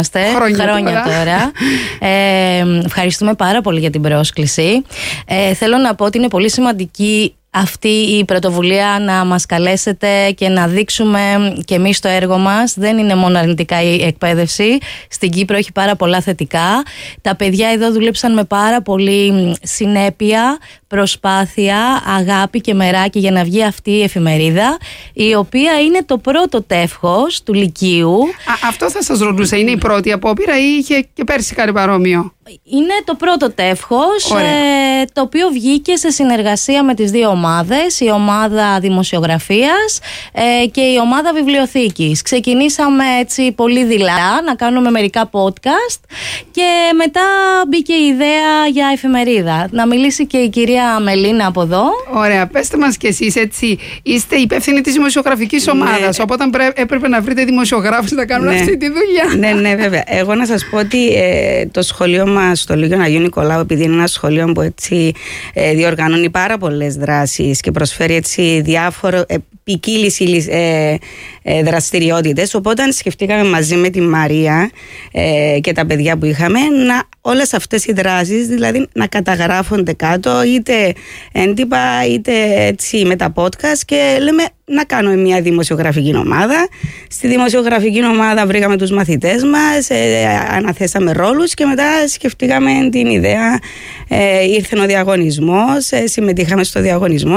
Χρόνια τώρα. Ευχαριστούμε πάρα πολύ για την πρόσκληση. Θέλω να πω ότι είναι πολύ σημαντική αυτή η πρωτοβουλία να μας καλέσετε και να δείξουμε και εμείς το έργο μας. Δεν είναι μόνο αρνητικά η εκπαίδευση. Στην Κύπρο έχει πάρα πολλά θετικά. Τα παιδιά εδώ δούλεψαν με πάρα πολύ συνέπεια, προσπάθεια, αγάπη και μεράκι για να βγει αυτή η εφημερίδα, η οποία είναι το πρώτο τεύχος του Λυκείου. Αυτό θα σας ρωτούσα, είναι η πρώτη απόπειρα ή είχε και πέρσι κάτι παρόμοιο? Είναι το πρώτο τεύχος, το οποίο βγήκε σε συνεργασία με τις δύο ομάδες, η ομάδα δημοσιογραφίας και η ομάδα βιβλιοθήκης. Ξεκινήσαμε έτσι πολύ δειλά να κάνουμε μερικά podcast και μετά μπήκε η ιδέα για εφημερίδα. Να μιλήσει και η κυρία Μελίνα από εδώ. Ωραία, πέστε μας κι εσείς, έτσι, είστε υπεύθυνοι της δημοσιογραφικής ομάδας, οπότε έπρεπε να βρείτε δημοσιογράφους να κάνουν αυτή τη δουλειά. Ναι, βέβαια. Εγώ να σας πω ότι το σχολείο μας στο Λύκειο Αγίου Νικολάου, επειδή είναι ένα σχολείο που έτσι διοργανώνει πάρα πολλές δράσεις και προσφέρει έτσι ποικίλης δραστηριότητες, οπότε σκεφτήκαμε μαζί με τη Μαρία και τα παιδιά που είχαμε όλες αυτές οι δράσεις δηλαδή να καταγράφονται κάτω, είτε έντυπα είτε έτσι με τα podcast, και λέμε να κάνουμε μια δημοσιογραφική ομάδα. Στη δημοσιογραφική ομάδα βρήκαμε τους μαθητές μας, αναθέσαμε ρόλους και μετά σκεφτήκαμε την ιδέα, ήρθε ο διαγωνισμός, συμμετείχαμε στο διαγωνισμό.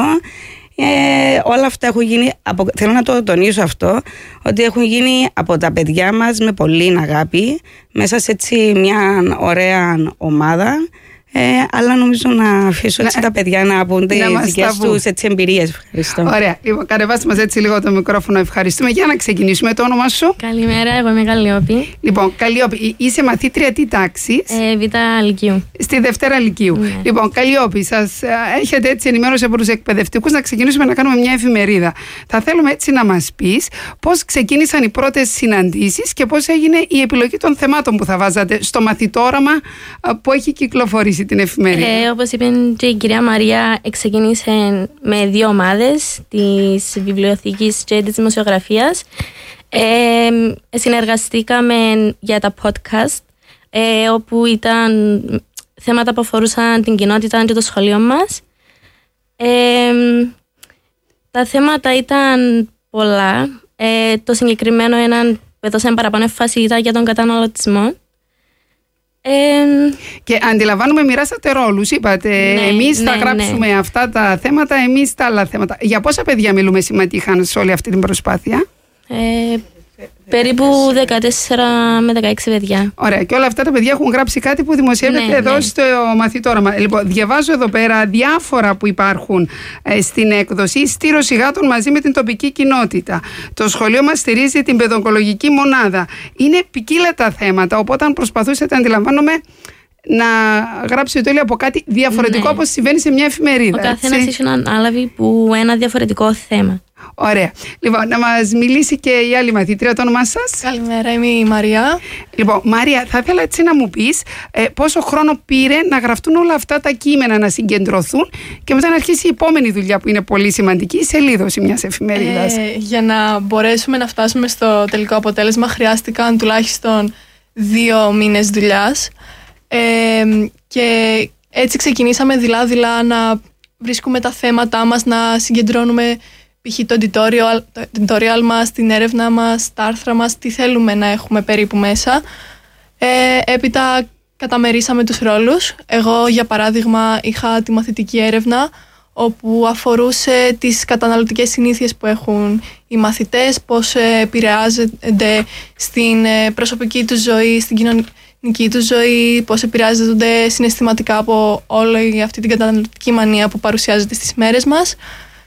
Όλα αυτά έχουν γίνει, θέλω να το τονίσω αυτό, ότι έχουν γίνει από τα παιδιά μας με πολύ αγάπη, μέσα σε έτσι μια ωραία ομάδα. Αλλά νομίζω να αφήσω έτσι τα παιδιά να πούν τις δικές τους εμπειρίες. Ευχαριστώ. Ωραία. Λοιπόν, κατεβάστε μας έτσι λίγο το μικρόφωνο. Ευχαριστούμε. Για να ξεκινήσουμε. Το όνομα σου? Καλημέρα, εγώ είμαι Καλλιόπη. Λοιπόν, Καλλιόπη, είσαι μαθήτρια τι τάξης? Β' Λυκείου. Στη Δευτέρα Λυκείου. Ναι. Λοιπόν, Καλλιόπη, σας έχετε έτσι ενημέρωση από τους εκπαιδευτικούς να ξεκινήσουμε να κάνουμε μια εφημερίδα. Θα θέλουμε έτσι να μας πεις πώς ξεκίνησαν οι πρώτες συναντήσεις και πώς έγινε η επιλογή των θεμάτων που θα βάζατε στο μαθητόραμα που έχει κυκλοφορήσει την εφημερίδα. Όπως είπε και η κυρία Μαρία, ξεκίνησε με δύο ομάδες, της βιβλιοθήκης και της δημοσιογραφίας. Συνεργαστήκαμε για τα podcast, όπου ήταν θέματα που αφορούσαν την κοινότητα και το σχολείο μας. Τα θέματα ήταν πολλά. Το συγκεκριμένο έναν που έδωσε παραπάνω έμφαση ήταν για τον καταναλωτισμό. Και αντιλαμβάνομαι, μοιράσατε ρόλους. Είπατε, εμείς θα γράψουμε αυτά τα θέματα, εμείς τα άλλα θέματα. Για πόσα παιδιά μιλούμε συμμετείχαν σε όλη αυτή την προσπάθεια? Περίπου 14 με 16 παιδιά. Ωραία, και όλα αυτά τα παιδιά έχουν γράψει κάτι που δημοσιεύεται εδώ στο μαθητόραμα. Λοιπόν, διαβάζω εδώ πέρα διάφορα που υπάρχουν στην έκδοση. Στήρωση γάτων μαζί με την τοπική κοινότητα. Το σχολείο μας στηρίζει την παιδοογκολογική μονάδα. Είναι ποικίλα τα θέματα, οπότε αν προσπαθούσατε, αντιλαμβάνομαι, να γράψετε όλοι από κάτι διαφορετικό, όπως συμβαίνει σε μια εφημερίδα. Ο καθένας είχε ανάλαβει που ένα διαφορετικό θέμα. Ωραία. Λοιπόν, να μας μιλήσει και η άλλη μαθήτρια, το όνομά σας? Καλημέρα, είμαι η Μαρία. Λοιπόν, Μαρία, θα ήθελα έτσι να μου πεις πόσο χρόνο πήρε να γραφτούν όλα αυτά τα κείμενα, να συγκεντρωθούν και μετά να αρχίσει η επόμενη δουλειά που είναι πολύ σημαντική, η σελίδωση μιας εφημερίδας. Για να μπορέσουμε να φτάσουμε στο τελικό αποτέλεσμα χρειάστηκαν τουλάχιστον 2 μήνες δουλειάς. Και έτσι ξεκινήσαμε δειλά-δειλά να βρίσκουμε τα θέματά μας, να συγκεντρώνουμε π.χ. το editorial μας, την έρευνα μας, τα άρθρα μας, τι θέλουμε να έχουμε περίπου μέσα. Έπειτα καταμερίσαμε τους ρόλους. Εγώ, για παράδειγμα, είχα τη μαθητική έρευνα, όπου αφορούσε τις καταναλωτικές συνήθειες που έχουν οι μαθητές, πώς επηρεάζονται στην προσωπική τους ζωή, στην κοινωνική τους ζωή, πώς επηρεάζονται συναισθηματικά από όλη αυτή την καταναλωτική μανία που παρουσιάζεται στις μέρες μας.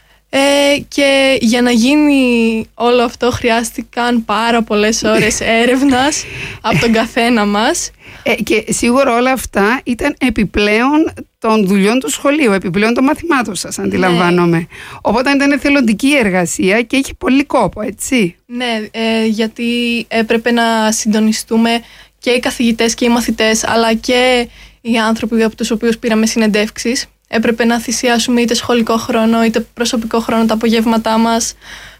Και για να γίνει όλο αυτό χρειάστηκαν πάρα πολλές ώρες έρευνας από τον καθένα μας. Και σίγουρα όλα αυτά ήταν επιπλέον των δουλειών του σχολείου, επιπλέον των μαθημάτων σας, αντιλαμβάνομαι. Οπότε ήταν εθελοντική εργασία και είχε πολύ κόπο, έτσι? Ναι, γιατί έπρεπε να συντονιστούμε και οι καθηγητές και οι μαθητές, αλλά και οι άνθρωποι από τους οποίους πήραμε συνεντεύξεις. Έπρεπε να θυσιάσουμε είτε σχολικό χρόνο είτε προσωπικό χρόνο τα απογεύματά μας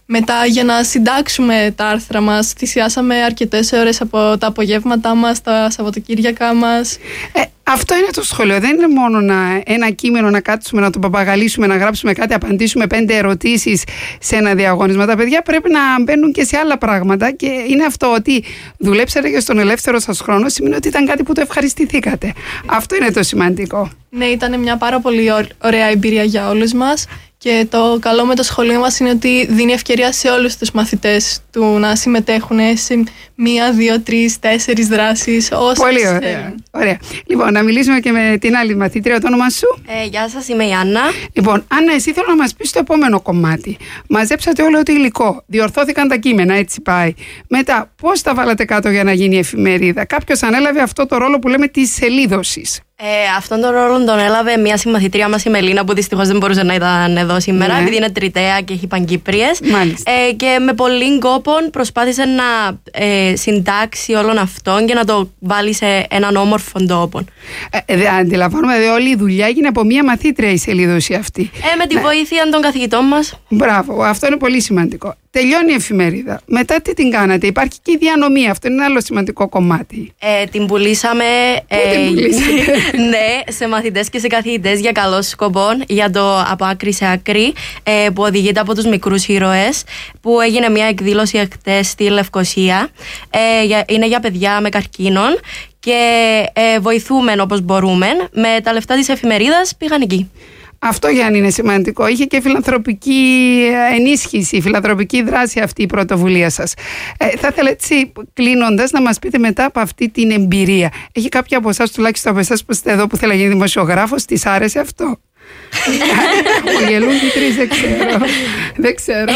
Μετά για να συντάξουμε τα άρθρα μας θυσιάσαμε αρκετές ώρες από τα απογεύματά μας, τα Σαββατοκύριακά μας. Αυτό είναι το σχολείο. Δεν είναι μόνο ένα κείμενο να κάτσουμε, να το παπαγαλίσουμε, να γράψουμε κάτι, απαντήσουμε 5 ερωτήσεις σε ένα διαγώνισμα. Τα παιδιά πρέπει να μπαίνουν και σε άλλα πράγματα και είναι αυτό ότι δουλέψατε και στον ελεύθερο σας χρόνο σημαίνει ότι ήταν κάτι που το ευχαριστηθήκατε. Αυτό είναι το σημαντικό. Ναι, ήταν μια πάρα πολύ ωραία εμπειρία για όλους μας. Και το καλό με το σχολείο μας είναι ότι δίνει ευκαιρία σε όλους τους μαθητές του να συμμετέχουν σε 1, 2, 3, 4 δράσεις. Πολύ ωραία. Ωραία. Λοιπόν, να μιλήσουμε και με την άλλη μαθήτρια. Το όνομα σου? Γεια σας, είμαι η Άννα. Λοιπόν, Άννα, εσύ θέλω να μας πεις το επόμενο κομμάτι. Μαζέψατε όλο το υλικό. Διορθώθηκαν τα κείμενα, έτσι πάει. Μετά, πώς τα βάλατε κάτω για να γίνει εφημερίδα? Κάποιος ανέλαβε αυτό το ρόλο που λέμε της σελίδωσης. Αυτόν τον ρόλο τον έλαβε μια συμμαθητρία μας, η Μελίνα, που δυστυχώς δεν μπορούσε να ήταν εδώ σήμερα, επειδή είναι τριταία και έχει παγκύπριες. Και με πολύ κόπο προσπάθησε να συντάξει όλον αυτόν και να το βάλει σε έναν όμορφο τόπο. Αντιλαμβάνομαι, όλη η δουλειά έγινε από μια μαθήτρια η σελίδωση αυτή. Με τη βοήθεια των καθηγητών μας. Μπράβο, αυτό είναι πολύ σημαντικό. Τελειώνει η εφημερίδα. Μετά τι την κάνατε? Υπάρχει και η διανομή. Αυτό είναι ένα άλλο σημαντικό κομμάτι. Την πουλήσαμε. Πού την πουλήσατε? Ναι, σε μαθητές και σε καθηγητές για καλό σκοπό, για το από άκρη σε άκρη, που οδηγείται από τους μικρούς ήρωες, που έγινε μια εκδήλωση χτες στη Λευκοσία. Είναι για παιδιά με καρκίνον και βοηθούμε όπως μπορούμε. Με τα λεφτά της εφημερίδας πήγαν εκεί. Αυτό, Γιάννη, είναι σημαντικό. Είχε και φιλανθρωπική ενίσχυση, φιλανθρωπική δράση αυτή η πρωτοβουλία σας. Θα ήθελα έτσι, κλείνοντας, να μας πείτε μετά από αυτή την εμπειρία. Έχει κάποια από εσάς, τουλάχιστον από εσάς που είστε εδώ, που θέλει να γίνει δημοσιογράφος, της άρεσε αυτό? Μου γελούν οι τρεις, δεν ξέρω.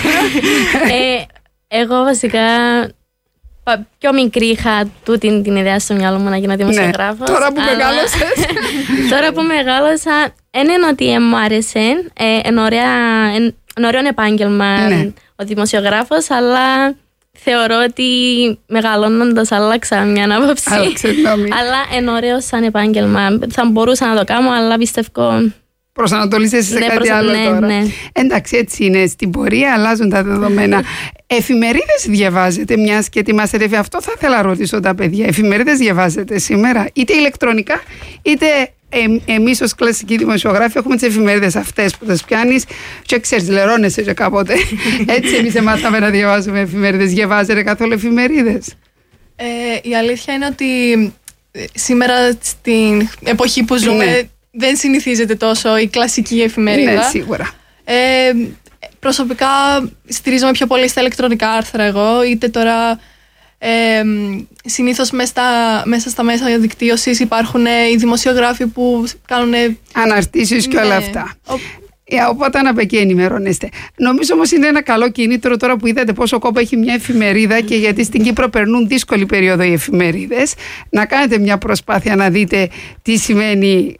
Εγώ βασικά πιο μικρή είχα την ιδέα στο μυαλό μου να γίνω δημοσιογράφος. Ναι, τώρα που μεγάλωσες. Τώρα που μεγάλωσα, είναι ότι μου άρεσε. Είναι ωραίο επάγγελμα ο δημοσιογράφος, αλλά θεωρώ ότι μεγαλώνοντας άλλαξα μια άποψη. Αλλά είναι ωραίο σαν επάγγελμα. Θα μπορούσα να το κάνω, αλλά πιστεύω. Προσανατολίζεσαι σε κάτι άλλο τώρα. Ναι. Εντάξει, έτσι είναι. Στην πορεία αλλάζουν τα δεδομένα. Εφημερίδες διαβάζετε, μιας και ετοιμάσετε? Αυτό θα ήθελα να ρωτήσω τα παιδιά. Εφημερίδες διαβάζετε σήμερα, είτε ηλεκτρονικά, είτε εμείς ως κλασικοί δημοσιογράφοι έχουμε τις εφημερίδες αυτές που τις πιάνεις και ξέρεις, λερώνεσαι και κάποτε. Έτσι εμείς μάθαμε να διαβάζουμε εφημερίδες. Διαβάζετε καθόλου εφημερίδες? Η αλήθεια είναι ότι σήμερα στην εποχή που ζούμε δεν συνηθίζεται τόσο η κλασική εφημερίδα. Ναι, σίγουρα. Προσωπικά στηρίζομαι πιο πολύ στα ηλεκτρονικά άρθρα εγώ, είτε τώρα συνήθως μέσα στα μέσα δικτύωσης υπάρχουν οι δημοσιογράφοι που κάνουν αναρτήσεις και όλα αυτά. Οπότε να και ενημερώνεστε. Νομίζω όμως είναι ένα καλό κίνητρο τώρα που είδατε πόσο κόπο έχει μια εφημερίδα και γιατί στην Κύπρο περνούν δύσκολη περίοδο οι εφημερίδες, να κάνετε μια προσπάθεια να δείτε τι σημαίνει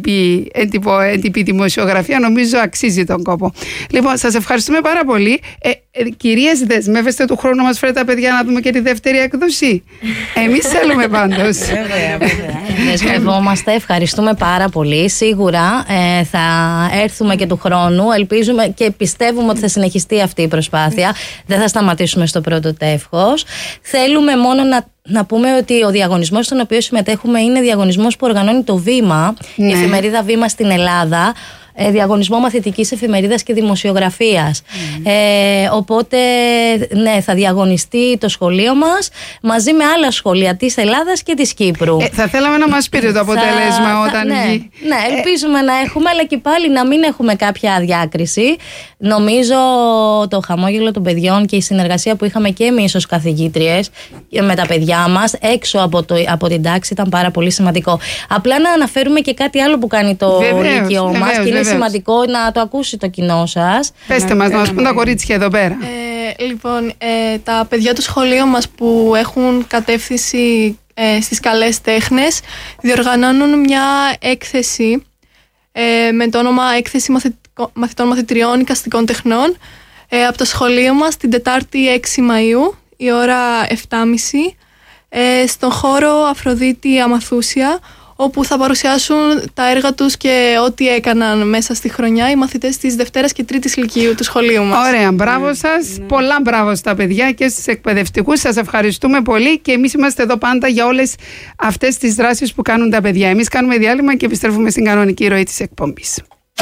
έντυπη δημοσιογραφία. Νομίζω αξίζει τον κόπο. Λοιπόν, σας ευχαριστούμε πάρα πολύ. Κυρίες, δεσμεύεστε του χρόνου να μας φέρετε τα παιδιά να δούμε και τη δεύτερη έκδοση? Εμείς θέλουμε πάντως. Δεσμευόμαστε, ευχαριστούμε πάρα πολύ. Σίγουρα θα έρθουμε και του χρόνου. Ελπίζουμε και πιστεύουμε ότι θα συνεχιστεί αυτή η προσπάθεια. Δεν θα σταματήσουμε στο πρώτο τεύχος. Θέλουμε μόνο να πούμε ότι ο διαγωνισμός στον οποίο συμμετέχουμε είναι διαγωνισμός που οργανώνει το Βήμα, η εφημερίδα Βήμα στην Ελλάδα. Διαγωνισμό μαθητικής εφημερίδας και δημοσιογραφίας. Οπότε ναι, θα διαγωνιστεί το σχολείο μας μαζί με άλλα σχολεία της Ελλάδας και της Κύπρου. Θα θέλαμε να μας πείτε το αποτέλεσμα όταν βγει. Ναι, ελπίζουμε να έχουμε, αλλά και πάλι να μην έχουμε κάποια διάκριση. Νομίζω το χαμόγελο των παιδιών και η συνεργασία που είχαμε και εμείς ως καθηγήτριες με τα παιδιά μας έξω από την τάξη ήταν πάρα πολύ σημαντικό. Απλά να αναφέρουμε και κάτι άλλο που κάνει το λύκειό μας και είναι σημαντικό να το ακούσει το κοινό σας. Πέστε μας, να μας πούν τα κορίτσια εδώ πέρα. Λοιπόν, τα παιδιά του σχολείου μας που έχουν κατεύθυνση στις καλές τέχνες διοργανώνουν μια έκθεση με το όνομα Έκθεση Μαθητών Μαθητριών Εικαστικών Τεχνών από το σχολείο μας την Τετάρτη 6 Μαΐου η ώρα 7.30 στον χώρο Αφροδίτη Αμαθούσια, όπου θα παρουσιάσουν τα έργα τους και ό,τι έκαναν μέσα στη χρονιά οι μαθητές της Δευτέρας και Τρίτης Λυκείου του σχολείου μας. Ωραία, μπράβο σας. Πολλά μπράβο στα παιδιά και στους εκπαιδευτικούς. Σας ευχαριστούμε πολύ και εμείς είμαστε εδώ πάντα για όλες αυτές τις δράσεις που κάνουν τα παιδιά. Εμείς κάνουμε διάλειμμα και επιστρέφουμε στην κανονική ροή της εκπομπής.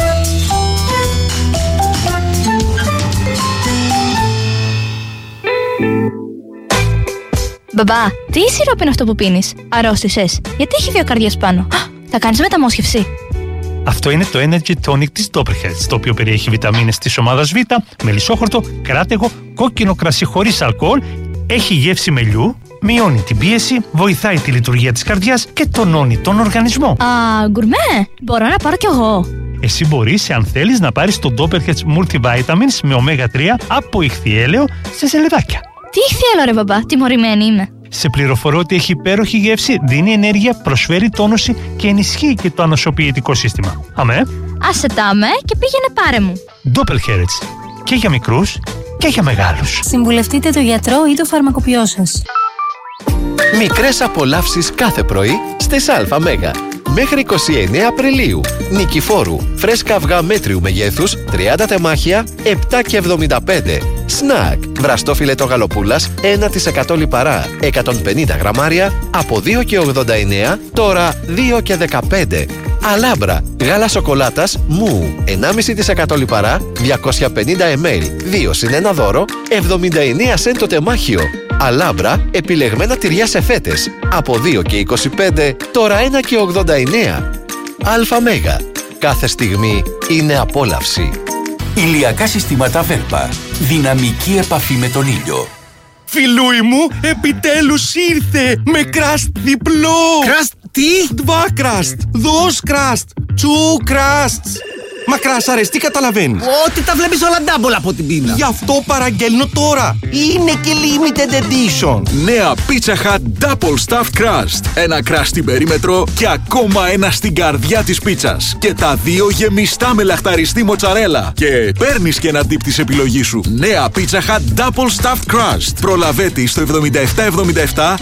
Μπαμπά, τι σιρόπι είναι αυτό που πίνεις? Αρρώστησες? Γιατί έχει 2 καρδιές πάνω? Θα κάνεις μεταμόσχευση? Αυτό είναι το Energy Tonic της Doppelherz, το οποίο περιέχει βιταμίνες της ομάδας Β, μελισσόχορτο, κράτεγο, κόκκινο κρασί χωρίς αλκοόλ, έχει γεύση μελιού, μειώνει την πίεση, βοηθάει τη λειτουργία της καρδιάς και τονώνει τον οργανισμό. Α, γκουρμέ! Μπορώ να πάρω κι εγώ. Εσύ μπορείς, αν θέλεις, να πάρεις το Doppelherz Multivitamins με ωμέγα 3 από ηχθιέλαιο σε σελεδάκια. Τι ηχθιέλαιο ρε μπαμπά, τιμωρημένη είμαι. Σε πληροφορώ ότι έχει υπέροχη γεύση, δίνει ενέργεια, προσφέρει τόνωση και ενισχύει και το ανοσοποιητικό σύστημα. Αμέ. Άσε τα με και πήγαινε πάρε μου. Doppelherz. Και για μικρούς και για μεγάλους. Συμβουλευτείτε τον γιατρό ή το φαρμακοποιό σας. Μικρές απολαύσεις κάθε πρωί στις ΑΜΕΓΑ. Μέχρι 29 Απριλίου. Νικηφόρου. Φρέσκα αυγά μέτριου μεγέθους, 30 τεμάχια, 7,75. Σνακ. Βραστό φιλέτο γαλοπούλας, 1% λιπαρά, 150 γραμμάρια, από 2,89, τώρα 2,15. Αλάμπρα. Γάλα σοκολάτας μου, 1,5% λιπαρά, 250 ml, 2 συν 1 δώρο, 79 σεντ το τεμάχιο. Αλάμπρα, επιλεγμένα τυριά σε φέτες, από 2,25, τώρα 1,89. ΑΜΕΓΑ. Κάθε στιγμή είναι απόλαυση. Ηλιακά συστήματα Βέρπα. Δυναμική επαφή με τον ήλιο. Φιλούι μου, επιτέλους ήρθε με κραστ διπλό. Κραστ τι? Dva κραστ, δος κραστ, τσου κραστ. Μα κράσαρες, τι καταλαβαίνεις? Ότι τα βλέπεις όλα double από την πείνα. Γι' αυτό παραγγέλνω τώρα. Είναι και limited edition. Νέα Pizza Hut Double Stuffed Crust. Ένα crust στην περίμετρο και ακόμα ένα στην καρδιά της πίτσας. Και τα 2 γεμιστά με λαχταριστή μοτσαρέλα. Και παίρνεις και ένα dip της επιλογής σου. Νέα Pizza Hut Double Stuffed Crust. Προλαβέτη στο 7777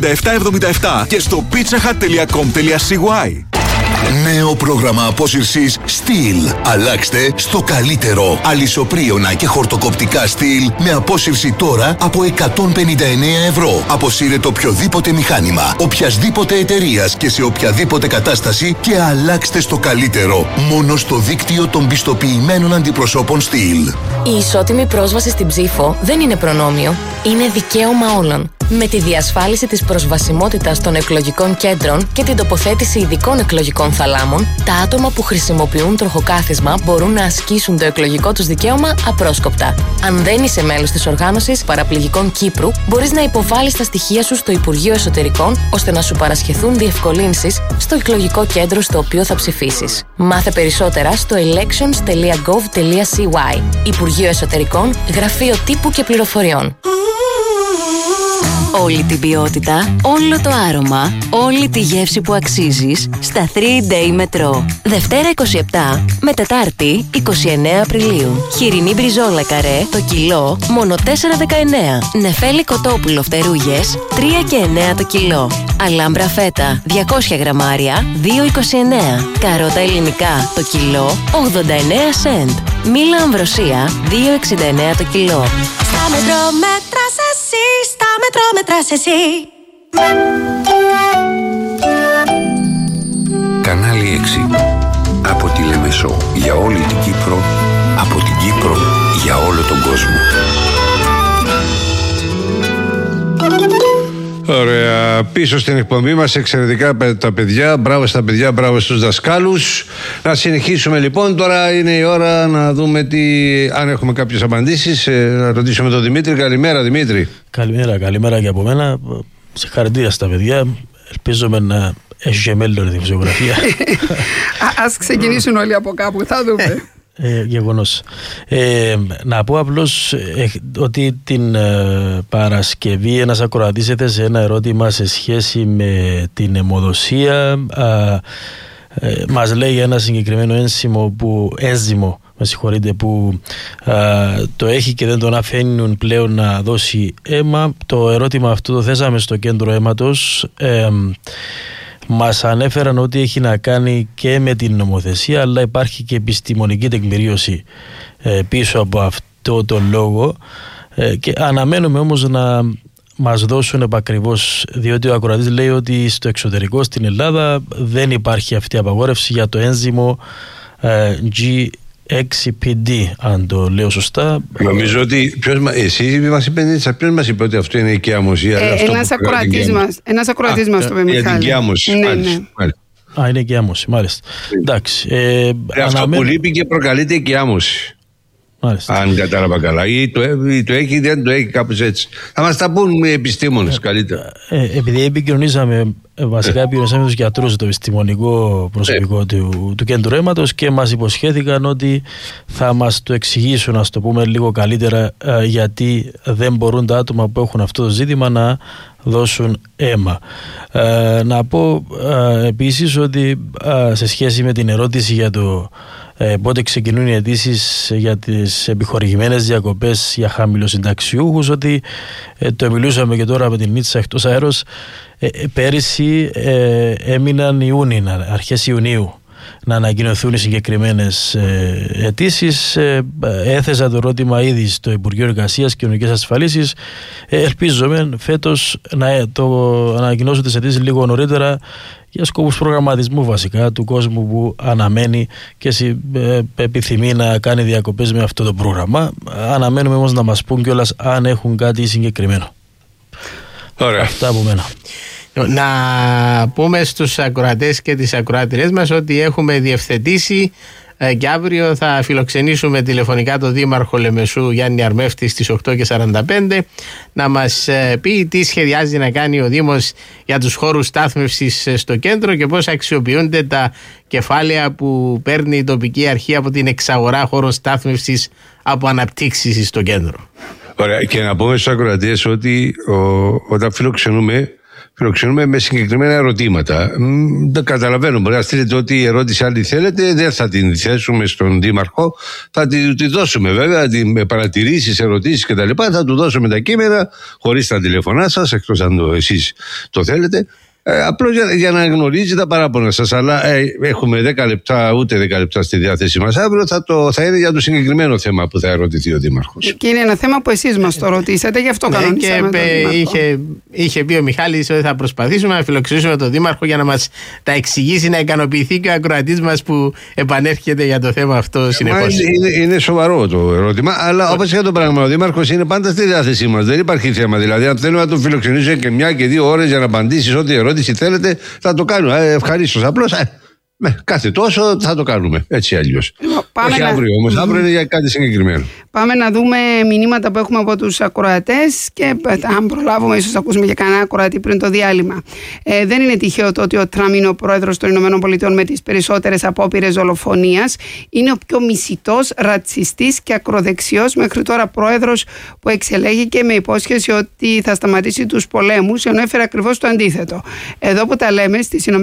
7777 και στο pizzahut.com.cy. Νέο πρόγραμμα απόσυρσης Steel. Αλλάξτε στο καλύτερο. Αλυσοπρίωνα και χορτοκοπτικά Steel με απόσυρση τώρα από 159 ευρώ. Αποσύρετε οποιοδήποτε μηχάνημα, οποιασδήποτε εταιρείας και σε οποιαδήποτε κατάσταση και αλλάξτε στο καλύτερο. Μόνο στο δίκτυο των πιστοποιημένων αντιπροσώπων Steel. Η ισότιμη πρόσβαση στην ψήφο δεν είναι προνόμιο. Είναι δικαίωμα όλων. Με τη διασφάλιση της προσβασιμότητας των εκλογικών κέντρων και την τοποθέτηση ειδικών εκλογικών θαλάμων, τα άτομα που χρησιμοποιούν τροχοκάθισμα μπορούν να ασκήσουν το εκλογικό τους δικαίωμα απρόσκοπτα. Αν δεν είσαι μέλος της Οργάνωσης Παραπληγικών Κύπρου, μπορείς να υποβάλεις τα στοιχεία σου στο Υπουργείο Εσωτερικών ώστε να σου παρασχεθούν διευκολύνσεις στο εκλογικό κέντρο στο οποίο θα ψηφίσεις. Μάθε περισσότερα στο elections.gov.cy. Υπουργείο Εσωτερικών, Γραφείο Τύπου και Πληροφοριών. Όλη την ποιότητα, όλο το άρωμα, όλη τη γεύση που αξίζεις στα 3-Day Metro. Δευτέρα 27 με Τετάρτη 29 Απριλίου. Χοιρινή μπριζόλα καρέ, το κιλό, μόνο 4,19. Νεφέλη κοτόπουλο φτερούγες, 3,9 το κιλό. Αλάμπρα φέτα, 200 γραμμάρια, 2,29. Καρότα ελληνικά, το κιλό, 89 σεντ. Μήλα αμβροσία, 2,69 το κιλό. Στα Μετρό μέτρας εσύ, στα Μετρό μέτρας εσύ. Κανάλι 6. Από τη Λεμεσό για όλη την Κύπρο, από την Κύπρο για όλο τον κόσμο. Ωραία, πίσω στην εκπομπή μας εξαιρετικά τα παιδιά. Μπράβο στα παιδιά, μπράβο στους δασκάλους. Να συνεχίσουμε λοιπόν. Τώρα είναι η ώρα να δούμε αν έχουμε κάποιες απαντήσεις. Να ρωτήσουμε τον Δημήτρη. Καλημέρα Δημήτρη. Καλημέρα και από μένα. Συγχαρητήρια στα παιδιά. Ελπίζουμε να έχει και μέλλον τη φυσιογραφία. Ας ξεκινήσουν όλοι από κάπου, θα δούμε. Γεγονός. Να πω απλώς ότι την Παρασκευή ένας ακροατής έθεσε ένα ερώτημα σε σχέση με την αιμοδοσία. Μας λέει ένα συγκεκριμένο ένζυμο που το έχει και δεν τον αφήνουν πλέον να δώσει αίμα. Το ερώτημα αυτό το θέσαμε στο κέντρο αίματος. Μας ανέφεραν ότι έχει να κάνει και με την νομοθεσία, αλλά υπάρχει και επιστημονική τεκμηρίωση πίσω από αυτό το λόγο, και αναμένουμε όμως να μας δώσουν επακριβώς, διότι ο ακροατής λέει ότι στο εξωτερικό, στην Ελλάδα, δεν υπάρχει αυτή η απαγόρευση για το ένζυμο G6PD, αν το λέω σωστά. Νομίζω ότι εσύ μας είπε, ποιος μας είπε ότι αυτό είναι οικιάμωση? Ένας ακροατής μας το είπε, Μιχάλη. Για την οικιάμωση, Α, είναι οικιάμωση, μάλιστα. Εντάξει. Αυτό που λείπει και προκαλείται οικιάμωση. Μάλιστα. Αν κατάλαβα καλά, ή το έχει ή δεν το έχει, κάπως έτσι. Θα μας τα πούν οι επιστήμονες καλύτερα. Επειδή επικοινωνήσαμε με τους γιατρούς, το επιστημονικό προσωπικό του κέντρου αίματος, και μας υποσχέθηκαν ότι θα μας το εξηγήσουν, να το πούμε λίγο καλύτερα, γιατί δεν μπορούν τα άτομα που έχουν αυτό το ζήτημα να δώσουν αίμα. Να πω επίσης ότι σε σχέση με την ερώτηση για το πότε ξεκινούν οι αιτήσεις για τις επιχορηγημένες διακοπές για χαμηλοσυνταξιούχους, ότι το μιλούσαμε και τώρα με την Νίτσα εκτός αέρος, πέρυσι έμειναν αρχές Ιουνίου να ανακοινωθούν οι συγκεκριμένες αιτήσεις. Έθεσα το ερώτημα ήδη στο Υπουργείο Εργασίας και Κοινωνικές Ασφαλίσεις. Ελπίζομαι φέτος να το ανακοινώσω τις αιτήσεις λίγο νωρίτερα, για σκόπους προγραμματισμού βασικά του κόσμου που αναμένει και επιθυμεί να κάνει διακοπές με αυτό το πρόγραμμα. Αναμένουμε όμως να μας πούν κιόλας αν έχουν κάτι συγκεκριμένο. Ωραία. Αυτά από μένα. Να πούμε στους ακροατές και τις ακροάτριές μας ότι έχουμε διευθετήσει και αύριο θα φιλοξενήσουμε τηλεφωνικά τον Δήμαρχο Λεμεσού Γιάννη Αρμέφτη στις 8:45 να μας πει τι σχεδιάζει να κάνει ο Δήμος για τους χώρους στάθμευσης στο κέντρο και πώς αξιοποιούνται τα κεφάλαια που παίρνει η τοπική αρχή από την εξαγορά χώρων στάθμευσης από αναπτύξεις στο κέντρο. Ωραία, και να πούμε στους ακροατές ότι όταν φιλοξενούμε με συγκεκριμένα ερωτήματα. Δεν καταλαβαίνω. Μπορεί να στείλετε ό,τι ερώτηση άλλη θέλετε, δεν θα την θέσουμε στον Δήμαρχο. Θα τη δώσουμε βέβαια, με παρατηρήσεις, ερωτήσεις κτλ. Θα του δώσουμε τα κείμενα χωρίς τα τηλεφωνά σας, εκτός αν εσείς το θέλετε. Απλώς για να γνωρίζει τα παράπονα σας. Αλλά έχουμε 10 λεπτά, ούτε 10 λεπτά στη διάθεσή μας. Αύριο θα είναι για το συγκεκριμένο θέμα που θα ερωτηθεί ο Δήμαρχος. Και είναι ένα θέμα που εσείς μας το ρωτήσατε, γι' αυτό κανονίσαμε. Και είχε πει ο Μιχάλης ότι θα προσπαθήσουμε να φιλοξενήσουμε τον Δήμαρχο για να μας τα εξηγήσει, να ικανοποιηθεί και ο ακροατής μας που επανέρχεται για το θέμα αυτό συνεχώς. Είναι σοβαρό το ερώτημα, αλλά όπως και το πράγμα, ο Δήμαρχος είναι πάντα στη διάθεσή μας. Δεν υπάρχει θέμα. Δηλαδή, αν θέλουμε να τον φιλοξενήσουμε και 1 και 2 ώρες για να απαντήσει ό,τι ερώτηση θέλετε, θα το κάνουμε. Ευχαρίστως. Απλώς κάθε τόσο θα το κάνουμε. Έτσι αλλιώς. Όχι αύριο όμως. Αύριο είναι για κάτι συγκεκριμένο. Πάμε να δούμε μηνύματα που έχουμε από τους ακροατές και αν προλάβουμε ίσως ακούσουμε και κανένα ακροατή πριν το διάλειμμα. Δεν είναι τυχαίο το ότι ο Τραμπ είναι ο πρόεδρος των ΗΠΑ με τις περισσότερες απόπειρες δολοφονίας. Είναι ο πιο μισητός, ρατσιστής και ακροδεξιός μέχρι τώρα πρόεδρος που εξελέγηκε με υπόσχεση ότι θα σταματήσει τους πολέμους, ενώ έφερε ακριβώς το αντίθετο. Εδώ που τα λέμε, στις ΗΠΑ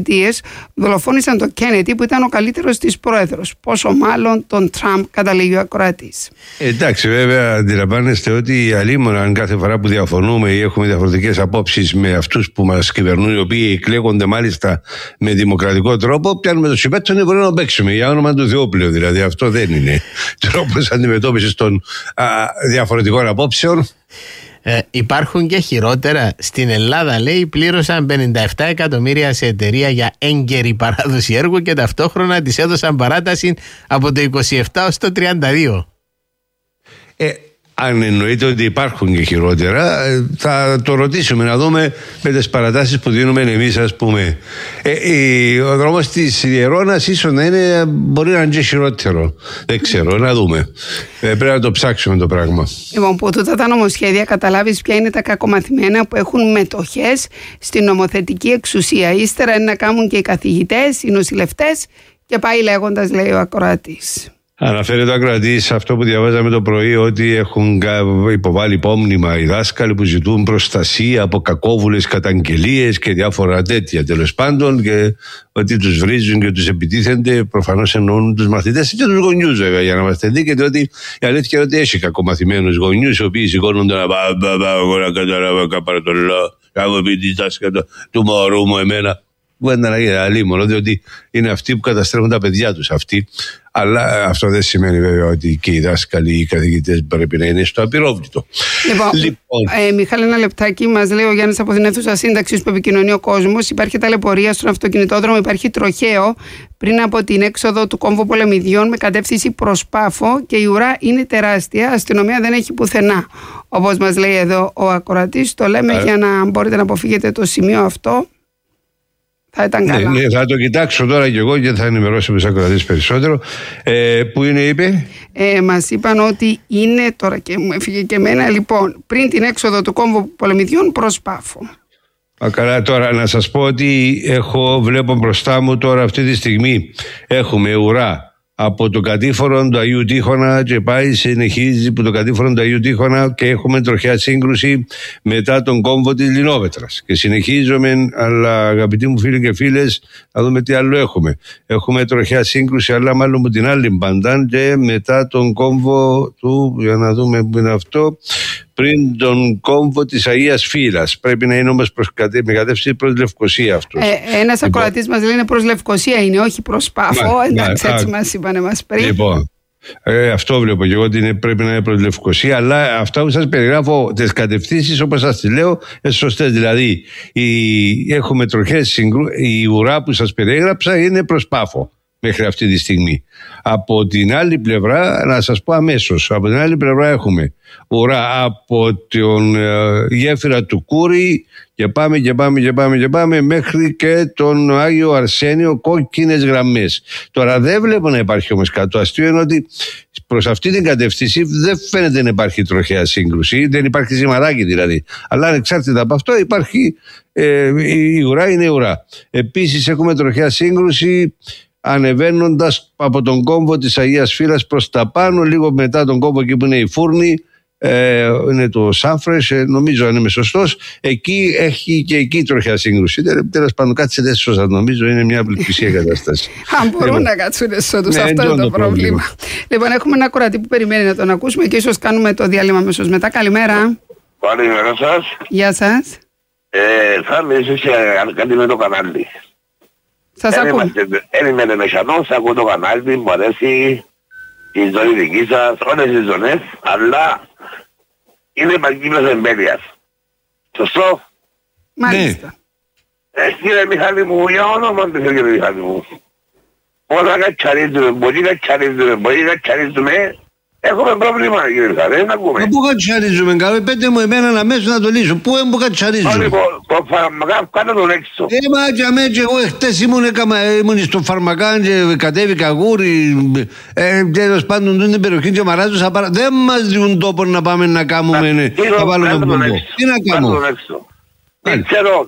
δολοφόνησαν τον Κέννεντι που ήταν ο καλύτερος της πρόεδρος. Πόσο μάλλον τον Τραμπ, καταλήγει ο ακροατής. Εντάξει, βέβαια, αντιλαμβάνεστε ότι αλίμονα αν κάθε φορά που διαφωνούμε ή έχουμε διαφορετικές απόψεις με αυτούς που μας κυβερνούν, οι οποίοι εκλέγονται μάλιστα με δημοκρατικό τρόπο, πιάνουμε το συμπέτσο και μπορούμε να παίξουμε. Για όνομα του Θεού πλέον. Δηλαδή, αυτό δεν είναι τρόπος αντιμετώπισης των διαφορετικών απόψεων. Υπάρχουν και χειρότερα. Στην Ελλάδα, λέει, πλήρωσαν 57 εκατομμύρια σε εταιρεία για έγκαιρη παράδοση έργου και ταυτόχρονα της έδωσαν παράταση από το 27 ως το 32. Αν εννοείται ότι υπάρχουν και χειρότερα, θα το ρωτήσουμε να δούμε με τις παρατάσεις που δίνουμε εμείς, ας πούμε. Ο δρόμος της Ιερώνας ίσως να είναι, μπορεί να είναι και χειρότερο. Δεν ξέρω, να δούμε. Πρέπει να το ψάξουμε το πράγμα. Λοιπόν, που τούτα τα νομοσχέδια καταλάβεις ποια είναι τα κακομαθημένα που έχουν μετοχές στην νομοθετική εξουσία. Ύστερα είναι να κάνουν και οι καθηγητές, οι νοσηλευτές και πάει λέγοντας, λέει ο ακροατής. Αναφέρεται ο ακροατής αυτό που διαβάζαμε το πρωί, ότι έχουν υποβάλει υπόμνημα οι δάσκαλοι που ζητούν προστασία από κακόβουλες καταγγελίες και διάφορα τέτοια τέλος πάντων, και ότι τους βρίζουν και τους επιτίθενται. Προφανώς εννοούν τους μαθητές και τους γονιούς, βέβαια, για να είμαστε δίκαιοι, ότι η αλήθεια είναι ότι έχει κακομαθημένους γονιούς οι οποίοι σηκώνονται να καταλάβω καπαρατολό, να μου πει τη δάσκαλα του μωρού μου εμένα. κουβέντα να γίνει αλίμονο, διότι είναι αυτοί που καταστρέφουν τα παιδιά τους αυτοί. Αλλά αυτό δεν σημαίνει βέβαια ότι και οι δάσκαλοι ή οι καθηγητές πρέπει να είναι στο απειρόβλητο. Λοιπόν. Μιχάλη, ένα λεπτάκι. Μας λέει ο Γιάννης από την αίθουσα σύνταξης που επικοινωνεί ο κόσμος. Υπάρχει ταλαιπωρία στον αυτοκινητόδρομο, υπάρχει τροχαίο πριν από την έξοδο του κόμβου Πολεμιδιών με κατεύθυνση προς Πάφο και η ουρά είναι τεράστια. Αστυνομία δεν έχει πουθενά. Όπως μας λέει εδώ ο ακροατής, το λέμε για να μπορείτε να αποφύγετε το σημείο αυτό. Θα ήταν καλά. Ναι, θα το κοιτάξω τώρα κι εγώ και θα ενημερώσω τους ακροατές περισσότερο. Πού είναι, είπε? Μας είπαν ότι είναι, τώρα και μου έφυγε και εμένα, λοιπόν, πριν την έξοδο του κόμβου Πολεμιδιών προς Πάφο. Καλά, τώρα να σας πω ότι βλέπω μπροστά μου τώρα αυτή τη στιγμή έχουμε ουρά από το κατήφορο του Αγίου Τείχωνα και συνεχίζει που το κατήφορο του Αγίου Τείχωνα και έχουμε τροχιά σύγκρουση μετά τον κόμβο της Λινόβετρας. Και συνεχίζουμε, αλλά αγαπητοί μου φίλοι και φίλες, να δούμε τι άλλο έχουμε. Έχουμε τροχιά σύγκρουση, αλλά μάλλον με την άλλη μπαντάν και μετά τον κόμβο του, για να δούμε που είναι αυτό, πριν τον κόμβο της Αγίας Φύλας. Πρέπει να είναι όμως με κατεύθυνση προς Λευκοσία αυτός. Ένας ακροατής μας λέει είναι προς Λευκοσία, είναι όχι προς Πάφο. Εντάξει, έτσι μας είπανε μας πριν. Λοιπόν, αυτό βλέπω και εγώ ότι πρέπει να είναι προς Λευκοσία, αλλά αυτά που σας περιγράφω, τις κατευθύνσεις όπως σας τις λέω, είναι σωστές. Δηλαδή, έχουμε τροχές η ουρά που σας περιέγραψα είναι προς Πάφο μέχρι αυτή τη στιγμή. Από την άλλη πλευρά, να σας πω αμέσως, από την άλλη πλευρά έχουμε ουρά από την γέφυρα του Κούρη και πάμε μέχρι και τον Άγιο Αρσένιο, κόκκινες γραμμές. Τώρα δεν βλέπω να υπάρχει όμως κάτι. Το αστείο είναι ότι προς αυτή την κατεύθυνση δεν φαίνεται να υπάρχει τροχαία σύγκρουση, δεν υπάρχει σημαδάκι δηλαδή. Αλλά ανεξάρτητα από αυτό υπάρχει, η ουρά είναι ουρά. Επίσης έχουμε τροχαία σύγκρουση ανεβαίνοντας από τον κόμβο της Αγίας Φύλας προς τα πάνω, λίγο μετά τον κόμβο εκεί που είναι η Φούρνη, είναι το Σάφρες, νομίζω αν είμαι σωστός, εκεί έχει και εκεί τροχιά σύγκρουση. Τέλος πάντων, κάτσετε έσω σας, νομίζω είναι μια απελπισία κατάσταση. Αν μπορούν να κάτσουν έσω τους, αυτό είναι το πρόβλημα. Λοιπόν, έχουμε ένα ακροατή που περιμένει να τον ακούσουμε και ίσως κάνουμε το διάλειμμα αμέσως μετά. Καλημέρα. Καλημέρα σας. Γεια σας. Θα μιλήσω σε κάτι με το κανάλι. Σας ακούω. Δεν είμαι μεσανός, ακούω το κανάλι, μου αρέσει η ζωή δική σας, όλες τις ζωνές, αλλά είναι παγκόσμιας εμπέλειας. Σωστό? Μάλιστα. Κύριε Μιχάλη μου, για όνομα του κύριε Μιχάλη μου, όλα κατσαρίζουμε, μπορεί να κατσαρίζουμε, έχουμε πρόβλημα κύριε Μιχάλη, δεν ακούμε. Πού κατσαρίζουμε, πέτε μου εμένα αμέσως να το λύσω, πού κατσαρίζουμε. Το φαρμακά κάτω τον έξω. Μα και αμέσως εγώ χτες ήμουν στο φαρμακά και κατέβηκα γούρι, τέλος πάντων την περιοχή και μαράζωσα πάρα. Δεν μας δίνουν τόπο να πάμε να κάνουμε, να βάλουμε πομπό. Τι να κάνουμε. Δεν ξέρω.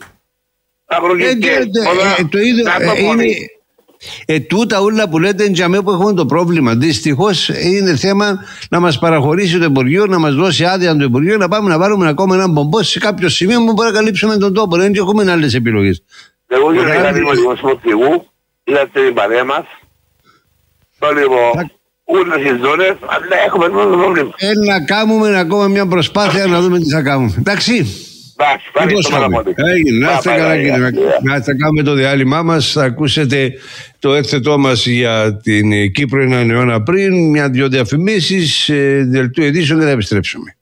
Το ίδιο είναι. Τούτα όλα που λέτε για μένα που έχουμε το πρόβλημα. Δυστυχώς είναι θέμα να μας παραχωρήσει το Υπουργείο, να μας δώσει άδεια το Υπουργείο, να πάμε να βάλουμε ακόμα έναν πομπό σε κάποιο σημείο που μπορεί να καλύψουμε τον τόπο. Δεν έχουμε άλλες επιλογές. Εγώ και δεν είμαι δημοσιογραφικού, είδατε την παρέα μας. Το λίγο όλες τις ζώνες, αλλά έχουμε το πρόβλημα. Να κάνουμε ακόμα μια προσπάθεια να δούμε τι θα κάνουμε. Εντάξει. Να είστε καλά κύριε. Να κάνουμε το διάλειμμά μας. Θα ακούσετε το έκθετό μας για την Κύπρο έναν αιώνα πριν, μια-δυο διαφημίσεις, δελτίο ειδήσεων και θα επιστρέψουμε.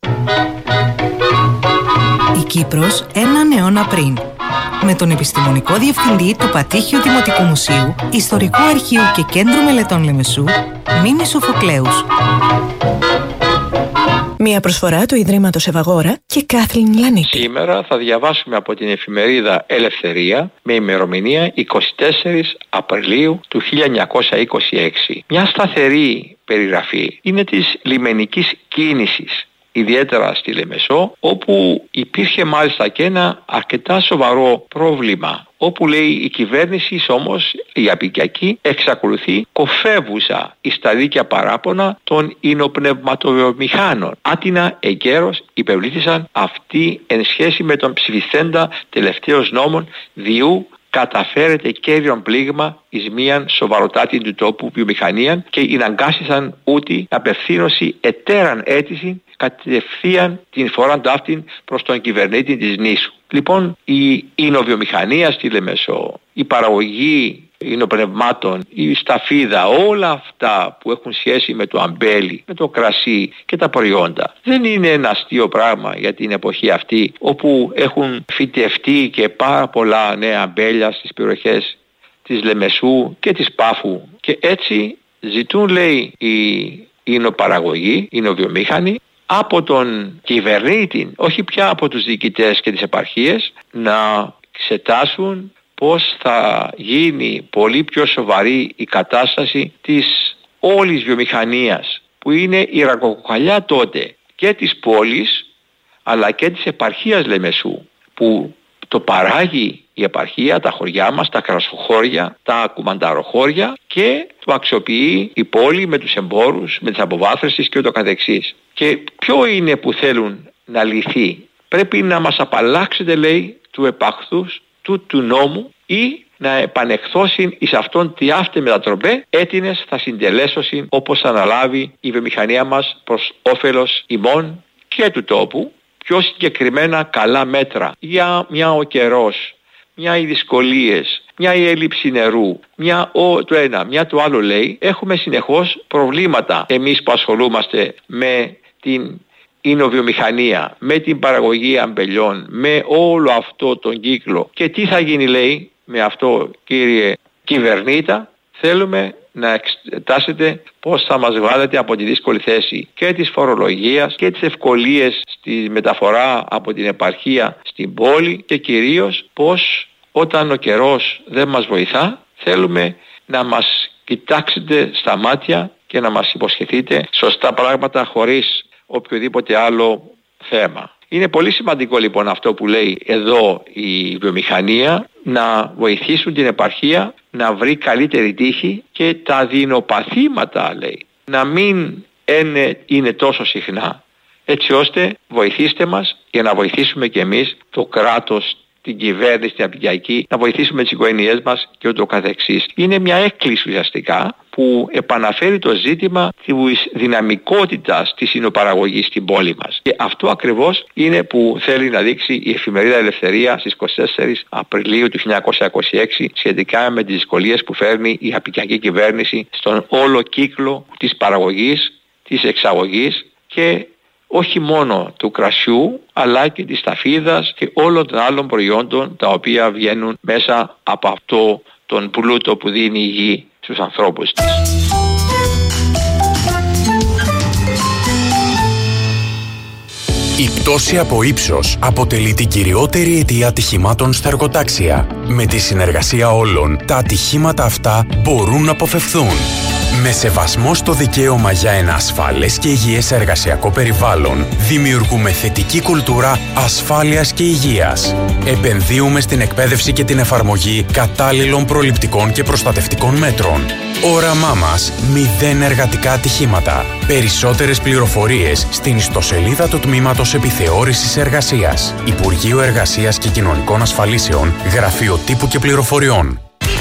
Η Κύπρος έναν αιώνα πριν. Με τον επιστημονικό διευθυντή του Πατήχιου Δημοτικού Μουσείου, Ιστορικού Αρχείου και Κέντρου Μελετών Λεμεσού, Μίμη Σοφοκλέους. Μια προσφορά του Ιδρύματος Ευαγόρα και Κάθλιν Λανίτη. Σήμερα θα διαβάσουμε από την εφημερίδα Ελευθερία με ημερομηνία 24 Απριλίου του 1926. Μια σταθερή περιγραφή είναι της λιμενικής κίνησης, ιδιαίτερα στη Λεμεσό, όπου υπήρχε μάλιστα και ένα αρκετά σοβαρό πρόβλημα, όπου λέει η κυβέρνηση όμως, η απικιακή, εξακολουθεί κοφεύουσα εις τα δίκαια παράπονα των υνοπνευματοβιομηχάνων. Άτινα εγκαίρως υπευλήθησαν αυτοί εν σχέση με τον ψηφισθέντα τελευταίος νόμων, διού καταφέρεται κέριον πλήγμα εις μίαν σοβαροτάτη του τόπου βιομηχανίαν και εναγκάστησαν ούτι να απευθύνωση ετέραν αίτηση κατευθείαν την φοράν ταύτην προς τον κυβερνήτη της νήσου. Λοιπόν, η ινοβιομηχανία στη Λεμεσό, η παραγωγή ινοπνευμάτων, η σταφίδα, όλα αυτά που έχουν σχέση με το αμπέλι, με το κρασί και τα προϊόντα, δεν είναι ένα αστείο πράγμα για την εποχή αυτή, όπου έχουν φυτευτεί και πάρα πολλά νέα αμπέλια στις περιοχές της Λεμεσού και της Πάφου, και έτσι ζητούν, λέει, οι ινοπαραγωγοί, οι ινοβιομήχανοι, από τον κυβερνήτη, όχι πια από τους διοικητές και τις επαρχίες, να εξετάσουν πώς θα γίνει πολύ πιο σοβαρή η κατάσταση της όλης βιομηχανίας, που είναι η ρακοκοκαλιά τότε και της πόλης αλλά και της επαρχίας Λεμεσού, που το παράγει η επαρχία, τα χωριά μας, τα κρασοχώρια, τα κουμανταροχώρια, και το αξιοποιεί η πόλη με τους εμπόρους, με τις αποβάθρεσεις και ούτω καθεξής. Και ποιο είναι που θέλουν να λυθεί? Πρέπει να μας απαλλάξετε, λέει, του επαχθούς του νόμου, ή να επανεχθώσουν εις αυτόν τι αύτε μετατροπέ έτινες θα συντελέσωσιν, όπως αναλάβει η βιομηχανία μας προς όφελος ημών και του τόπου. Πιο συγκεκριμένα καλά μέτρα για μια ο καιρός, μια οι δυσκολίες, μια η έλλειψη νερού, μια το ένα, μια το άλλο, λέει. Έχουμε συνεχώς προβλήματα εμείς που ασχολούμαστε με την ινοβιομηχανία, με την παραγωγή αμπελιών, με όλο αυτό τον κύκλο. Και τι θα γίνει, λέει, με αυτό, κύριε κυβερνήτα? Θέλουμε να εξετάσετε πώς θα μας βγάλετε από τη δύσκολη θέση και της φορολογίας και τις ευκολίες στη μεταφορά από την επαρχία στην πόλη, και κυρίως πώς όταν ο καιρός δεν μας βοηθά θέλουμε να μας κοιτάξετε στα μάτια και να μας υποσχεθείτε σωστά πράγματα χωρίς οποιοδήποτε άλλο θέμα. Είναι πολύ σημαντικό λοιπόν αυτό που λέει εδώ η βιομηχανία, να βοηθήσουν την επαρχία να βρει καλύτερη τύχη και τα δεινοπαθήματα, λέει, να μην είναι τόσο συχνά, έτσι ώστε βοηθήστε μας για να βοηθήσουμε και εμείς το κράτος, την κυβέρνηση, την απικιακή, να βοηθήσουμε τις οικογένειές μας και ούτω καθεξής. Είναι μια έκκληση ουσιαστικά που επαναφέρει το ζήτημα της δυναμικότητας της ινοπαραγωγής στην πόλη μας. Και αυτό ακριβώς είναι που θέλει να δείξει η εφημερίδα Ελευθερία στις 24 Απριλίου του 1926 σχετικά με τις δυσκολίες που φέρνει η απικιακή κυβέρνηση στον όλο κύκλο της παραγωγής, της εξαγωγής και όχι μόνο του κρασιού, αλλά και της σταφίδας και όλων των άλλων προϊόντων τα οποία βγαίνουν μέσα από αυτό τον πλούτο που δίνει η γη στους ανθρώπους της. Η πτώση από ύψος αποτελεί την κυριότερη αιτία ατυχημάτων στα εργοτάξια. Με τη συνεργασία όλων, τα ατυχήματα αυτά μπορούν να αποφευθούν. Με σεβασμό στο δικαίωμα για ένα ασφαλές και υγιές εργασιακό περιβάλλον, δημιουργούμε θετική κουλτούρα ασφάλειας και υγείας. Επενδύουμε στην εκπαίδευση και την εφαρμογή κατάλληλων προληπτικών και προστατευτικών μέτρων. Όραμά μας, 0 εργατικά ατυχήματα. Περισσότερες πληροφορίες στην ιστοσελίδα του Τμήματος Επιθεώρησης Εργασίας. Υπουργείο Εργασίας και Κοινωνικών Ασφαλίσεων, Γραφείο Τύπου και Πληροφοριών.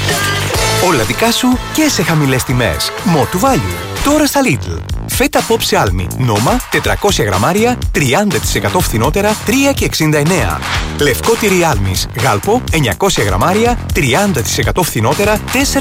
Όλα δικά σου και σε χαμηλές τιμές. More to value. Τώρα στα Lidl. Φέτα Pop Almi. Νόμα 400 γραμμάρια 30% φθηνότερα 3,69. Λευκό τυρί Almis. Γάλπο 900 γραμμάρια 30% φθηνότερα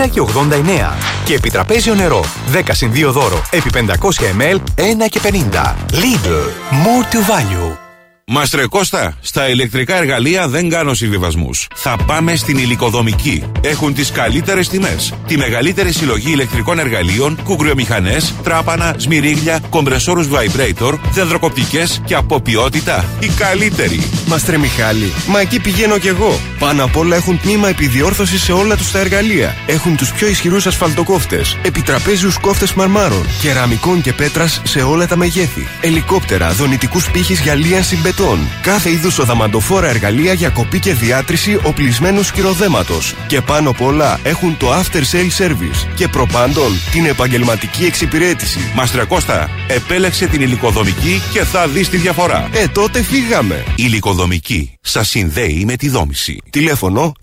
4,89. Και επιτραπέζιο νερό 10+2 δώρο επί 500 ml 1,50. Lidl. More to value. Μάστρε Κώστα, στα ηλεκτρικά εργαλεία δεν κάνω συμβιβασμούς. Θα πάμε στην Υλικοδομική. Έχουν τις καλύτερες τιμές. Τη μεγαλύτερη συλλογή ηλεκτρικών εργαλείων, κουκριομηχανές, τράπανα, σμυρίγλια, κομπρεσόρους vibrator, δεντροκοπτικές και από ποιότητα η καλύτερη. Μάστρε Μιχάλη, μα εκεί πηγαίνω κι εγώ. Πάνω απ' όλα έχουν τμήμα επιδιόρθωσης σε όλα τους τα εργαλεία. Έχουν τους πιο ισχυρούς ασφαλτοκόφτες, επιτραπέζιους κόφτες μαρμάρων, κεραμικών και πέτρας σε όλα τα μεγέθη, ελικόπτερα, δονητικούς πύχης για λίανση μπετών. Κάθε είδους οδαμαντοφόρα εργαλεία για κοπή και διάτρηση οπλισμένου σκυροδέματος. Και πάνω απ' όλα έχουν το after sale service. Και προπάντων την επαγγελματική εξυπηρέτηση. Μάστρε Κώστα, επέλεξε την Υλικοδομική και θα δεις τη διαφορά. Τότε φύγαμε. Υλικοδομική. Σας συνδέει με τη δόμηση. Τηλέφωνο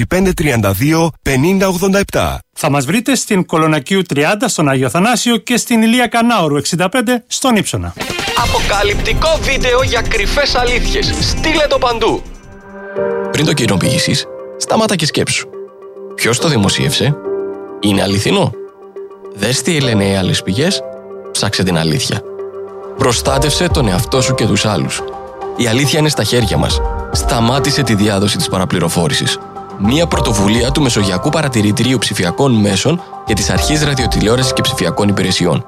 2532 5087. Θα μας βρείτε στην Κολονακίου 30 στον Άγιο Θανάσιο και στην Ηλία Κανάωρου 65 στον Ύψονα. Αποκαλυπτικό βίντεο για κρυφές αλήθειες. Στείλε το παντού. Πριν το κοινοποιήσεις, σταμάτα και σκέψου. Ποιος το δημοσίευσε? Είναι αληθινό? Δες τι λένε οι άλλες πηγές, ψάξε την αλήθεια. Προστάτευσε τον εαυτό σου και τους άλλους. Η αλήθεια είναι στα χέρια μας. Σταμάτησε τη διάδοση της παραπληροφόρησης. Μία πρωτοβουλία του Μεσογειακού Παρατηρητηρίου Ψηφιακών Μέσων και της Αρχής Ραδιοτηλεόρασης και Ψηφιακών Υπηρεσιών.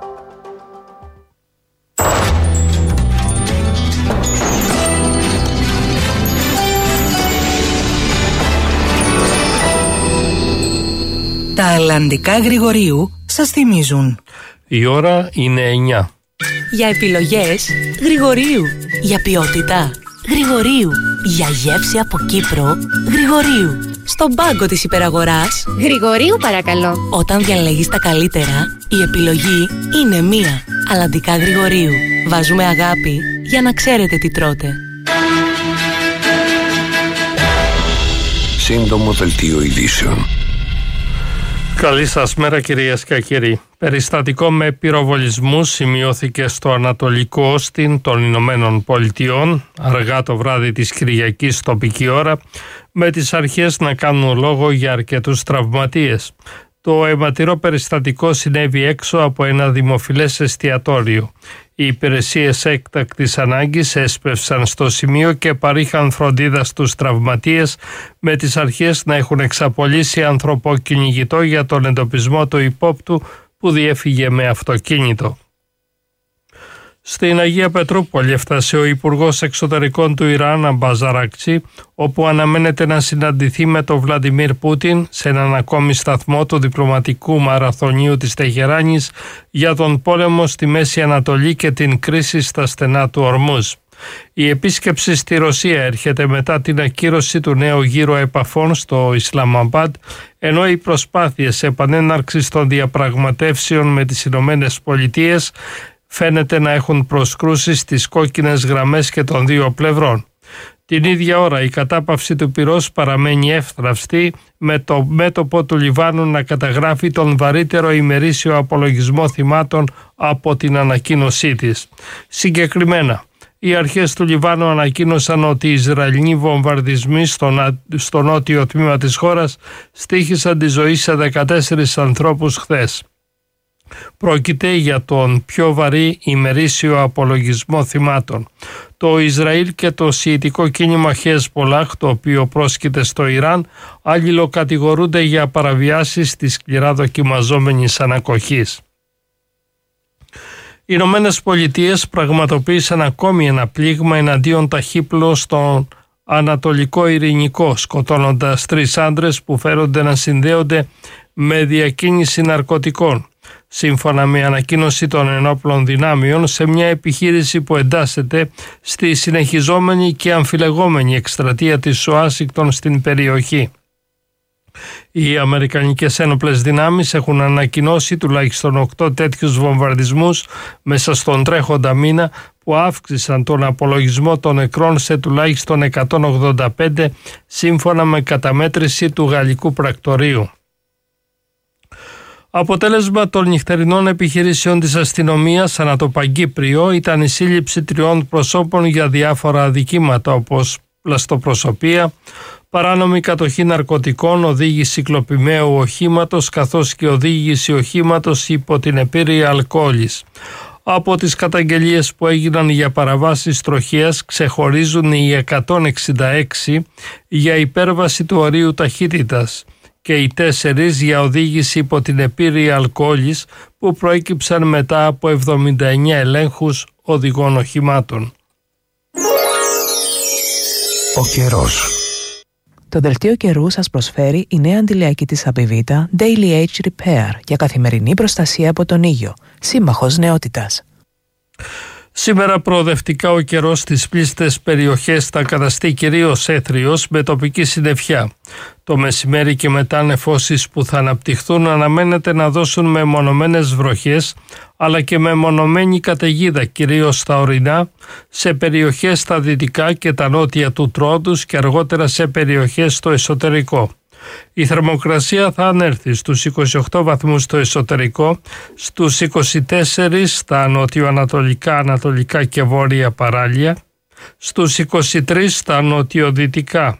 Τα αλλαντικά Γρηγορίου σας θυμίζουν. Η ώρα είναι 9. Για επιλογές Γρηγορίου. Για ποιότητα Γρηγορίου. Για γεύση από Κύπρο Γρηγορίου. Στον πάγκο της υπεραγοράς Γρηγορίου παρακαλώ. Όταν διαλέγεις τα καλύτερα, η επιλογή είναι μία. Αλλαντικά Γρηγορίου. Βάζουμε αγάπη για να ξέρετε τι τρώτε. Σύντομο δελτίο ειδήσεων. Καλή σας μέρα κυρίες και κύριοι. Περιστατικό με πυροβολισμούς σημειώθηκε στο Ανατολικό Όστιν των Ηνωμένων Πολιτειών αργά το βράδυ της Κυριακής τοπική ώρα, με τις αρχές να κάνουν λόγο για αρκετούς τραυματίες. Το αιματηρό περιστατικό συνέβη έξω από ένα δημοφιλές εστιατόριο. Οι υπηρεσίες έκτακτης ανάγκης έσπευσαν στο σημείο και παρήχαν φροντίδα στους τραυματίες, με τις αρχές να έχουν εξαπολύσει ανθρωποκυνηγητό για τον εντοπισμό του υπόπτου που διέφυγε με αυτοκίνητο. Στην Αγία Πετρούπολη έφτασε ο Υπουργός Εξωτερικών του Ιράν, Αμπάζ Αράκτσι, όπου αναμένεται να συναντηθεί με τον Βλαντιμίρ Πούτιν σε έναν ακόμη σταθμό του διπλωματικού μαραθωνίου της Τεχεράνης για τον πόλεμο στη Μέση Ανατολή και την κρίση στα στενά του Ορμούζ. Η επίσκεψη στη Ρωσία έρχεται μετά την ακύρωση του νέου γύρου επαφών στο Ισλαμαμπάντ, ενώ οι προσπάθειες επανέναρξης των διαπραγματεύσεων με τις Ηνωμένες Πολιτείες φαίνεται να έχουν προσκρούσει στις κόκκινες γραμμές και των δύο πλευρών. Την ίδια ώρα η κατάπαυση του πυρός παραμένει εύθραυστη, με το μέτωπο του Λιβάνου να καταγράφει τον βαρύτερο ημερήσιο απολογισμό θυμάτων από την ανακοίνωσή της. Συγκεκριμένα, οι αρχές του Λιβάνου ανακοίνωσαν ότι οι Ισραηλινοί βομβαρδισμοί στο νότιο τμήμα της χώρας στοίχησαν τη ζωή σε 14 ανθρώπους χθες. Πρόκειται για τον πιο βαρύ ημερήσιο απολογισμό θυμάτων. Το Ισραήλ και το σιητικό κίνημα Χεσπολάχ, το οποίο πρόσκειται στο Ιράν, αλληλοκατηγορούνται για παραβιάσεις της σκληρά δοκιμαζόμενης ανακοχής. Οι Ηνωμένες Πολιτείες πραγματοποίησαν ακόμη ένα πλήγμα εναντίον ταχύπλου στον Ανατολικό Ειρηνικό, σκοτώνοντας 3 άντρες που φέρονται να συνδέονται με διακίνηση ναρκωτικών. Σύμφωνα με ανακοίνωση των ενόπλων δυνάμεων, σε μια επιχείρηση που εντάσσεται στη συνεχιζόμενη και αμφιλεγόμενη εκστρατεία της Ουάσιγκτον στην περιοχή. Οι Αμερικανικές ένοπλες δυνάμεις έχουν ανακοινώσει τουλάχιστον 8 τέτοιους βομβαρδισμούς μέσα στον τρέχοντα μήνα, που αύξησαν τον απολογισμό των νεκρών σε τουλάχιστον 185 σύμφωνα με καταμέτρηση του Γαλλικού Πρακτορείου. Αποτέλεσμα των νυχτερινών επιχειρήσεων της αστυνομίας ανά το Παγκύπριο ήταν η σύλληψη 3 προσώπων για διάφορα αδικήματα, όπως πλαστοπροσωπία, παράνομη κατοχή ναρκωτικών, οδήγηση κλοπημαίου οχήματος, καθώς και οδήγηση οχήματος υπό την επίρρεια αλκοόλης. Από τις καταγγελίες που έγιναν για παραβάσεις τροχέας ξεχωρίζουν οι 166 για υπέρβαση του ορίου ταχύτητας και οι 4 για οδήγηση υπό την επίρρεια αλκοόλης, που προέκυψαν μετά από 79 ελέγχους οδηγών οχημάτων. Ο καιρός. Το δελτίο καιρού σας προσφέρει η νέα αντιλιακή της Απιβίτα Daily Age Repair για καθημερινή προστασία από τον ήλιο. Σύμμαχος νεότητας. Σήμερα προοδευτικά ο καιρός στις πλήστες περιοχές θα καταστεί κυρίως έθριος με τοπική συννεφιά. Το μεσημέρι και μετά νεφώσεις που θα αναπτυχθούν αναμένεται να δώσουν μεμονωμένες βροχές, αλλά και μεμονωμένη καταιγίδα κυρίως στα ορεινά, σε περιοχές στα δυτικά και τα νότια του Τρόντους και αργότερα σε περιοχές στο εσωτερικό. Η θερμοκρασία θα ανέλθει στους 28 βαθμούς στο εσωτερικό, στους 24 στα νοτιοανατολικά, ανατολικά και βόρεια παράλια, στους 23 στα νοτιοδυτικά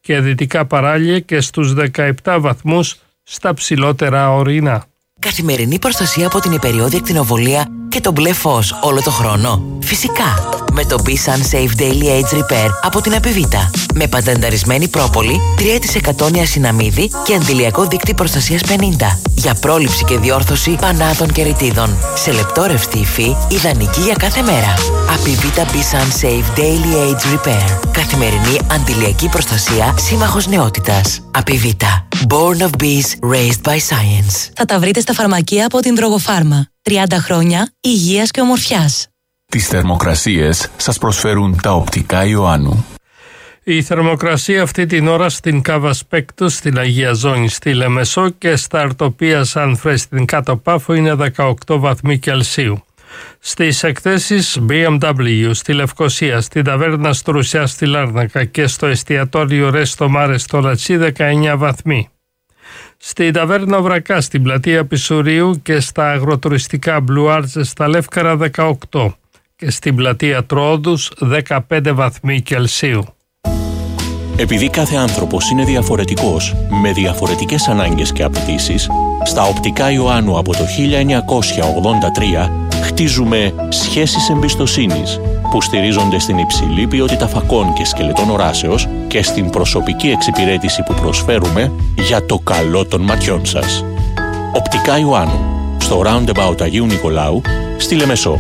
και δυτικά παράλια και στους 17 βαθμούς στα ψηλότερα ορεινά. Καθημερινή προστασία από την υπεριόδια ακτινοβολία και το μπλε φως όλο το χρόνο. Φυσικά, με το B-Sun Safe Daily Age Repair από την Απιβίτα. Με πατενταρισμένη πρόπολη, 3% νιασιναμίδι και αντιλιακό δίκτυ προστασίας 50. Για πρόληψη και διόρθωση πανάτων και ρητίδων. Σε λεπτό ρευστή υφή, ιδανική για κάθε μέρα. Απιβίτα B-Sun Safe Daily Age Repair. Καθημερινή αντιλιακή προστασία, σύμμαχος νεότητας. Απιβίτα. Born of bees, raised by science. Θα τα βρείτε στα φαρμακεία από την Drogofarma. 30 χρόνια υγείας και ομορφιάς. Τις θερμοκρασίες σας προσφέρουν τα οπτικά Ιωάννου. Η θερμοκρασία αυτή την ώρα στην Κάβα Σπέκτου, στην Αγία Ζώνη, στη Λεμεσό και στα Αρτοπία Σάνφρε στην Κάτω Πάφο είναι 18 βαθμοί Κελσίου. Στις εκθέσεις BMW στη Λευκοσία, στην ταβέρνα Στρουσιά στη Λάρνακα και στο εστιατόριο Ρέστο Μάρε στο Λατσί 19 βαθμοί. Στην ταβέρνα Βρακά στην πλατεία Πισουρίου και στα αγροτουριστικά Μπλουάρτζε στα Λεύκαρα 18 και στην πλατεία Τρόοδους 15 βαθμοί Κελσίου. Επειδή κάθε άνθρωπος είναι διαφορετικός, με διαφορετικές ανάγκες και απαιτήσεις, στα οπτικά Ιωάννου από το 1983 χτίζουμε σχέσεις εμπιστοσύνης που στηρίζονται στην υψηλή ποιότητα φακών και σκελετών οράσεως και στην προσωπική εξυπηρέτηση που προσφέρουμε για το καλό των ματιών σας. Οπτικά Ιωάννου, στο Roundabout Αγίου Νικολάου, στη Λεμεσό.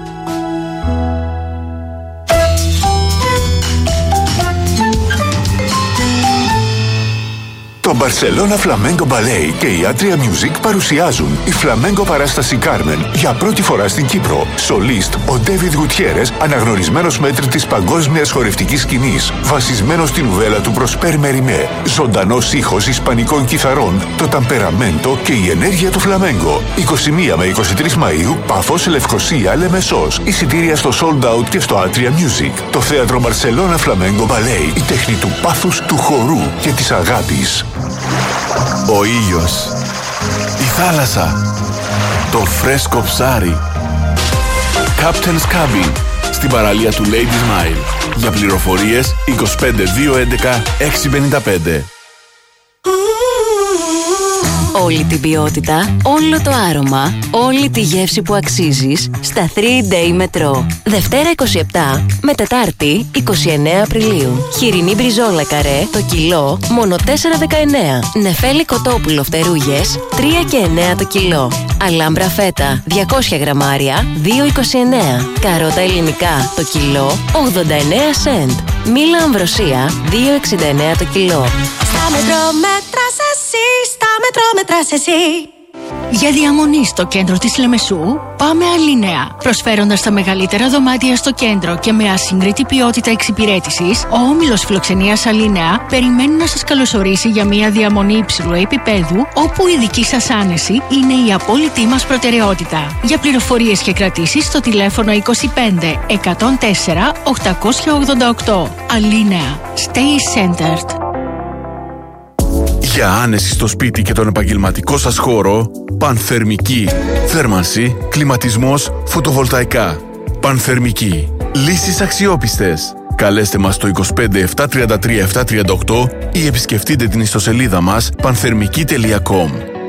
Το Barcelona Flamenco Ballet και η Atria Music παρουσιάζουν η φλαμέγκο παράσταση Carmen για πρώτη φορά στην Κύπρο. Σολίστ ο David Gutierrez, αναγνωρισμένος μέτρη της παγκόσμιας χορευτικής σκηνής, βασισμένος στην νουβέλα του Prosper Mérimée. Ζωντανός ήχος ισπανικών κιθαρών, το ταμπεραμέντο και η ενέργεια του φλαμέγκο. 21 με 23 Μαΐου, Πάφος, Λευκοσία, Λεμεσός. Εισιτήρια στο Sold Out και στο Atria Music. Το θέατρο Barcelona Flamenco Ballet, η τέχνη του πάθους, του χορού και της αγάπης. Ο ήλιος, η θάλασσα, το φρέσκο ψάρι. Captain's Cabin, στην παραλία του Ladies Mile. Για πληροφορίες 25 211 655. Όλη την ποιότητα, όλο το άρωμα, όλη τη γεύση που αξίζεις στα 3-Day Metro. Δευτέρα 27 με Τετάρτη 29 Απριλίου. Χοιρινή μπριζόλα καρέ, το κιλό, μόνο 4,19. Νεφέλη κοτόπουλο φτερούγες, 3,9 το κιλό. Αλάμπρα φέτα, 200 γραμμάρια, 2,29. Καρότα ελληνικά, το κιλό, 89 σεντ. Μήλα αμβροσία, 2,69 το κιλό. Στα Μετρό μέτρας εσύ, στα Μετρό μέτρας εσύ. Για διαμονή στο κέντρο της Λεμεσού, πάμε Αλίνεα. Προσφέροντας τα μεγαλύτερα δωμάτια στο κέντρο και με ασύγκριτη ποιότητα εξυπηρέτησης, ο όμιλος φιλοξενίας Αλίνεα περιμένει να σας καλωσορίσει για μια διαμονή υψηλού επίπεδου, όπου η δική σας άνεση είναι η απόλυτη μας προτεραιότητα. Για πληροφορίες και κρατήσεις στο τηλέφωνο 25 104 888. Αλίνεα. Stay centered. Για άνεση στο σπίτι και τον επαγγελματικό σας χώρο, Πανθερμική. Θέρμανση, κλιματισμός, φωτοβολταϊκά. Πανθερμική. Λύσεις αξιόπιστες. Καλέστε μας στο 25 733 738 ή επισκεφτείτε την ιστοσελίδα μας panθερμική.com.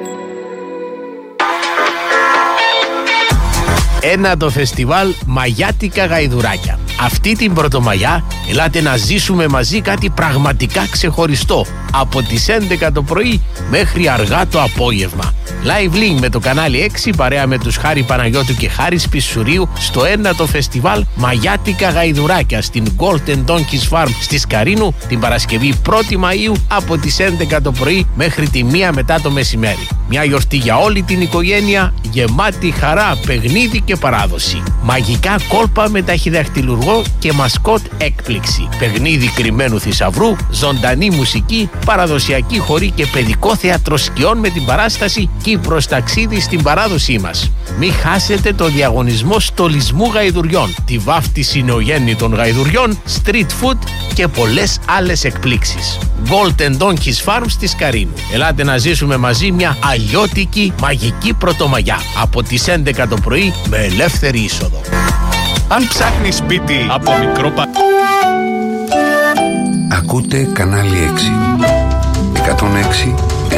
Ένα το φεστιβάλ Μαγιάτικα Γαϊδουράκια. Αυτή την Πρωτομαγιά ελάτε να ζήσουμε μαζί κάτι πραγματικά ξεχωριστό από τις 11 το πρωί μέχρι αργά το απόγευμα. Live link με το κανάλι 6 παρέα με τους Χάρη Παναγιώτου και Χάρης Πισουρίου στο ένατο φεστιβάλ Μαγιάτικα Γαϊδουράκια στην Golden Donkeys Farm στη Σκαρίνου την Παρασκευή 1η Μαΐου από τις 11 το πρωί μέχρι τη 1 μετά το μεσημέρι. Μια γιορτή για όλη την οικογένεια, γεμάτη χαρά, παιχνίδι και παράδοση. Μαγικά κόλπα με ταχυδαχτυλουργό και μασκότ έκπληξη. Παιχνίδι κρυμμένου θησαυρού, ζωντανή μουσική, παραδοσιακή χορή και παιδικό θέατρο σκιών με την παράσταση Κύπρος ταξίδι στην παράδοσή μας. Μην χάσετε το διαγωνισμό στολισμού γαϊδουριών, τη βάφτιση νεογέννητων γαϊδουριών, street food και πολλές άλλες εκπλήξεις. Golden Donkeys Farm στη Σκαρίνου. Ελάτε να ζήσουμε μαζί μια αλλιώτικη μαγική Πρωτομαγιά από τις 11 το πρωί με ελεύθερη είσοδο. Αν ψάχνεις σπίτι από μικρό Ακούτε κανάλι 6. 106, 98,6, 106,9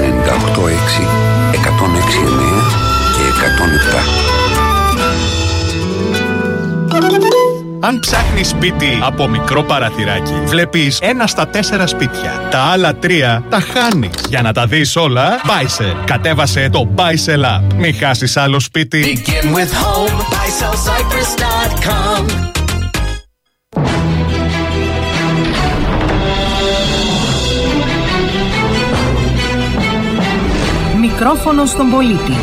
και 107. Αν ψάχνεις σπίτι από μικρό παραθυράκι, βλέπεις 1 στα 4 σπίτια. Τα άλλα 3 τα χάνεις. Για να τα δεις όλα, Buysell. Κατέβασε το Buysell App. Μην χάσεις άλλο σπίτι. Begin with home, BuysellCyprus.com. Μικρόφωνο στον πολίτη.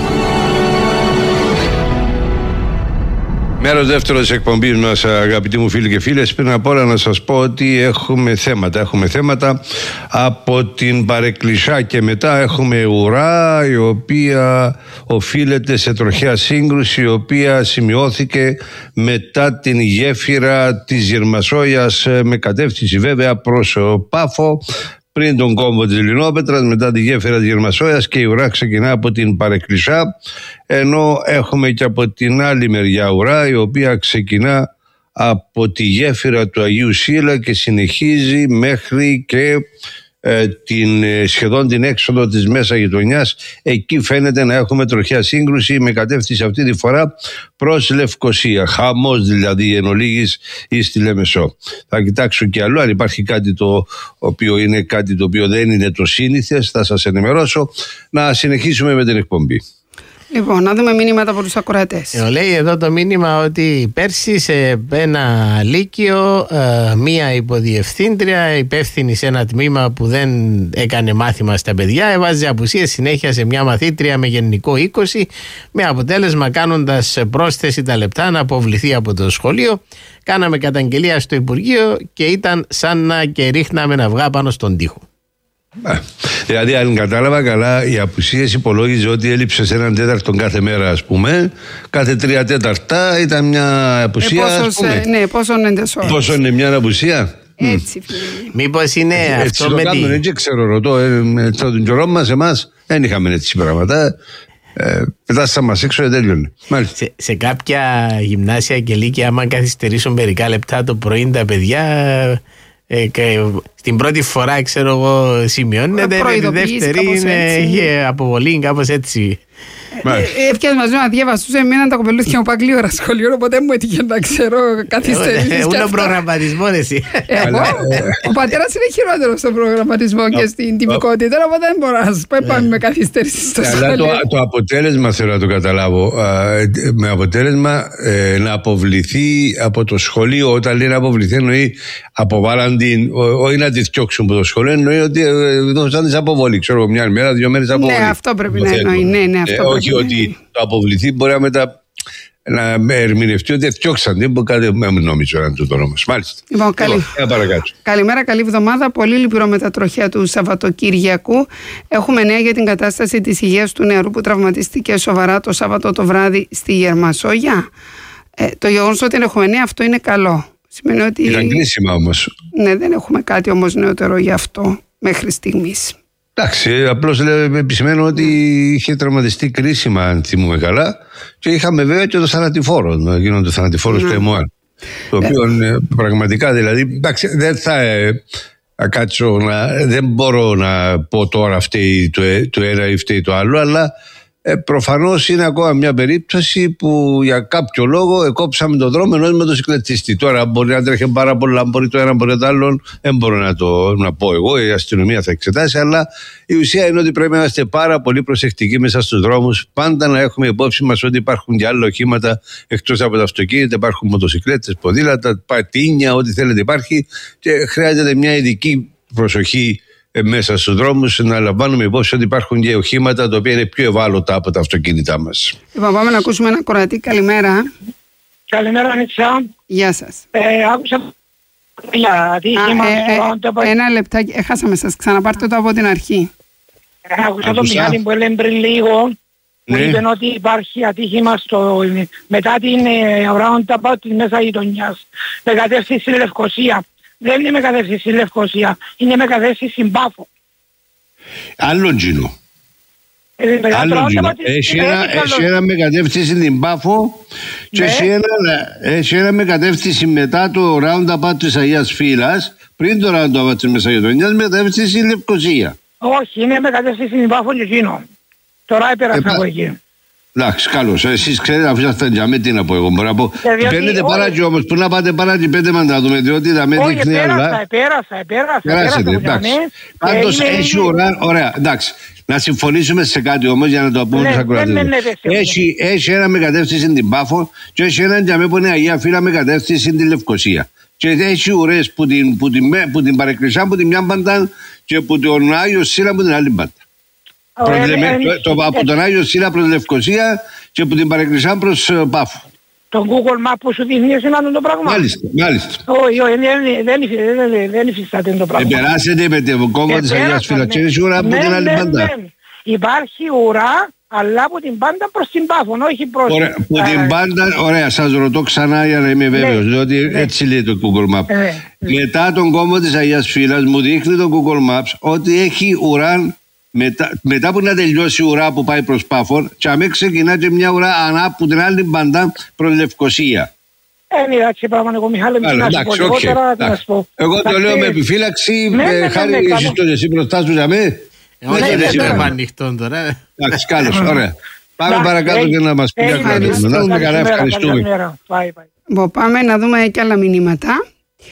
Μέρος δεύτερο της εκπομπής μας, αγαπητοί μου φίλοι και φίλες. Πριν απ' όλα να σας πω ότι έχουμε θέματα. Έχουμε θέματα από την Παρεκκλησιά και μετά έχουμε ουρά, η οποία οφείλεται σε τροχαία σύγκρουση, η οποία σημειώθηκε μετά την γέφυρα της Γερμασόγειας, με κατεύθυνση βέβαια προς Πάφο, πριν τον κόμβο της Λινόπετρας, μετά τη γέφυρα της Γερμασόγειας, και η ουρά ξεκινά από την Παρεκκλησιά, ενώ έχουμε και από την άλλη μεριά ουρά, η οποία ξεκινά από τη γέφυρα του Αγίου Σίλα και συνεχίζει μέχρι και σχεδόν την έξοδο της μέσα γειτονιάς. Εκεί φαίνεται να έχουμε τροχαία σύγκρουση, με κατεύθυνση αυτή τη φορά προς Λευκοσία. Χαμός δηλαδή εν ολίγης ή στη Λεμεσό. Θα κοιτάξω και αλλού αν υπάρχει κάτι το οποίο δεν είναι το σύνηθες, θα σας ενημερώσω. Να συνεχίσουμε με την εκπομπή. Λοιπόν, να δούμε μήνυματα από τους ακροατές. Λέει εδώ το μήνυμα ότι πέρσι σε ένα λύκειο μία υποδιευθύντρια υπεύθυνη σε ένα τμήμα που δεν έκανε μάθημα στα παιδιά έβαζε απουσίες συνέχεια σε μια μαθήτρια με γενικό 20, με αποτέλεσμα, κάνοντας πρόσθεση τα λεπτά, να αποβληθεί από το σχολείο. Κάναμε καταγγελία στο Υπουργείο και ήταν σαν να και ρίχναμε αυγά πάνω στον τοίχο. Δηλαδή, αν κατάλαβα καλά, οι απουσίες υπολόγιζε ότι έλειψε σε 1/4 κάθε μέρα, ας πούμε. Κάθε 3/4 ήταν μια απουσία. Πόσο είναι μια απουσία. Έτσι, μήπως είναι αυτό με τη... Δεν ξέρω, ρωτώ. Στον καιρό μας, εμάς δεν είχαμε έτσι πράγματα. Πετάσαμε μας έξω, τέλειωνε. Σε κάποια γυμνάσια και λύκεια, άμα καθυστερήσουν μερικά λεπτά το πρωί τα παιδιά, στην πρώτη φορά, ξέρω εγώ, σημειώνεται, τη δεύτερη είχε αποβολή, κάπως έτσι. Έφτιαξε μαζί να διαβαστούσε εμένα τα κοπελούθια μου πακλή ώρα σχολείο, οπότε μου έτυχε να ξέρω καθυστερήσεις. Ούτε προγραμματισμό εσύ. Ο πατέρας είναι χειρότερο στον προγραμματισμό και στην τυπικότητα, οπότε δεν μπορώ να σας πω, πάμε με καθυστερήσεις στο σχολείο. Το αποτέλεσμα θέλω να το καταλάβω. Με αποτέλεσμα να αποβληθεί από το σχολείο. Όταν λέει να αποβληθεί, εννοεί αποβάλλαν την, όχι να τη διώξουν από το σχολείο, εννοεί ότι δώσαν της αποβολή. Ξέρω, μια μέρα, 2 μέρες αποβολή. Ναι, αυτό πρέπει να εννοεί. Ναι, αυτό όχι ότι το αποβληθεί μπορεί να ερμηνευτεί ότι διώξαν. Δεν μπορεί κάτι, νομίζω να το όνομα. Μάλιστα. Λοιπόν, καλημέρα, καλή εβδομάδα. Πολύ λυπηρό με τα τροχαία του Σαββατοκύριακου. Έχουμε νέα για την κατάσταση της υγείας του νεαρού που τραυματίστηκε σοβαρά το Σάββατο το βράδυ στη Γερμασόγεια. Το γεγονός ότι έχουμε νέα, αυτό είναι καλό. Σημαίνει ότι... Ήταν κρίσιμα όμως. Ναι, δεν έχουμε κάτι όμως νεότερο γι' αυτό μέχρι στιγμής. Εντάξει, απλώς επισημαίνω ότι είχε τραυματιστεί κρίσιμα, αν θυμούμε καλά, και είχαμε βέβαια και το θανατηφόρο, γίνονται θανατηφόρος του M1. Το οποίο πραγματικά, δηλαδή, εντάξει, δεν θα κάτσω δεν μπορώ να πω τώρα φταίει το ένα ή φταίει το άλλο, αλλά προφανώς είναι ακόμα μια περίπτωση που για κάποιο λόγο εκόψαμε τον δρόμο ενός μοτοσυκλετιστή. Τώρα μπορεί να τρέχει πάρα πολλά, μπορεί το ένα, μπορεί το άλλο, δεν μπορώ να πω εγώ, η αστυνομία θα εξετάσει, αλλά η ουσία είναι ότι πρέπει να είμαστε πάρα πολύ προσεκτικοί μέσα στους δρόμους, πάντα να έχουμε υπόψη μας ότι υπάρχουν και άλλα οχήματα εκτός από τα αυτοκίνητα, υπάρχουν μοτοσυκλέτες, ποδήλατα, πατίνια, ό,τι θέλετε υπάρχει, και χρειάζεται μια ειδική προσοχή μέσα στους δρόμους, να λαμβάνουμε υπόψη ότι υπάρχουν και οχήματα τα οποία είναι πιο ευάλωτα από τα αυτοκίνητά μας. Λοιπόν, πάμε να ακούσουμε ένα κορατή. Καλημέρα. Καλημέρα, Νίτσια. Γεια σας. Άκουσα για ατύχημα. Ένα λεπτάκι, έχασαμε σας. Ξαναπάρτε το από την αρχή. Άκουσα τον Μιχάλη που έλεγε πριν λίγο, που είπε ότι υπάρχει ατύχημα μετά την Roundabout της μέσα γειτονιάς, με κατεύθυνση στη Λευκοσία. Δεν είναι με κατεύθυνση στη Λευκοσία, είναι με κατεύθυνση στην Πάφο. Άλλον κοινό. Έχει ένα με κατεύθυνση στην Πάφο και έχει ένα με κατεύθυνση μετά το roundabout της Αγίας Φύλας Πριν τώρα το άβατσε Μεσαγειτονιάς, μετέφερε στη Λευκοσία. Όχι, είναι με κατεύθυνση στην Πάφο και εκείνο. Τώρα έπερασα από εκεί. Εντάξει, καλώς. Εσείς ξέρετε, αφού ήσασταν για μένα, τι να πω εγώ. Μπορώ να πω. Παίρνετε παράκι όμως, που να πάτε παράκι 5 μαντάτου, διότι τα μέτρη δείχνει άλλα. Πέρασετε, εντάξει. Πάντως έχει ώρα, ωραία, εντάξει. Να συμφωνήσουμε σε κάτι όμως για να το πούμε στους ακροατές. Έχει ένα με κατεύθυνση στην Πάφο και έχει έναν για μένα που είναι Αγία Φύλλα με κατεύθυνση στην Λευκοσία. Και έχει ουρές που την παρεκκλησάν που την μια μπαντά και που τον Άγιο Σύλλα που την άλλη μπαντά. Από τον Άγιο Σύλλα προς Λευκοσία και από την παρεκκλησάν προς Πάφο. Το Google Map που σου δείχνει εσύ να το πράγμα. Μάλιστα. Όχι, δεν υφιστάται το πράγμα. Περάσετε με το κόμμα της Αγίας Φύλλας και έχει ουρά από την άλλη μπαντά. Υπάρχει ουρά, αλλά από την πάντα προς την Πάφο, όχι προς... Που την πάντα, ωραία, σας ρωτώ ξανά για να είμαι βέβαιος, διότι έτσι λέει το Google Map. Μετά τον κόμμα της Αγίας Φύλλας μου δείχνει το Google Maps ότι έχει ουρά, μετά που να τελειώσει η ουρά που πάει προς Πάφο, και αμέ ξεκινά και μια ουρά ανά από την άλλη μπαντά προς Λευκοσία. Εντάξει, πράγμα εγώ Μιχάλη, να σου πω λιγότερα, να σου πω. Εγώ το λέω με επιφύλαξη, χάρη εσείς το εσύ μπροστά σου για μέ. Όχι, δεν είναι ανοιχτό τώρα. Εντάξει, καλώς, ωραία. Πάμε παρακάτω και να μας πει κάτι. Να είστε καλά, ευχαριστούμε. Πάμε να δούμε και άλλα μηνύματα.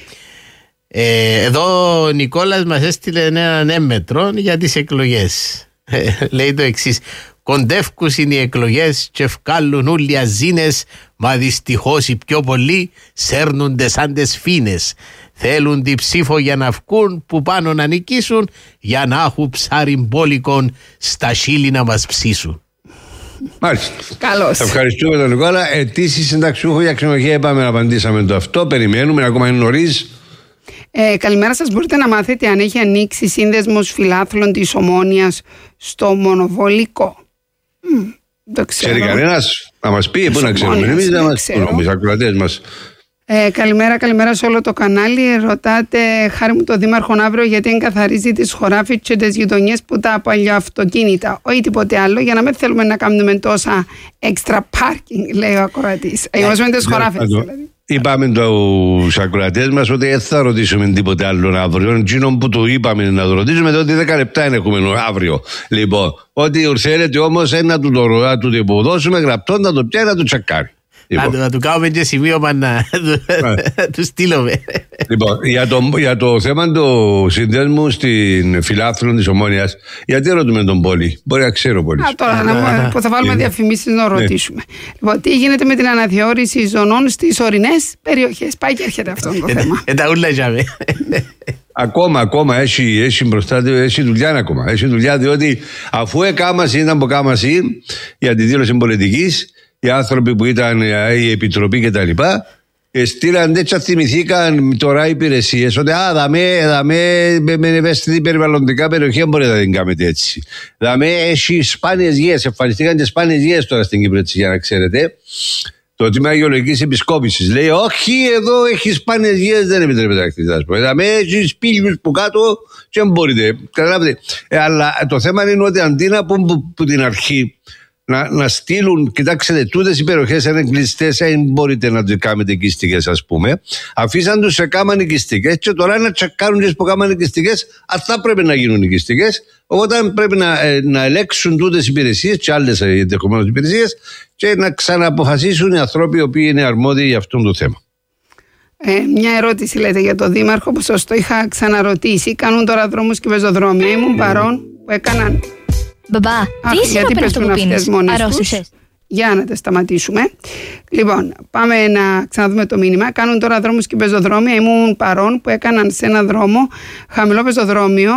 Εδώ ο Νικόλας μας έστειλε έναν έμμετρο για τις εκλογές. Λέει το εξής: κοντεύκους είναι οι εκλογές και ευκάλλουν όλοι αζίνες, μα δυστυχώς οι πιο πολλοί σέρνονται σαν τις φίνες. Θέλουν τη ψήφο για να βγουν που πάνω να νικήσουν, για να έχουν ψάρι μπόλικον στα χείλη να μας ψήσουν. Μάλιστα. Καλώς. Ευχαριστούμε τον Νικόλα. Αιτήσεις συνταξιούχου για ξενοδοχεία, είπαμε να απαντήσαμε το αυτό. Περιμένουμε, ακόμα είναι νωρίς. Καλημέρα σας. Μπορείτε να μάθετε αν έχει ανοίξει σύνδεσμος φιλάθλων της Ομόνοιας στο Μονοβολικό? Δεν ξέρω. Ξέρει κανένας να μας πει? Πού να ξέρουμε εμείς, να μας πούμε, οι ακροατές μας. Καλημέρα σε όλο το κανάλι. Ρωτάτε, χάρη μου, το Δήμαρχο αύριο γιατί εγκαθαρίζει τις χωράφες και τις γειτονιές που τα παλιά αυτοκίνητα. Όχι τίποτε άλλο, για να μην θέλουμε να κάνουμε τόσα extra parking, λέει ο ακροατής. με τις χωράφες δηλαδή. Είπαμε τους ακροατές μας ότι δεν θα ρωτήσουμε τίποτε άλλο αύριο. Εκείνο που το είπαμε να το ρωτήσουμε, διότι 10 λεπτά έχουμε αύριο. Λοιπόν, ότι θέλετε όμως να του το υποδώσουμε γραπτό, να το πιάει, να το τσακάρει. Να του κάνουμε και σημείωμα να του στείλουμε. Λοιπόν, για το θέμα του συνδέσμου στην φιλάθλων της Ομόνοιας, γιατί ρωτούμε τον Πόλη? Μπορεί να ξέρω πολύ. Τώρα που θα βάλουμε διαφημίσεις να ρωτήσουμε. Λοιπόν, τι γίνεται με την αναθεώρηση ζωνών στις ορεινές περιοχές? Πάει και έρχεται αυτό το θέμα. Τα ούλα γιάμε. Ακόμα έχει μπροστά του, έχει δουλειά ακόμα. Έχει δουλειά, διότι αφού ήταν από κάμαση για τη δήλωση πολιτικής, οι άνθρωποι που ήταν η Επιτροπή και τα λοιπά, στείλαν τέτοια, θυμηθήκαν τώρα οι υπηρεσίες ότι με ευαίσθητη περιβαλλοντικά περιοχή μπορείτε να την κάνετε έτσι. Έχει σπάνιες γεές, εμφανιστήκαν και σπάνιες γεές τώρα στην Κύπρο, έτσι, για να ξέρετε. Το τμήμα γεωλογικής επισκόπησης λέει όχι, εδώ έχει σπάνιες γεές, δεν επιτρέπεται να κτίζετε. Έχει σπήλιους που κάτω και δεν μπορείτε. Καταλάβετε. Αλλά το θέμα είναι ότι αντί να πούν που την αρχή να στείλουν, κοιτάξτε, τούτες οι περιοχές είναι κλειστές, δεν μπορείτε να τις κάνετε οικιστικές, ας πούμε. Αφήσαν τους σε κάμαν οικιστικές και τώρα να τσεκάρουν τις που κάμαν οικιστικές, αυτά πρέπει να γίνουν οικιστικές. Οπότε πρέπει να ελέγξουν τούτες οι υπηρεσίες και άλλες ενδεχομένως υπηρεσίες και να ξανααποφασίσουν οι άνθρωποι οι οποίοι είναι αρμόδιοι για αυτό το θέμα. Μια ερώτηση λέτε για τον Δήμαρχο που σας το είχα ξαναρωτήσει. Κάνουν τώρα δρόμους και πεζοδρόμια. Ήμουν παρόν που έκαναν. Μπαμπά, τι σιρόπι είναι αυτό που πίνεις? Αρρώστησες? Για να τα σταματήσουμε. Λοιπόν, πάμε να ξαναδούμε το μήνυμα. Κάνουν τώρα δρόμους και πεζοδρόμια. Ήμουν παρόν που έκαναν σε ένα δρόμο χαμηλό πεζοδρόμιο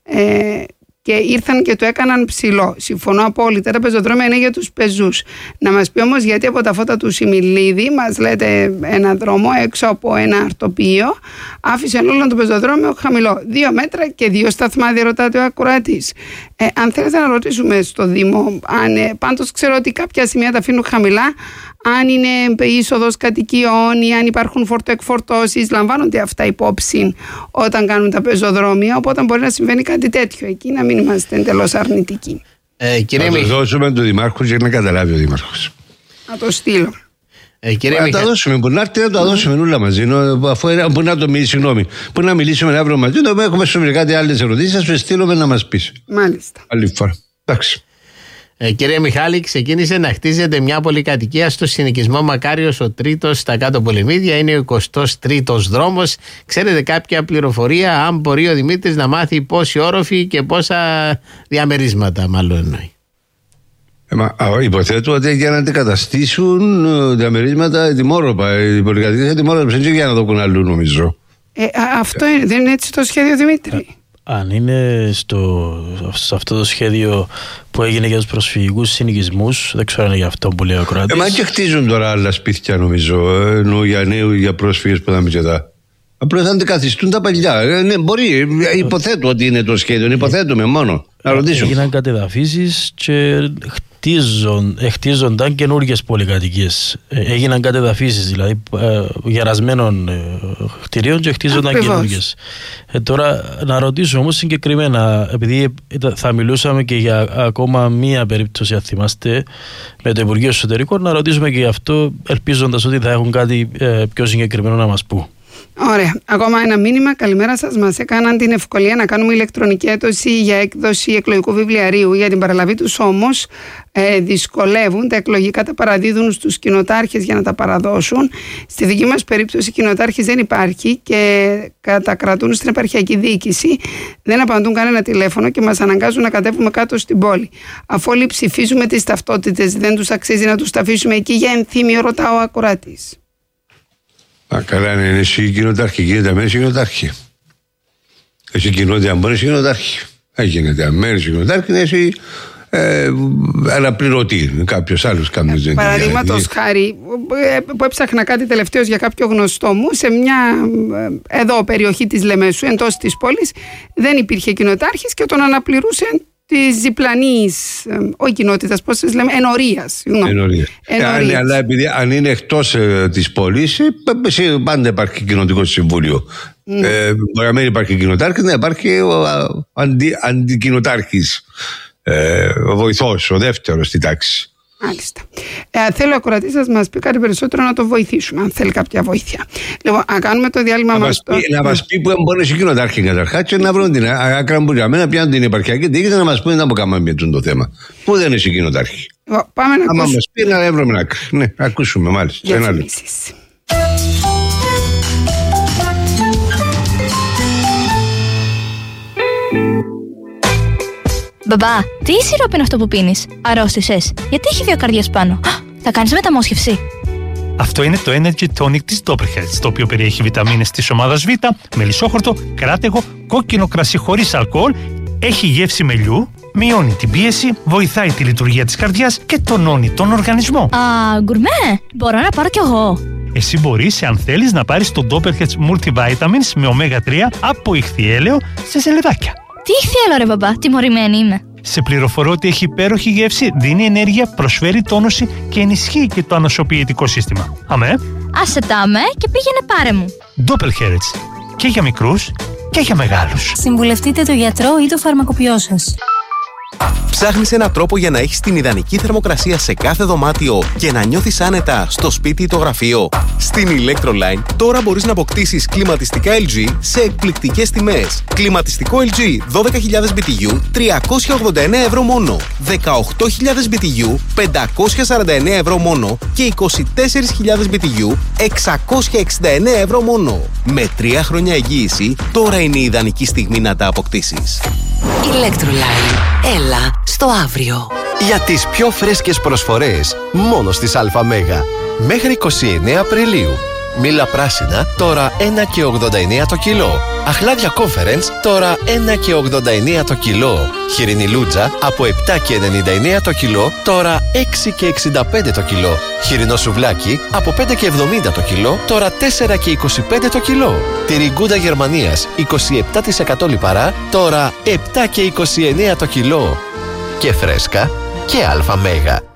και ήρθαν και το έκαναν ψηλό. Συμφωνώ απόλυτα. Τα πεζοδρόμια είναι για τους πεζούς. Να μας πει όμως γιατί από τα φώτα του Σιμιλίδη μας λέτε ένα δρόμο έξω από ένα αρτοπείο άφησε όλο το πεζοδρόμιο χαμηλό. 2 μέτρα και 2 σταθμάδια, ρωτάτε ο ακροατής. Αν θέλετε να ρωτήσουμε στο Δήμο, πάντως ξέρω ότι κάποια σημεία τα αφήνουν χαμηλά. Αν είναι είσοδος κατοικιών ή αν υπάρχουν φορτοεκφορτώσεις, λαμβάνονται αυτά υπόψη όταν κάνουν τα πεζοδρόμια. Οπότε μπορεί να συμβαίνει κάτι τέτοιο εκεί, να μην είμαστε εντελώς αρνητικοί. Θα το δώσουμε του Δημάρχου για να καταλάβει ο Δήμαρχος. Να το στείλω. Να τα δώσουμε, μπορεί να έρθει να τα δώσουμε όλα μαζί. Αφού μπορεί να το μιλήσει, συγγνώμη, μπορεί να μιλήσουμε αύριο μαζί. Το έχουμε σου κάτι άλλες ερωτήσεις, θα σου στείλουμε να μας πεις. Μάλιστα. Άλλη φορά. Εντάξει. Κύριε Μιχάλη, ξεκίνησε να χτίζεται μια πολυκατοικία στο συνοικισμό Μακάριος ο Τρίτος στα Κάτω Πολεμίδια. Είναι ο 23ος δρόμος. Ξέρετε κάποια πληροφορία, αν μπορεί ο Δημήτρης να μάθει πόσοι όροφοι και πόσα διαμερίσματα, μάλλον εννοεί? Υποθέτω ότι για να αντικαταστήσουν διαμερίσματα ετοιμόρροπα. Οι πολυκατοικίες ετοιμόρροπα δεν για να το κουναλούν, νομίζω. Αυτό δεν είναι έτσι το σχέδιο, Δημήτρη? Αν είναι σε αυτό το σχέδιο που έγινε για τους προσφυγικούς συνοικισμούς, δεν ξέρω αν είναι για αυτό που λέει ο Κράτης. Μα και χτίζουν τώρα άλλα σπίτια, νομίζω, ενώ για νέου, για πρόσφυγες που θα μην τσετά. Απλώς θα αντικαθιστούν τα παλιά. Ναι, μπορεί, υποθέτω ότι είναι το σχέδιο, υποθέτουμε μόνο. Να ρωτήσω. Έγιναν κατεδαφίσεις και χτίζονταν καινούργιες πολυκατοικίες. Έγιναν κατεδαφίσεις, δηλαδή γερασμένων κτηρίων και χτίζονταν καινούργιες. Τώρα να ρωτήσω όμως συγκεκριμένα, επειδή θα μιλούσαμε και για ακόμα μία περίπτωση, αν θυμάστε, με το Υπουργείο Εσωτερικών, να ρωτήσουμε και γι' αυτό, ελπίζοντας ότι θα έχουν κάτι πιο συγκεκριμένο να μας πούν. Ωραία. Ακόμα ένα μήνυμα. Καλημέρα σας. Μας έκαναν την ευκολία να κάνουμε ηλεκτρονική έτωση για έκδοση εκλογικού βιβλιαρίου. Για την παραλαβή τους όμως δυσκολεύουν. Τα εκλογικά τα παραδίδουν στους κοινοτάρχες για να τα παραδώσουν. Στη δική μας περίπτωση κοινοτάρχης δεν υπάρχει και κατακρατούν στην επαρχιακή διοίκηση. Δεν απαντούν κανένα τηλέφωνο και μας αναγκάζουν να κατέβουμε κάτω στην πόλη. Αφού όλοι ψηφίζουμε τις ταυτότητες, δεν τους αξίζει να τους τα αφήσουμε εκεί για ενθύμιο, ρωτάω ακροατής. Καλά, είναι εσύ κοινοτάρχη, γίνεται αμέσως κοινοτάρχη. Εσύ κοινότητα, αν μπορεί, κοινοτάρχη. Γίνεται αμέσως κοινοτάρχη, εσύ αναπληρωτή. Κάποιος άλλος κάποιος δεν. Παραδείγματος χάρη, που έψαχνα κάτι τελευταίως για κάποιο γνωστό μου, σε μια εδώ περιοχή της Λεμεσού, εντός της πόλης, δεν υπήρχε κοινοτάρχης και τον αναπληρούσε της διπλανής, όχι κοινότητας, πώς τις λέμε, ενορίας. Αλλά επειδή αν είναι εκτός της πόλης, πάντα υπάρχει κοινοτικό συμβούλιο. Μπορεί να μην υπάρχει κοινοτάρχης, να υπάρχει ο αντικοινοτάρχης, ο βοηθός, ο δεύτερος στη τάξη. Μάλιστα. Θέλω ο ακροατής σας μας πει κάτι περισσότερο να το βοηθήσουμε, αν θέλει κάποια βοήθεια. Λοιπόν, να κάνουμε το διάλειμμα μας. Να μας πει που μπορεί να έχει κοινοτάρχη καταρχάς και να βρουν την άκρα που για μένα πιάνουν την επαρχιακή διοίκηση να μας πούνε να κάνουμε το θέμα. Πού δεν έχει κοινοτάρχη. Πάμε να ακούσουμε. Μας πει να βρούμε άκρη. Ναι, ακούσουμε μάλιστα. Μπαμπά, τι σιρόπι είναι αυτό που πίνεις? Αρρώστησες? Γιατί έχει 2 καρδιές πάνω? Θα κάνεις μεταμόσχευση? Αυτό είναι το Energy Tonic της Doppelherz, το οποίο περιέχει βιταμίνες της ομάδας Β, μελισσόχορτο, κράτεγο, κόκκινο κρασί χωρίς αλκοόλ, έχει γεύση μελιού, μειώνει την πίεση, βοηθάει τη λειτουργία της καρδιάς και τονώνει τον οργανισμό. Γκουρμέ, μπορώ να πάρω κι εγώ. Εσύ μπορείς, αν θέλεις, να πάρεις το Doppelherz Multivitamins με ω3 από ηχθιέλαιο σε σελεδάκια. Τι ηχθιέλαιο ρε μπαμπά, τιμωρημένη είμαι. Σε πληροφορώ ότι έχει υπέροχη γεύση, δίνει ενέργεια, προσφέρει τόνωση και ενισχύει και το ανοσοποιητικό σύστημα. Αμέ. Άσε τα αμέ και πήγαινε πάρε μου. Doppelherz. Και για μικρούς και για μεγάλους. Συμβουλευτείτε το γιατρό ή το φαρμακοποιό σας. Ψάχνεις έναν τρόπο για να έχεις την ιδανική θερμοκρασία σε κάθε δωμάτιο και να νιώθεις άνετα στο σπίτι ή το γραφείο? Στην Electroline τώρα μπορείς να αποκτήσεις κλιματιστικά LG σε εκπληκτικές τιμές. Κλιματιστικό LG 12.000 BTU 389 ευρώ μόνο, 18.000 BTU 549 ευρώ μόνο και 24.000 BTU 669 ευρώ μόνο. Με 3 χρόνια εγγύηση, τώρα είναι η ιδανική στιγμή να τα αποκτήσεις. Electroline. Έλα στο αύριο. Για τις πιο φρέσκες προσφορές μόνο στις ΑΜ. Μέχρι 29 Απριλίου. Μήλα πράσινα τώρα 1,89 το κιλό. Αχλάδια Conference τώρα 1,89 το κιλό. Χοιρινή λούτζα από 7,99 το κιλό τώρα 6,65 το κιλό. Χοιρινό σουβλάκι από 5,70 το κιλό τώρα 4,25 το κιλό. Τυριγκούντα Γερμανίας 27% λιπαρά τώρα 7,29 το κιλό. Και φρέσκα και ΑΜ.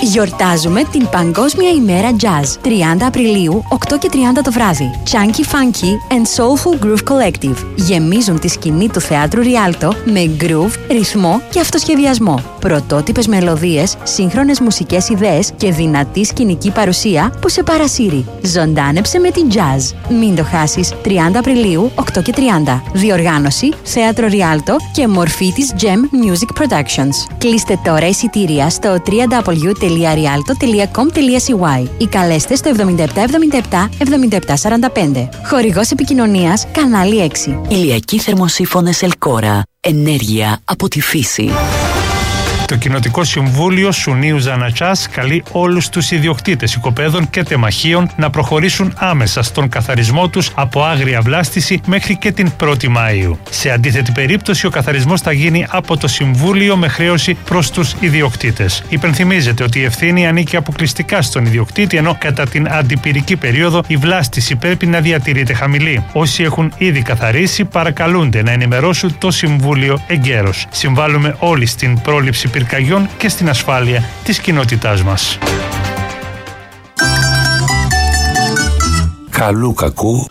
Γιορτάζουμε την Παγκόσμια ημέρα Jazz. 30 Απριλίου, 8 και 30 το βράδυ. Chunky Funky and Soulful Groove Collective γεμίζουν τη σκηνή του Θεάτρου Ριάλτο με groove, ρυθμό και αυτοσχεδιασμό. Πρωτότυπες μελωδίες, σύγχρονες μουσικές ιδέες και δυνατή σκηνική παρουσία που σε παρασύρει. Ζωντάνεψε με την Jazz. Μην το χάσεις. 30 Απριλίου, 8 και 30. Διοργάνωση Θέατρο Ριάλτο και μορφή της Gem Music Productions. Κλείστε τώρα εισιτήρια στο www.rialto.com.cy ή καλέστε στο 7777 7745. Χορηγός επικοινωνίας Κανάλι 6. Ηλιακοί θερμοσύφωνες Ελκόρα. Ενέργεια από τη φύση. Το Κοινοτικό Συμβούλιο Σουνίου Ζανατσάς καλεί όλους τους ιδιοκτήτες οικοπαίδων και τεμαχίων να προχωρήσουν άμεσα στον καθαρισμό τους από άγρια βλάστηση μέχρι και την 1η Μαΐου. Σε αντίθετη περίπτωση, ο καθαρισμός θα γίνει από το Συμβούλιο με χρέωση προς τους ιδιοκτήτες. Υπενθυμίζεται ότι η ευθύνη ανήκει αποκλειστικά στον ιδιοκτήτη, ενώ κατά την αντιπυρική περίοδο η βλάστηση πρέπει να διατηρείται χαμηλή. Όσοι έχουν ήδη καθαρίσει, παρακαλούνται να ενημερώσουν το Συμβούλιο εγκαίρως. Συμβάλλουμε όλοι στην πρόληψη πυρκαγιών και στην ασφάλεια της κοινότητάς μας. Καλού κακού.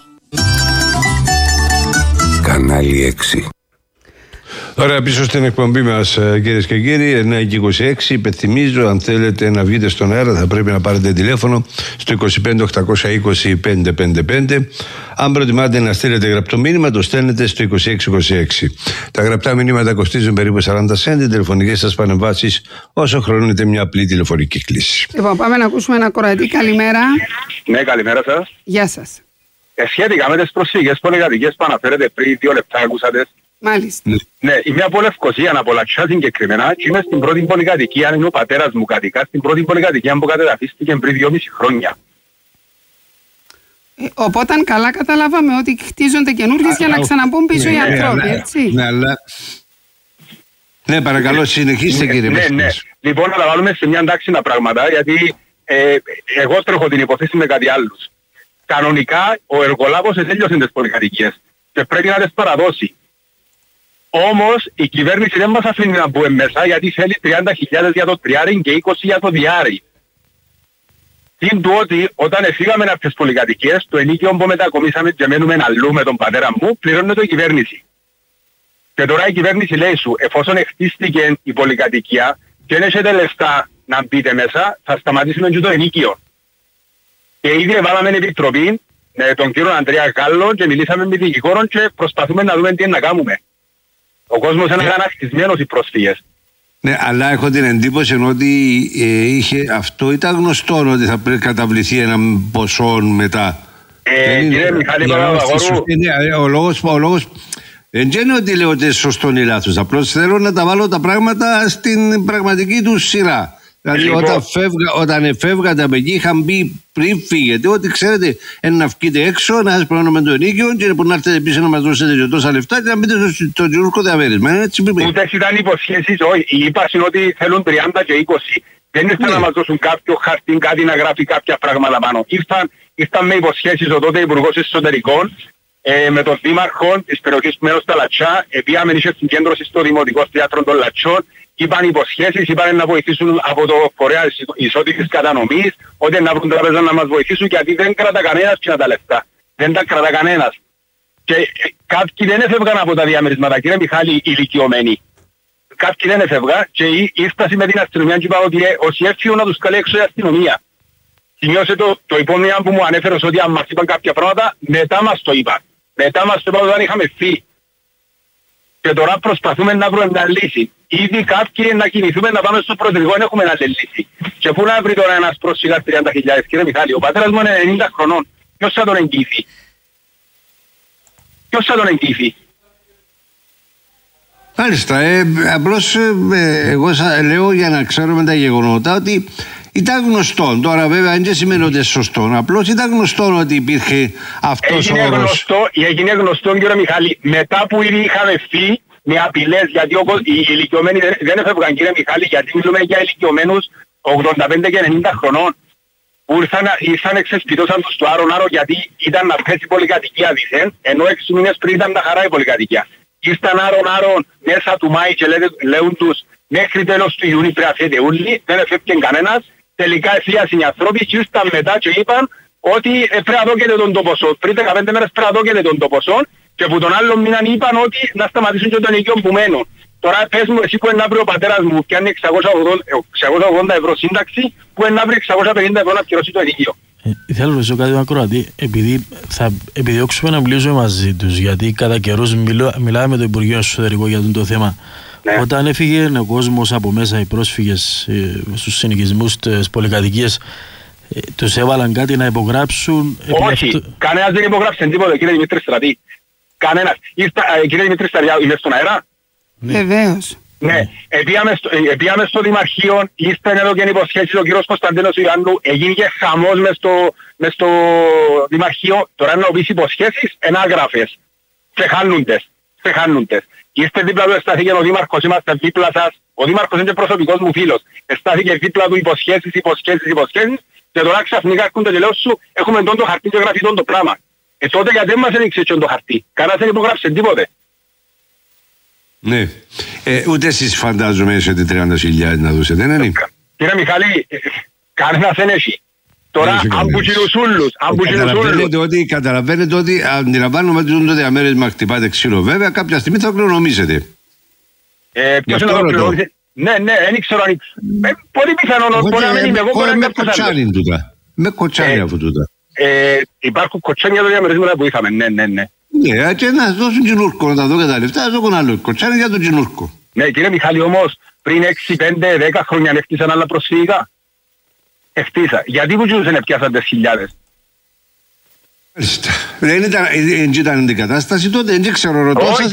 Κανάλι 6. Ωραία, πίσω στην εκπομπή μας, κυρίες και κύριοι, 9:26. Υπενθυμίζω, αν θέλετε να βγείτε στον αέρα, θα πρέπει να πάρετε τηλέφωνο στο 25-820-555. Αν προτιμάτε να στείλετε γραπτό μήνυμα, το στέλνετε στο 2626. Τα γραπτά μηνύματα κοστίζουν περίπου 40 cent. Οι τηλεφωνικές σας πανεμβάσεις όσο χρονίζεται μια απλή τηλεφωνική κλήση. Λοιπόν, πάμε να ακούσουμε ένα κορατή. Καλημέρα. Ναι, καλημέρα σας. Γεια σας. Σχετικά με τις προσφυγές πολυκατοικίες που αναφέρετε πριν 2 λεπτά, ακούσατε. Μάλιστα. Ναι, είμαι από Λευκοσία, από Λατσιά συγκεκριμένα, και είμαι στην πρώτη πολυκατοικία, είναι ο πατέρας μου κατοικά, στην πρώτη πολυκατοικία που κατεδαφίστηκε πριν 2,5 χρόνια. Οπότε καλά καταλάβαμε ότι χτίζονται καινούργιες για να ξαναμπούν πίσω οι άνθρωποι, έτσι. Ναι, αλλά... Ναι, παρακαλώ, συνεχίστε κύριε Μεσίνης. Ναι. Λοιπόν, να τα βάλουμε σε μια τάξη τα πράγματα, γιατί εγώ τρέχω την υποθέση με κάτι άλλους. Κανονικά, ο εργολάβος τέλειωσε τις πολυκατοικίες και πρέπει να τις παραδώσει. Όμως η κυβέρνηση δεν μας αφήνει να μπούμε μέσα, γιατί θέλει 30.000 για το τριάρι και 20 για το διάρι. Συν του ότι όταν φύγαμε από τις πολυκατοικίες, το ενοίκιο που μετακομίσαμε και μένουμε αλλού με τον πατέρα μου, πληρώνει το η κυβέρνηση. Και τώρα η κυβέρνηση λέει σου, εφόσον χτίστηκε η πολυκατοικία και δεν έχετε λεφτά να μπείτε μέσα, θα σταματήσουμε και το ενοίκιο. Και ήδη βάλαμε επιτροπή με τον κύριο Αντρέα Κάλλο και μιλήσαμε με δικηγόρων και προσπαθούμε να δούμε τι να κάνουμε. Ο κόσμος είναι αγανακτισμένος οι πρόσφυγες. Ναι, αλλά έχω την εντύπωση ότι αυτό ήταν γνωστό ότι θα πρέπει να καταβληθεί ένα ποσό μετά. Κύριε Μιχάλη Παπαδαγόρου. Ο λόγος δεν είναι ότι λέω ότι είναι σωστό ή λάθος. Απλώς θέλω να τα βάλω τα πράγματα στην πραγματική του σειρά. Δηλαδή όταν εφεύγατε από εκεί είχαν πει πριν φύγετε ότι ξέρετε να βγείτε έξω, να σας πληρώνουμε το ενίκιο και που να έρθετε πίσω να μας δώσετε και τόσα λεφτά και να μπείτε στο τζιούρκο διαμέρισμα. Ούτες ήταν υποψίες, όχι. Είπα είναι ότι θέλουν 30 και 20. Δεν ήρθαν να μας δώσουν κάποιο χαρτί, κάτι να γράφει κάποια πράγματα πάνω. Ήρθαν με υποσχέσεις ο τότε Υπουργός Εσωτερικών με τον Δήμαρχο της περιοχής του Μένος στα Λατσιά. Πήγαμε είχε συγκέντρωση στο Δημοτικό Θέατρο των Λατσιών. Είπαν υποσχέσεις, είπαν να βοηθήσουν από το φορέα ισότιμης κατανομής, ότι να βρουν τραπέζα να μας βοηθήσουν, γιατί δεν κρατά κανένας πια τα λεφτά. Δεν τα κρατά κανένας. Και κάποιοι δεν έφευγαν από τα διαμερίσματα, κύριε Μιχάλη, ηλικιωμένοι. Κάποιοι δεν έφευγαν και ήρθαν με την αστυνομία και είπα ότι όσοι έφυγαν να τους καλεί έξω η αστυνομία. Σημειώσε το υπόμνημα που μου ανέφερε ότι αν μας είπαν κάποια πράγματα, μετά μας το είπαν. Μετά μας το είπαν όταν είχαμε φύγει. Και τώρα προσπαθούμε να βρούμε μια λύση. Ήδη κάποιοι να κινηθούμε να πάμε στο Προεδρικό, δεν έχουμε άλλη λύση. Και πού να βρει τώρα ένας πρόσφυγας 30.000, κύριε Μιχάλη, ο πατέρας μου είναι 90 χρονών. Ποιος θα τον εγγύθει? Ποιος θα τον εγγύθει? Μάλιστα, απλώς εγώ λέω για να ξέρουμε τα γεγονότα ότι ήταν γνωστό. Τώρα βέβαια δεν σημαίνει ότι είναι σωστό. Απλώς ήταν γνωστό ότι υπήρχε αυτός ο όρος. Έγινε γνωστό, κύριε Μιχάλη, μετά που ήδη είχαμε φύγει με απειλές, γιατί οι ηλικιωμένοι δεν έφευγαν, κύριε Μιχάλη, γιατί μιλούμε για ηλικιωμένους 85 και 90 χρονών που ήρθαν εξεσπιτώσαν τους στο άρο γιατί ήταν να πέσει η πολυκατοικία δίθεν, ενώ 6 μήνες πριν ήταν να χαρά η πολυκατοικία. Ήρθαν άρον μέσα του Μάη και λέουν τους μέχρι τέλος του Ιούνιου πρέπει να φύγετε όλοι, δεν έφευγε κανένας τελικά εφίασαν οι άνθρωποι και ήρθαν μετά και είπαν ότι πρέπει να δώκεται τον το ποσό. Πριν 15 μέρες πρέπει να δώκεται τον το ποσό και που τον άλλο μήνα είπαν ότι να σταματήσουν και τον οικείο που μένουν. Τώρα πες μου εσύ που είναι να βρει ο πατέρας μου και είναι 680 ευρώ σύνταξη, που είναι να βρει 650 ευρώ να πληρώσει το ενοικείο. Θέλω να ρωτήσω κάτι ακροατή, επειδή θα επιδιώξουμε να μιλήσουμε μαζί τους, γιατί κατά καιρούς μιλάμε με το Υπουργείο Εσωτερικό για το θέμα. Ναι. Όταν έφυγε ο κόσμος από μέσα, οι πρόσφυγες στους συνοικισμούς, στις πολυκατοικίες, τους έβαλαν κάτι να υπογράψουν? Όχι, κανένας δεν υπογράψε τίποτα, κύριε Δημήτρη Στρατή. Κανένας. Κύριε Δημήτρη Στρατή, είμαι στον αέρα. Βεβαίως. Ναι, επίαμε στο Δημαρχείο, ήρθαν εδώ και υποσχέσεις ο κύριος Κωνσταντίνος Ιωάννου, έγινε και χαμός μες στο Δημαρχείο, τώρα να πεις υποσχέσεις, ενάγραφες, ξεχάνοντες. Ήρθε δίπλα του, εστάθηκε ο Δήμαρχος, είμαστε δίπλα σας, ο Δήμαρχος είναι προσωπικός μου φίλος, εστάθηκε δίπλα του υποσχέσεις και τώρα ξαφνικά έρχονται και λέω σου, έχουμε τον το χαρτί και γράφει τον το πράγμα. Τότε γιατί δεν μας έδειξε το χαρτί, κανένας δεν υπογράψε τίποτε. Ναι. Ούτε εσείς φαντάζομαι έχετε 30.000 να δώσετε, δεν είναι? Κύριε Μιχάλη, κανένας δεν έχει. Τώρα, αν που κινουσούλους. Καταλαβαίνετε ότι αντιλαμβάνομαι ότι το διαμέρισμα χτυπάτε ξύλο. Βέβαια, κάποια στιγμή θα κληρονομήσετε. Ποιος είναι να το κληρονομήσετε? Ναι, δεν ξέρω αν... Πολύ πιθανόν, μπορεί να μην είμαι εγώ, μπορεί να είναι κάποιος άλλος. Με κοτσάνι αφού τούτα. Υπάρχουν κοτσάνι για το διαμερίσματα που είχαμε, ναι. Ναι, και να δώσουν τζινούρκο, να τα δω και τα λεφτά, να δω άλλο κοτσάνι για τον τζινούρκο. Ναι, κύριε Μιχάλη, όμως, πριν 6, 5, 10 χρόνια έφτιασαν άλλα προσφυγικά. Εφτίσα. Γιατί που δεν έπιασαν τις χιλιάδες? Δεν ήταν αντικατάσταση τότε, δεν ξέρω, ρωτώ σας.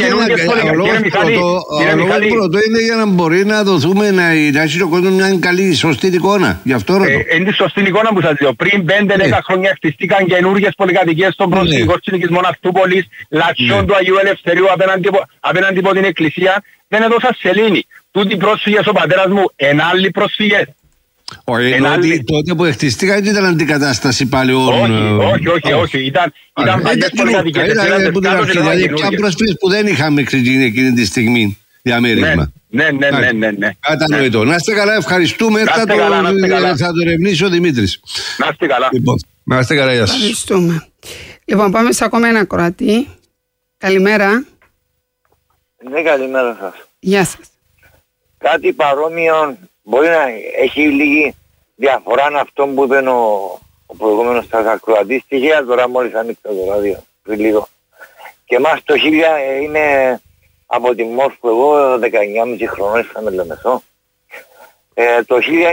Πρώτο είναι για να μπορεί να δοθούμε, να έχει ο κόσμος μια καλή, σωστή εικόνα. Γι' αυτό ρωτώ. Είναι σωστή εικόνα που σας λέω. Πριν 5-10 χρόνια χτιστήκαν καινούργιες πολυκατοικίες στον προσφυγικό συνοικισμό Αυτούπολης, Λατσιών του Αγίου Ελευθερίου απέναντι από την Εκκλησία. Δεν έδωσαν σελήνη. Τούτοι πρόσφυγες ο πατέρας μου, άλλοι πρόσφυγες. Όχι, τότε που χτιστήκαν ήταν αντικατάσταση πάλι όλων. Όχι. Ήταν παλιές πολυκατοικίες. Δηλαδή πια πρόσφυγες που δεν είχαμε εκείνη τη στιγμή διαμέρισμα. Ναι. Κατανοητό. Να είστε καλά, ευχαριστούμε. Θα το ερευνήσει ο Δημήτρης. Να είστε καλά. Να είστε καλά, γεια σας. Ευχαριστούμε. Λοιπόν, πάμε σε ακόμα ένα ακροατή. Καλημέρα. Ναι, καλημέρα σας. Γεια σας. Κάτι παρόμοιο μπορεί να έχει λίγη διαφορά με αυτό που είπε ο προηγούμενος σας ακροατής. Τυχαία τώρα μόλις ανοίξα το ράδιο πριν λίγο. Και εμάς το 1000 είναι από τη ΜΟΣ που εγώ 19,5 χρονών ήρθα με Λεμεσό. Το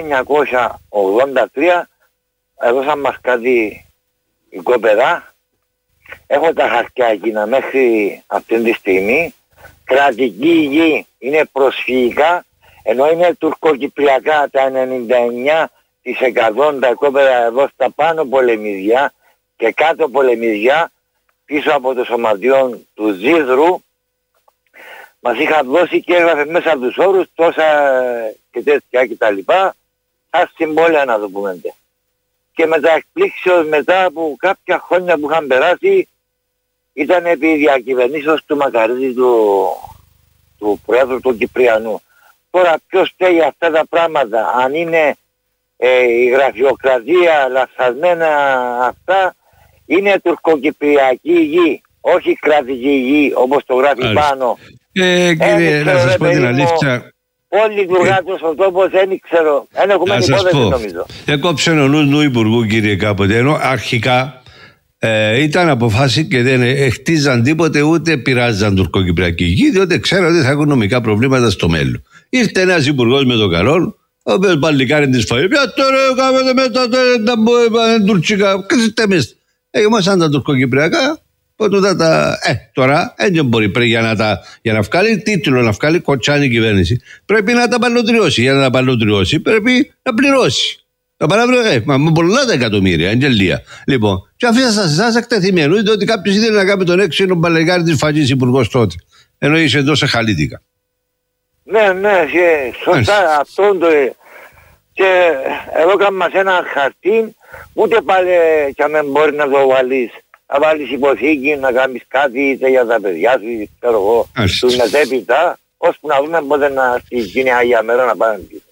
1983 έδωσαν μας κάτι οικόπεδα. Έχω τα χαρτιά εκείνα μέχρι αυτή τη στιγμή. Κρατική γη είναι προσφυγικά, ενώ είναι τουρκοκυπριακά τα 99% τα οικόπεδα εδώ στα πάνω πολεμιζιά και κάτω πολεμιζιά πίσω από το σωματιό του Ζίδρου. Μας είχαν δώσει και έγραφε μέσα από τους όρους τόσα και τέτοια και τα λοιπά, σαν συμβόλαια να το πούμε. Και μετά εκπλήξεως μετά από κάποια χρόνια που είχαν περάσει, ήταν επί διακυβερνήσεως του Μακαρίδη του Προέδρου του Κυπριανού. Τώρα ποιος φταίει αυτά τα πράγματα, αν είναι η γραφειοκρατία, λαθασμένα αυτά, είναι τουρκοκυπριακή γη, όχι κρατική γη όπως το γράφει πάνω. Κύριε, να σας πω την αλήθεια. Όλοι λειτουργάτε ο τόπος, δεν ξέρω. Δεν έχουμε υπόθεση νομίζω. Έκοψε ο νους του Υπουργού, κύριε, κάποτε, ενώ αρχικά ήταν αποφάσει και δεν χτίζαν τίποτε, ούτε πειράζαν τουρκοκυπριακή γη, διότι ξέραν ότι θα έχουν νομικά προβλήματα στο μέλλον. Ήρθε ένας υπουργός με το καλό, ο οποίος παλικάρει της φαγή. Ποια τώρα κάνετε μετά τα τουρκικά, κρατήστε εμείς. Είμαστε σαν τα τουρκοκυπριακά. Τώρα δεν μπορεί για να βγάλει τίτλο, να βγάλει κοτσάνη κυβέρνηση, πρέπει να τα παλωτριώσει. Για να τα παλωτριώσει πρέπει να πληρώσει. Μα πολλά τα εκατομμύρια, αγγελία. Λοιπόν, και αφήσα εσάς εκτεθειμένου, είδε ότι κάποιος ήθελε να κάνει τον έξινο μπαλεγάρι της φαγής υπουργός τότε. Ενώ είσαι εδώ σε χαλίτικα. Ναι, σωστά αυτό το. Και εδώ κάνουμε ένα χαρτί, ούτε πάλι και αν μπορεί να το βάλεις. Να βάλεις υποθήκη, να κάνεις κάτι είτε για τα παιδιά σου, ξέρω εγώ, τους μετέπειτα, ώσπου να δούμε πότε να γίνει Αγία Μέρα να πάνε πίσω.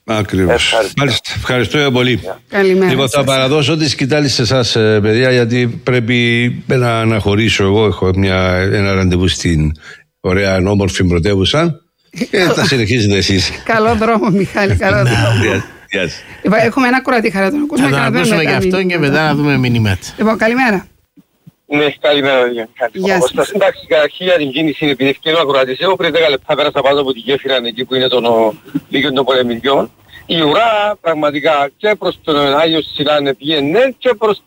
Ακριβώς. Μάλιστα. Ευχαριστώ πολύ. Καλημέρα. Λοιπόν, θα παραδώσω τη σκητάλη σε εσάς, παιδιά, γιατί πρέπει να αναχωρήσω. Εγώ έχω ένα ραντεβού στην ωραία όμορφη πρωτεύουσα και θα συνεχίσετε εσείς. Καλό δρόμο, Μιχάλη, καλό δρόμο. Λοιπόν, έχουμε ένα κουρατή χαρά, τον ακούσουμε. Θα τον ακούσουμε γι' αυτό και μετά να δούμε μηνύματα. Λοιπόν, καλημέρα. Ναι, καλημέρα. Εντάξει, καταρχήν για την κίνηση, επειδή ευκαιρία ακροατής, εγώ πριν 10 λεπτά πέρασα πάνω από τη γέφυρα εκεί που είναι το Λύκειο των Πολεμικιών. Η ουρά πραγματικά και προς τον Άγιο Σιλάνε πήγαινε και προς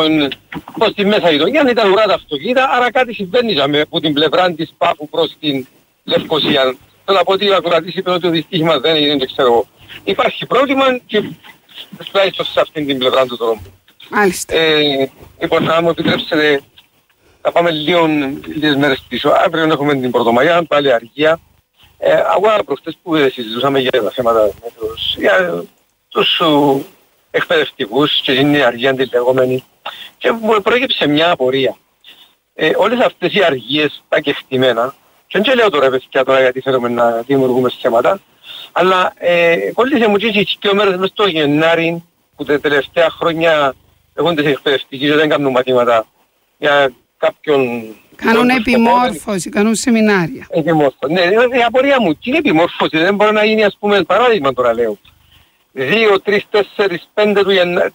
τη μέσα γειτονιά ήταν ουρά τα αυτοκίνητα, άρα κάτι συμβαίνει από την πλευρά της Πάφου προς την Λευκοσία. Θέλω να πω ότι ο ακροατής είπε ότι το δυστύχημα δεν έγινε, το ξέρω εγώ. Υπάρχει πρόβλημα και τουλάχιστον σε αυτήν την πλευρά του δρόμου. Μάλιστα. Λοιπόν, να μου επιτρέψετε, θα πάμε λίγες μέρες πίσω. Αύριο έχουμε την Πρωτομαγιά, πάλι αργία. Αγώνα προχτές που συζητούσαμε για τα θέματα για τους εκπαιδευτικούς και είναι αργία αντιλεγόμενη. Και μου προέκυψε μια απορία. Όλες αυτές οι αργίες, τα κεκτημένα, και δεν λέω τώρα παιδιά τώρα γιατί θέλουμε να δημιουργούμε σχέματα, αλλά κόλλησε μου και 2 μέρες μες στο Γενάρη που τα τελευταία χρόνια έχουν τις εκπαιδευτικοί και δεν κάνουν μαθήματα για κάποιον... Κάνουν επιμόρφωση, κάνουν σεμινάρια. Επιμόρφωση. Ναι, η απορία μου, τι είναι επιμόρφωση, δεν μπορεί να γίνει ας πούμε παράδειγμα τώρα λέω. 2, 3, 4, 5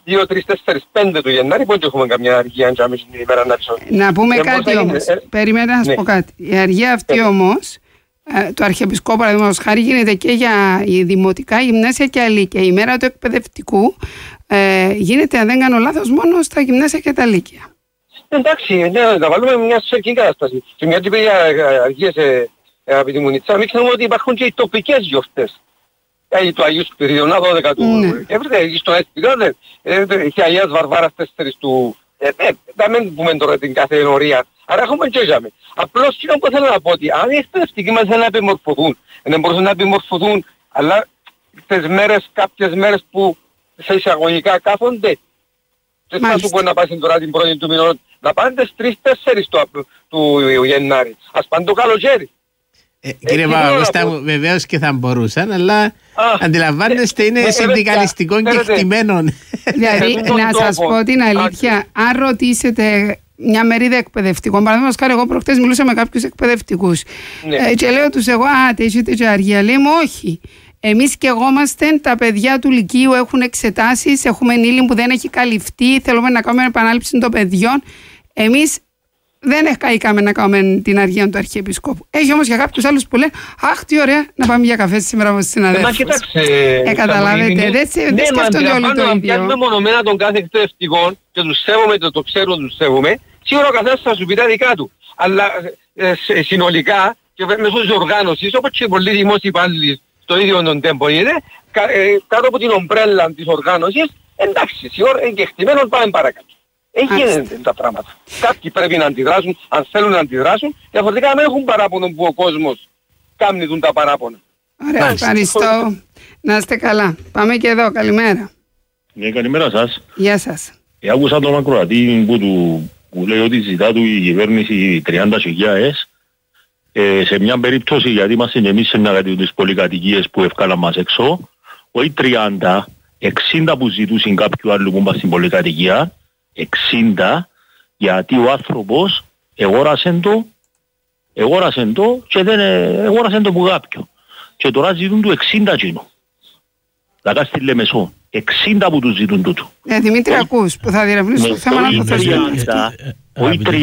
του Γενάρη, πότε έχουμε καμιά αργία αν την ημέρα να ψω. Να πούμε κάτι όμως, περιμένετε να σας πω κάτι. Η αργία αυτή όμως, το Αρχιεπισκόπο παραδείγματος χάρη γίνεται και για δημοτικά, γυμνάσια και αλύκεια. Η μέρα του εκπαιδευτικού γίνεται, αν δεν κάνω λάθος, μόνο στα γυμνάσια και τα λύκεια. Εντάξει, ναι, να βάλουμε μια σωσιακή κατάσταση. Και μια τύπη αργίες, αγαπητή μου Νιτσά, μην ξέρουμε ότι υπάρχουν και οι τοπικές γιορτές. Του Αγίου Σπυριδονά 12 του Εύρυτε, στον Έσπιδο, η Αγίας Βαρβάρας 4 του... Δεν μην πούμε τώρα την κάθε ενορία. Άρα έχουμε και είχαμε. Απλώς κοινό που θέλω να πω ότι αν οι εκπαιδευτικοί μας θέλουν να επιμορφωθούν, δεν μπορούσαν να επιμορφωθούν, αλλά τις μέρες, κάποιες μέρες που σε εισαγωγικά κάθονται, δεν θα σου πω να πας τώρα την πρώτη του μηνών, να πάνε τις 3-4 του Γενάρη. Ας πάνε το καλοκαίρι. Κύριε Παπαγώστα μου, βεβαίως και θα μπορούσαν, αλλά αντιλαμβάνεστε είναι συνδικαλιστικών και εκτιμένων. Δηλαδή, να σας πω την αλήθεια, αν ρωτήσετε μια μερίδα εκπαιδευτικών, παραδείγματος χάρη, εγώ προχτές μιλούσα με κάποιους εκπαιδευτικούς και λέω τους εγώ, έχετε και αργία, λέει μου όχι. Εμείς καιγόμαστε, τα παιδιά του Λυκείου έχουν εξετάσεις, έχουμε ενήλυν που δεν έχει καλυφθεί, θέλουμε να κάνουμε επανάληψη των παιδιών. Εμείς δεν έχαμε να κάνουμε την αργία του Αρχιεπισκόπου. Έχει όμως για κάποιους άλλους που λένε αχ, τι ωραία να πάμε για καφέ σήμερα με τους συναδέλφους. Καταλάβετε, δεν σκέφτονται όλοι το ίδιο. Αν πιάνουμε μονομένα τον κάθε εκπαιδευτικό και τους σέβομαι, το ξέρουμε, τους σέβομαι, σίγουρα ο καθένας θα σου πει τα δικά του. Αλλά συνολικά και μέσω της οργάνωσης, όπως και πολλοί δημόσιοι υπάλληλοι στο ίδιο τον τέμπο είναι, κάτω από την ομπρέλα της οργάνωσης, εντάξει, σίγουρα εγκεχτημένος πάμε παρακάτω. Γίνονται τα πράγματα. Κάποιοι πρέπει να αντιδράσουν, αν θέλουν να αντιδράσουν, διαφορετικά να έχουν παράπονο που ο κόσμος κάμνητουν τα παράπονα. Ωραία, ευχαριστώ. Να είστε καλά. Πάμε και εδώ, καλημέρα. Ναι, καλημέρα σας. Γεια σας. Άκουσα τον ακροατή που λέει ότι ζητά του η κυβέρνηση 30.000 σε μια περίπτωση, γιατί είμαστε και εμείς σε μια τις πολυκατοικίες που ευκάλαν μας έξω, όχι 30, 60 που ζητούσαν κάποιου άλλου που είμαστε στην πολυκατοικία, 60, γιατί ο άνθρωπος εγόρασε το και δεν εγόρασε το που κάποιο. Και τώρα ζητούν του 60 κοινό. Λακά στη Λεμεσό. 60 που τους ζητούν τούτο. Δημήτρη, ακούς που θα διερευνήσω το θέμα να το θέσουμε. Όχι 30,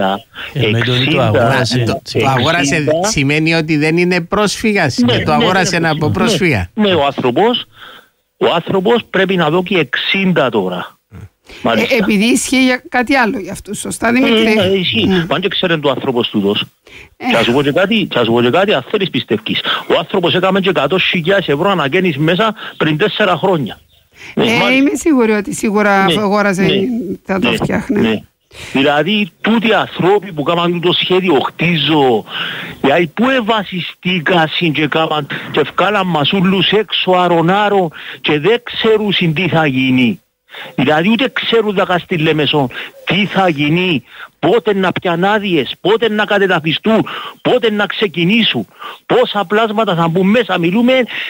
60. Το αγόρασε σημαίνει ότι δεν είναι πρόσφυγας και το αγόρασε από πρόσφυγα. Ναι, ο άνθρωπος πρέπει να δω και 60 τώρα. Επειδή ισχύει για κάτι άλλο για αυτούς, σωστά Δημήτρη? Ισχύει. Πάνε και ξέρουν το άνθρωπος τούτος. Και ας σου πω και κάτι, αν θέλεις πιστεύεις. Ο άνθρωπος έκαμε και 100.000 ευρώ αναγέννης μέσα πριν 4 χρόνια. Είμαι σίγουρη ότι σίγουρα αγόρασε θα το φτιάχνε. Δηλαδή τούτοι ανθρώποι που κάναν το σχέδιο χτίζω, δηλαδή που ευασιστήκασαν και κάμαν και ευκάλαν μας ούλους έξω αρονάρων και δεν ξέρουν τι θα γίνει. Δηλαδή ούτε ξέρουν τα στη Λεμεσό τι θα γίνει, πότε να πιάνουν άδειες, πότε να κατεδαφιστούν, πότε να ξεκινήσουν, πόσα πλάσματα θα μπουν μέσα. Μιλούμε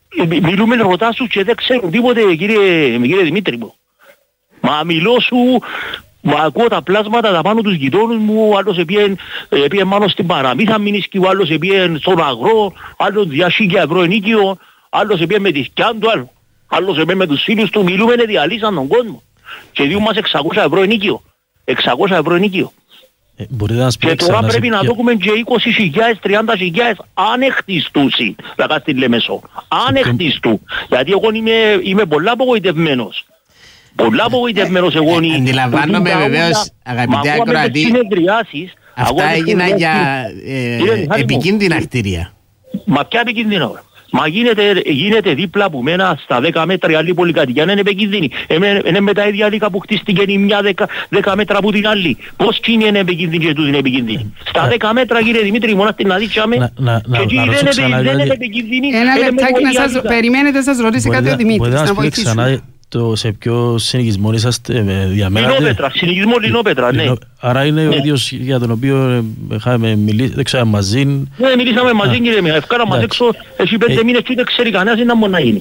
μιλούμε ρωτά σου και δεν ξέρουν τίποτε, κύριε Δημήτρη μου. Μα μιλώ σου, μα ακούω τα πλάσματα τα πάνω τους γειτόνους μου, άλλος επίε μάλλον στην Παραμύθα Μινίσκη, άλλος επίε στον αγρό, άλλος 2.000 ευρώ ενίκιο, άλλος επίε με τη σκιά του, άλλος επίε με τους φίλους του, μιλούμε διαλύσαν τον κόσμο. Και δίνουν μας 600 ευρώ ενίκιο. 600 ευρώ ενίκιο. Και τώρα πρέπει να δούμε και 20.000, 30.000 αν χτιστούσει, λαγά στη Λεμεσό. Αν χτιστού. Γιατί εγώ είμαι πολλά απογοητευμένος. Πολλά απογοητευμένος εγώ. Αντιλαμβάνομαι βεβαίως, αγαπητέ ακροατή, αυτά έγιναν για επικίνδυνα κτίρια. Μα ποια επικίνδυνα ώρα. Μα γίνεται δίπλα από μένα στα 10 μέτρα η άλλη πολυκατοικία, είναι επικίνδυνη. Είναι με τα ίδια λίκα που χτίστηκε η μια 10 μέτρα από την άλλη. Πώς κι είναι επικίνδυνη και τούτη είναι επικίνδυνη. Στα 10 μέτρα κύριε Δημήτρη, μόνο στην αδίτσαμε και εκεί δεν είναι επικίνδυνη. Ένα λεπτάκι να σας περιμένετε, σας ρωτήσει κάτι ο Δημήτρης να βοηθήσουμε. Σε ποιο συνοικισμό είσαστε διαμένατε? Λινόπετρα, συνοικισμό Λινόπετρα, ναι. Άρα είναι ο ίδιος για τον οποίο είχαμε μιλήσει, δεν ξέρω μαζί. Ναι, μιλήσαμε μαζί κύριε Μιχάλη, ευκάρα μας έξω, εσύ 5 μήνες και ούτε ξέρει κανένας είναι να μπορεί να γίνει.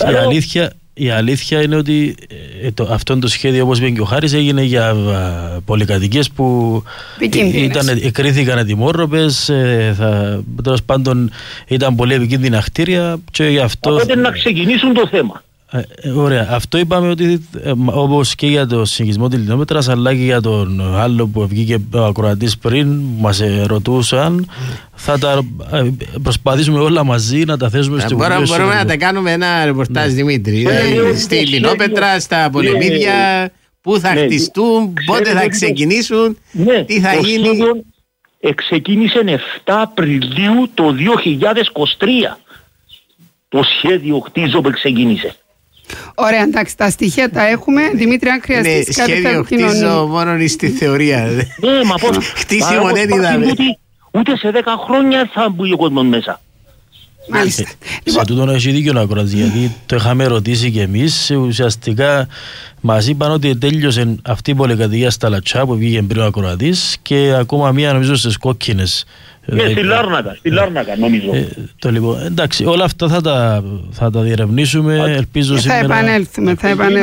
Η αλήθεια είναι ότι αυτό το σχέδιο, όπως είπε και ο Χάρης, έγινε για πολυκατοικίες που εκρίθηκαν ετοιμόρροπες, τέλος πάντων ήταν πολύ επικίνδυνα κτίρια και γι' αυτό... Οπότε να ξεκινήσουν το θέμα. Ωραία. Αυτό είπαμε ότι όπως και για το συνοικισμό της Λινόπετρας αλλά και για τον άλλο που βγήκε ο ακροατής πριν μας ρωτούσαν, θα τα προσπαθήσουμε όλα μαζί να τα θέσουμε στο Υπουργείο. Μπορούμε να τα κάνουμε ένα ρεπορτάζ, Δημήτρη. Στη Λινόπετρα, στα Πολεμίδια, πού θα χτιστούν, πότε θα ξεκινήσουν, τι θα γίνει. Ξεκίνησε 7 Απριλίου το 2023 το σχέδιο χτίζω που ξεκίνησε. Ωραία, εντάξει, τα στοιχεία τα έχουμε. Δημήτρη, αν χρειαστεί κάτι θα επικοινωνεί. Σχέδιο χτίζω μόνο στη θεωρία. Ναι, μα πώς. Χτίσιμο δεν είδαμε. Ούτε σε 10 χρόνια θα μπει ο κόσμος μέσα. Μάλιστα. Σε τούτον έχει δίκιο να ακροατήσει, γιατί το είχαμε ρωτήσει και εμείς. Ουσιαστικά μας είπαν ότι τέλειωσε αυτή η πολυκατοικία στα Λατσά που βγήκε πριν ο ακροατής και ακόμα μία νομίζω στις Κόκκινες. Ναι, στη Λάρνακα νομίζω. Λοιπόν, εντάξει, όλα αυτά θα τα διερευνήσουμε. Ελπίζω θα επανέλθουμε.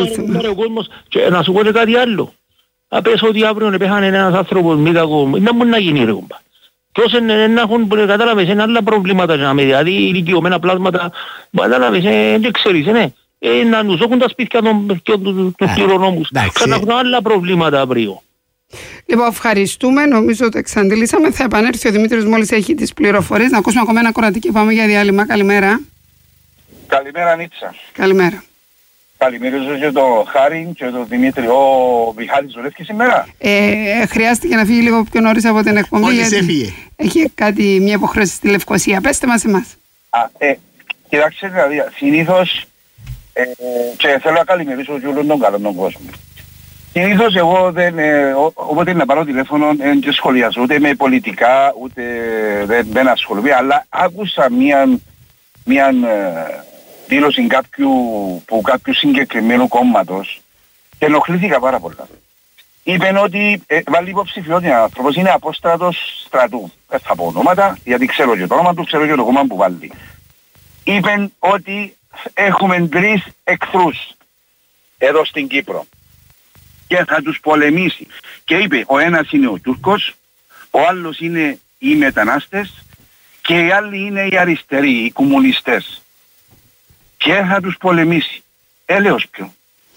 Και να σου πω κάτι άλλο. Να πες ότι αύριο πέθανε ένας άνθρωπος μη κακό, δεν μπορεί να γίνει ρε κομπά. Και όσοι να έχουν, κατάλαβες, είναι άλλα προβλήματα, δηλαδή ηλικιωμένα πλάσματα, κατάλαβες, δεν ξέρεις, ναι. Να τους έχουν τα σπίτια των κληρονόμους. Ξαναχούν άλλα προβλήματα αύριο. Λοιπόν, ευχαριστούμε. Νομίζω ότι εξαντλήσαμε. Θα επανέλθει ο Δημήτρης μόλις έχει τις πληροφορίες. Να ακούσουμε ακόμα ένα κορατή και πάμε για διάλειμμα. Καλημέρα. Καλημέρα, Νίτσα. Καλημέρα. Καλημερίζω και το Χάρη και το Δημήτρη. Ο Μιχάλης δουλεύει σήμερα. Χρειάστηκε να φύγει λίγο πιο νωρίς από την εκπομπή. Μόλις έφυγε. Έχει μια υποχρέωση στη Λευκοσία. Πέστε μας εμάς. Κοιτάξτε, δηλαδή, συνήθως και θέλω να καλημερίσω και όλων των καλών των κόσμων. Συνήθως εγώ όποτε να πάρω τηλέφωνο δεν σχολιάζω ούτε με πολιτικά ούτε δεν ασχολούμαι, αλλά άκουσα μια δήλωση κάποιου συγκεκριμένου κόμματος και ενοχλήθηκα πάρα πολλά. Είπεν ότι βάλει υποψηφιότητα άνθρωπος, είναι απόστρατος στρατού. Δεν θα πω ονόματα, γιατί ξέρω και το όνομα του, ξέρω και το κόμμα που βάλει. Είπεν ότι έχουμε 3 εχθρούς εδώ στην Κύπρο και θα τους πολεμήσει. Και είπε, ο ένας είναι ο Τούρκος, ο άλλος είναι οι μετανάστες και οι άλλοι είναι οι αριστεροί, οι κομμουνιστές. Και θα τους πολεμήσει. Έλεος ποιο.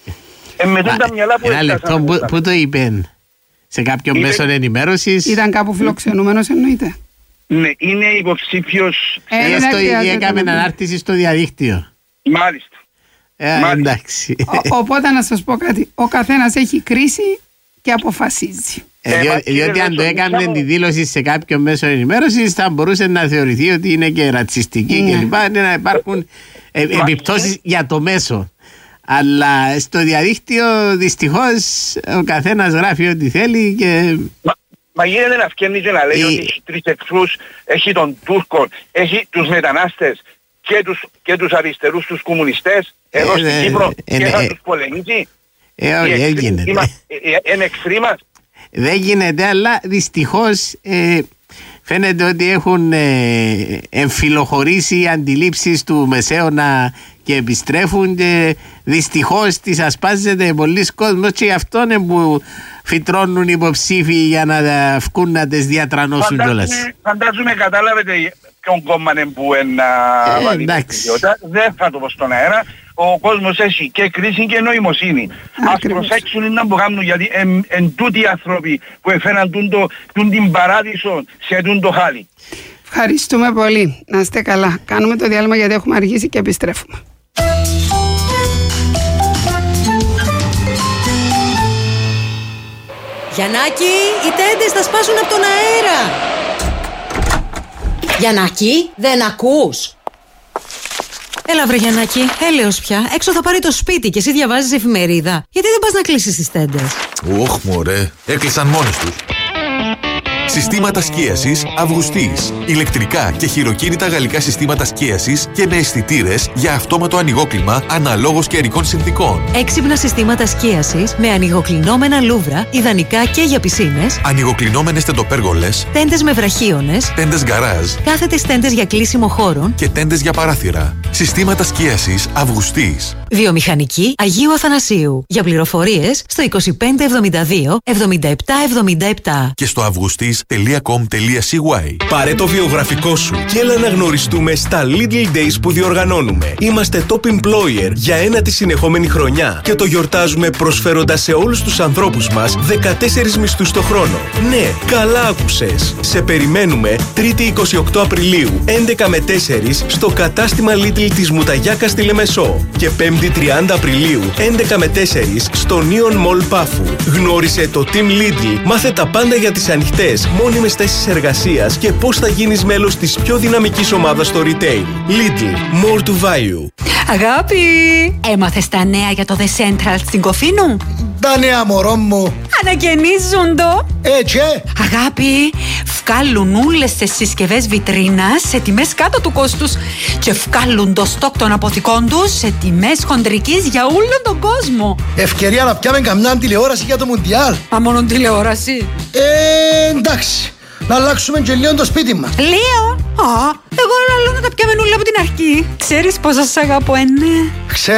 Με τα μυαλά που ένα λεπτό, πού το είπεν? Σε κάποιον μέσο ενημέρωσης? Ήταν κάπου φιλοξενούμενος εννοείται? Ναι, είναι υποψήφιος. Ή έκαμε ανάρτηση στο διαδίκτυο? Μάλιστα. Εντάξει. Οπότε να σας πω κάτι. Ο καθένας έχει κρίση και αποφασίζει. Διότι αν το έκανε τη δήλωση σε κάποιο μέσο ενημέρωσης θα μπορούσε να θεωρηθεί ότι είναι και ρατσιστική κλπ. Να υπάρχουν επιπτώσεις για το μέσο. Αλλά στο διαδίκτυο δυστυχώς ο καθένας γράφει ό,τι θέλει και... Μα γίνεται να φκένει και να λέει ότι έχει 3 εχθρούς, έχει τον Τούρκο, έχει τους μετανάστες και τους αριστερούς, τους κομμουνιστές εδώ στην Κύπρο και θα τους πολεμήσει. Δεν γίνεται. Είναι εχθροί μας. Δεν γίνεται, αλλά δυστυχώς φαίνεται ότι έχουν εμφυλοχωρήσει οι αντιλήψεις του Μεσαίωνα και επιστρέφουν και δυστυχώς τις ασπάζεται πολλοί κόσμος και αυτό είναι που φυτρώνουν υποψήφοι για να βγουν να τις διατρανώσουν κιόλας. Φαντάζομαι κατάλαβετε ποιον κόμμα είναι που δεν θα το πω στον αέρα. Ο κόσμος έχει και κρίση και νοημοσύνη. Ας προσέξουν να που κάνουν, γιατί εν τούτοι οι άνθρωποι που έφεραν την παράδεισο σε το χάλι. Ευχαριστούμε πολύ. Να είστε καλά. Κάνουμε το διάλειμμα γιατί έχουμε αργήσει και επιστρέφουμε. Γιαννάκη, οι τέντες θα σπάσουν από τον αέρα. Γιαννάκη, δεν ακούς? Έλα βρε Γιαννάκη, έλεος πια. Έξω θα πάρει το σπίτι και εσύ διαβάζεις εφημερίδα. Γιατί δεν πας να κλείσεις τις τέντες? Ωχ μωρέ, έκλεισαν μόνες τους. Συστήματα σκίασης Αυγουστής. Ηλεκτρικά και χειροκίνητα γαλλικά συστήματα σκίασης και με αισθητήρες για αυτόματο ανοιγόκλιμα αναλόγως καιρικών συνθηκών. Έξυπνα συστήματα σκίασης με ανοιγοκλεινόμενα λούβρα, ιδανικά και για πισίνες. Ανοιγοκλεινόμενες τεντοπέργολες. Τέντες με βραχίονες. Τέντες γκαράζ. Κάθετες τέντες για κλείσιμο χώρων. Και τέντες για παράθυρα. Συστήματα σκίασης Αυγουστής. Βιομηχανική Αγίου Αθανασίου. Για πληροφορίες στο 2572 7777. Και στο augustis.com.cy. Πάρε το βιογραφικό σου και έλα να γνωριστούμε στα Little Days που διοργανώνουμε. Είμαστε top employer για ένατη συνεχόμενη χρονιά και το γιορτάζουμε προσφέροντας σε όλους τους ανθρώπους μας 14 μισθούς το χρόνο. Ναι, καλά άκουσες. Σε περιμένουμε 3η 28 Απριλίου 11 με 4 στο κατάστημα Little της Μουταγιάκα στη Λεμεσό και 5η 30 Απριλίου 11 με 4 στο Neon Mall Πάφου. Γνώρισε το Team Little, μάθε τα πάντα για τις ανοιχτές, μόνιμες θέσεις εργασίας και πώς θα γίνεις μέλος της πιο δυναμικής ομάδας στο retail. Little, more to value. Αγάπη, έμαθες τα νέα για το The Central στην Κοφίνου? Τα νέα μωρό μου. Ανακαινίζουν το. Έτσι. Αγάπη, βγάλουν όλες τις συσκευές βιτρίνας σε τιμές κάτω του κόστους και βγάλουν το στόκ των αποθηκών τους σε τιμές χοντρικής για όλον τον κόσμο. Ευκαιρία να πιάμε καμιά τηλεόραση για το Μουντιάλ. Μα μόνο τηλεόραση? Εντάξει. Να αλλάξουμε και λίγο το σπίτι μας. Λίγο? Εγώ λέω να τα πιάμε όλα από την αρχή. Ξέρεις πόσο σ' αγαπώ, ναι?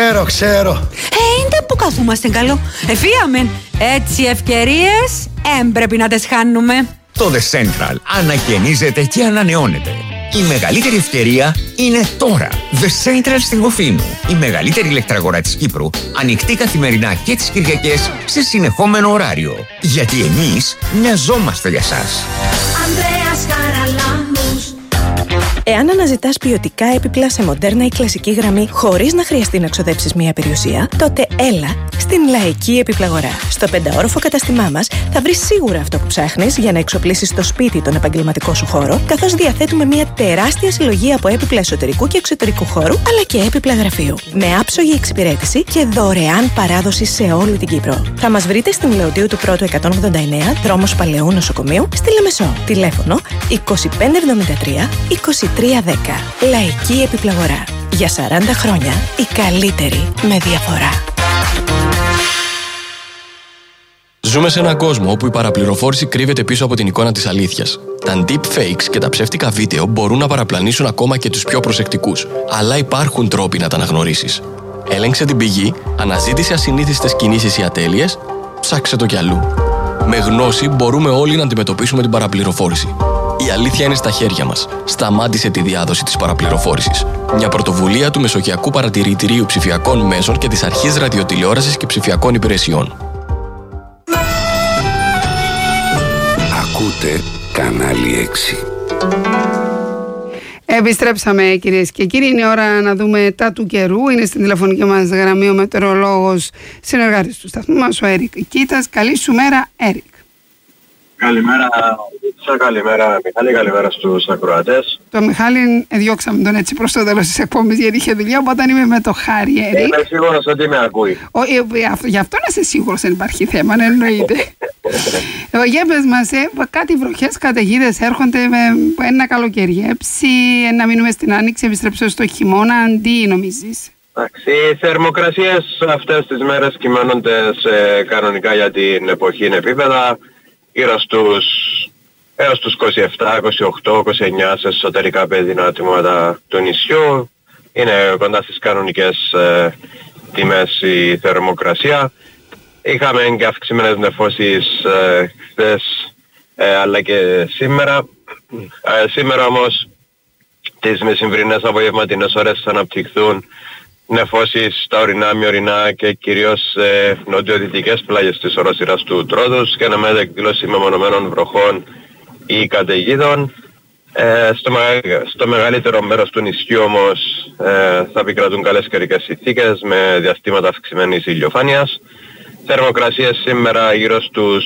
Ξέρω. Είναι που καθούμαστε καλό. Εφίαμεν. Έτσι ευκαιρίες πρέπει να τις χάνουμε. Το The Central ανακαινίζεται και ανανεώνεται. Η μεγαλύτερη ευκαιρία είναι τώρα. The Central στην Κοφίνου. Η μεγαλύτερη ηλεκτραγορά της Κύπρου, ανοιχτή καθημερινά και τις Κυριακές σε συνεχόμενο ωράριο. Γιατί εμείς μοιαζόμαστε για σας. Εάν αναζητάς ποιοτικά έπιπλα σε μοντέρνα ή κλασική γραμμή χωρίς να χρειαστεί να ξοδέψεις μία περιουσία, τότε έλα στην Λαϊκή Επιπλαγορά. Στο 5όροφο καταστημά μας θα βρεις σίγουρα αυτό που ψάχνεις για να εξοπλίσεις το σπίτι τον επαγγελματικό σου χώρο, καθώς διαθέτουμε μία τεράστια συλλογή από έπιπλα εσωτερικού και εξωτερικού χώρου, αλλά και έπιπλα γραφείου. Με άψογη εξυπηρέτηση και δωρεάν παράδοση σε όλη την Κύπρο. Θα μας βρείτε στην Λεωτίου του Πρώτου 189, δρόμος Παλαιού Νοσοκομείου, στη Λεμεσό. Τηλέφωνο 2573 2310. Λαϊκή Επιπλαγορά. Για 40 χρόνια η καλύτερη με διαφορά. Ζούμε σε έναν κόσμο όπου η παραπληροφόρηση κρύβεται πίσω από την εικόνα της αλήθειας. Τα deepfakes και τα ψεύτικα βίντεο μπορούν να παραπλανήσουν ακόμα και τους πιο προσεκτικούς. Αλλά υπάρχουν τρόποι να τα αναγνωρίσεις. Έλεγξε την πηγή, αναζήτησε ασυνήθιστες κινήσεις ή ατέλειες, ψάξε το κι αλλού. Με γνώση μπορούμε όλοι να αντιμετωπίσουμε την παραπληροφόρηση. Η αλήθεια είναι στα χέρια μας. Σταμάτησε τη διάδοση της παραπληροφόρησης. Μια πρωτοβουλία του Μεσογειακού Παρατηρητηρίου Ψηφιακών Μέσων και της Αρχής Ραδιοτηλεόρασης και Ψηφιακών Υπηρεσιών. Ακούτε κανάλι 6. Επιστρέψαμε κυρίες και κύριοι, είναι η ώρα να δούμε τα του καιρού. Είναι στην τηλεφωνική μας γραμμή ο μετεωρολόγος συνεργάτης του σταθμού μας, ο Έρικ Κίτας. Καλή σου μέρα, Έρικ. Καλημέρα, καλημέρα Μιχάλη, καλημέρα στους ακροατές. Το Μιχάλη διώξαμε τον έτσι προς το τέλος της εκπομπής γιατί είχε δουλειά, οπότε είμαι με το Χάρη, Έρικ. Είμαι σίγουρος ότι με ακούει. Γι' αυτό να είσαι σίγουρος δεν υπάρχει θέμα, εννοείται. Για πες μας, κάτι βροχές καταιγίδες έρχονται ένα καλοκαιριέψει, να μείνουμε στην άνοιξη, επιστρέψω στο χειμώνα, τι νομίζεις? Οι θερμοκρασίες αυτές τις μέρες κυμαίνονται σε κανονικά για την εποχή επίπεδα, γύρω στους έως τους 27, 28, 29 σε εσωτερικά παιδινά τμήματα του νησιού. Είναι κοντά στις κανονικές τιμές η θερμοκρασία. Είχαμε και αυξημένες νεφώσεις χθες αλλά και σήμερα. Σήμερα όμως τις μεσημβρινές απογευματινές ώρες θα αναπτυχθούν νεφώσεις στα ορεινά, μειωρινά και κυρίως σε νοτιοδυτικές πλάγες της οροσειράς του Τρόδους και αναμένεται εκδήλωση μεμονωμένων βροχών ή καταιγίδων. Στο μεγαλύτερο μέρος του νησιού όμως θα επικρατούν καλές καιρικές συνθήκες με διαστήματα αυξημένης ηλιοφάνειας. Θερμοκρασίες σήμερα γύρω στους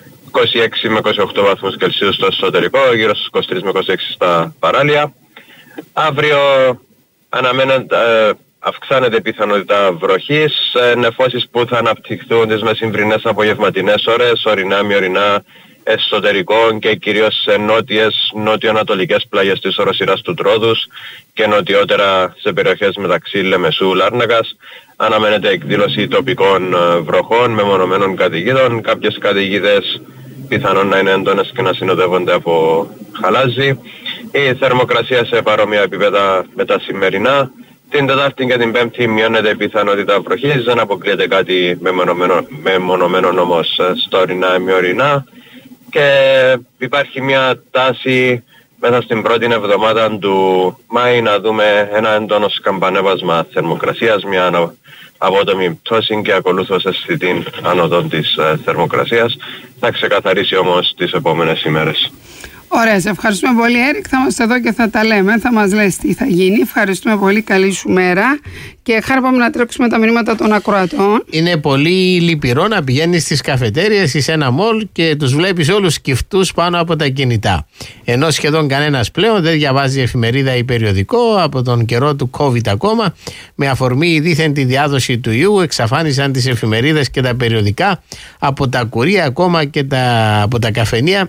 26 με 28 βαθμούς Κελσίου στο εσωτερικό, γύρω στους 23 με 26 στα παράλια. Αύριο αναμένεται, αυξάνεται η πιθανότητα βροχής, νεφώσεις που θα αναπτυχθούν τις μεσημβρινές απογευματινές ώρες, ορεινά, μειωρινά, εσωτερικών και κυρίως σε νότιο-ανατολικές πλάγες της οροσειράς του Τρόδους και νοτιότερα σε περιοχές μεταξύ Λεμεσού, Λάρνακας. Αναμένεται εκδήλωση τοπικών βροχών με μονομένων καταιγίδων. Κάποιες καταιγίδες πιθανόν να είναι έντονες και να συνοδεύονται από χαλάζι. Η θερμοκρασία σε παρόμοια επίπεδα με τα σημερινά. Την Τετάρτη και την Πέμπτη μειώνεται η πιθανότητα βροχής, δεν αποκλείεται κάτι μεμονωμένο όμως στα ορεινά μειωρινά και υπάρχει μια τάση μέσα στην πρώτη εβδομάδα του Μάη να δούμε ένα έντονο σκαμπανέβασμα θερμοκρασίας, μια απότομη πτώση και ακολούθως αισθητή άνοδο της θερμοκρασίας. Θα ξεκαθαρίσει όμως τις επόμενες ημέρες. Ωραία, σε ευχαριστούμε πολύ, Έρικ. Θα είμαστε εδώ και θα τα λέμε. Θα μας λες τι θα γίνει. Ευχαριστούμε πολύ. Καλή σου μέρα. Και χάρη να τρέξουμε τα μηνύματα των ακροατών. Είναι πολύ λυπηρό να πηγαίνεις στις καφετέριες ή σε ένα μολ και τους βλέπεις όλους σκυφτούς πάνω από τα κινητά. Ενώ σχεδόν κανένας πλέον δεν διαβάζει εφημερίδα ή περιοδικό από τον καιρό του COVID ακόμα. Με αφορμή δήθεν τη διάδοση του ιού, εξαφάνισαν τις εφημερίδες και τα περιοδικά από τα κουρία, ακόμα και από τα καφενεία.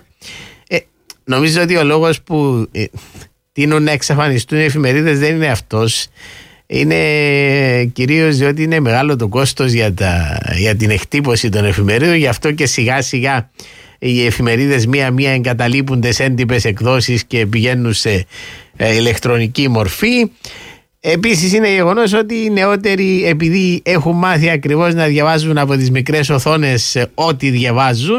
Νομίζω ότι ο λόγος που τείνουν να εξαφανιστούν οι εφημερίδες δεν είναι αυτός. Είναι κυρίως διότι είναι μεγάλο το κόστος για την εκτύπωση των εφημερίδων. Γι' αυτό και σιγά σιγά οι εφημερίδες μία-μία εγκαταλείπουν τις έντυπες εκδόσεις και πηγαίνουν σε ηλεκτρονική μορφή. Επίσης είναι γεγονός ότι οι νεότεροι, επειδή έχουν μάθει ακριβώς να διαβάζουν από τις μικρές οθόνες ό,τι διαβάζουν,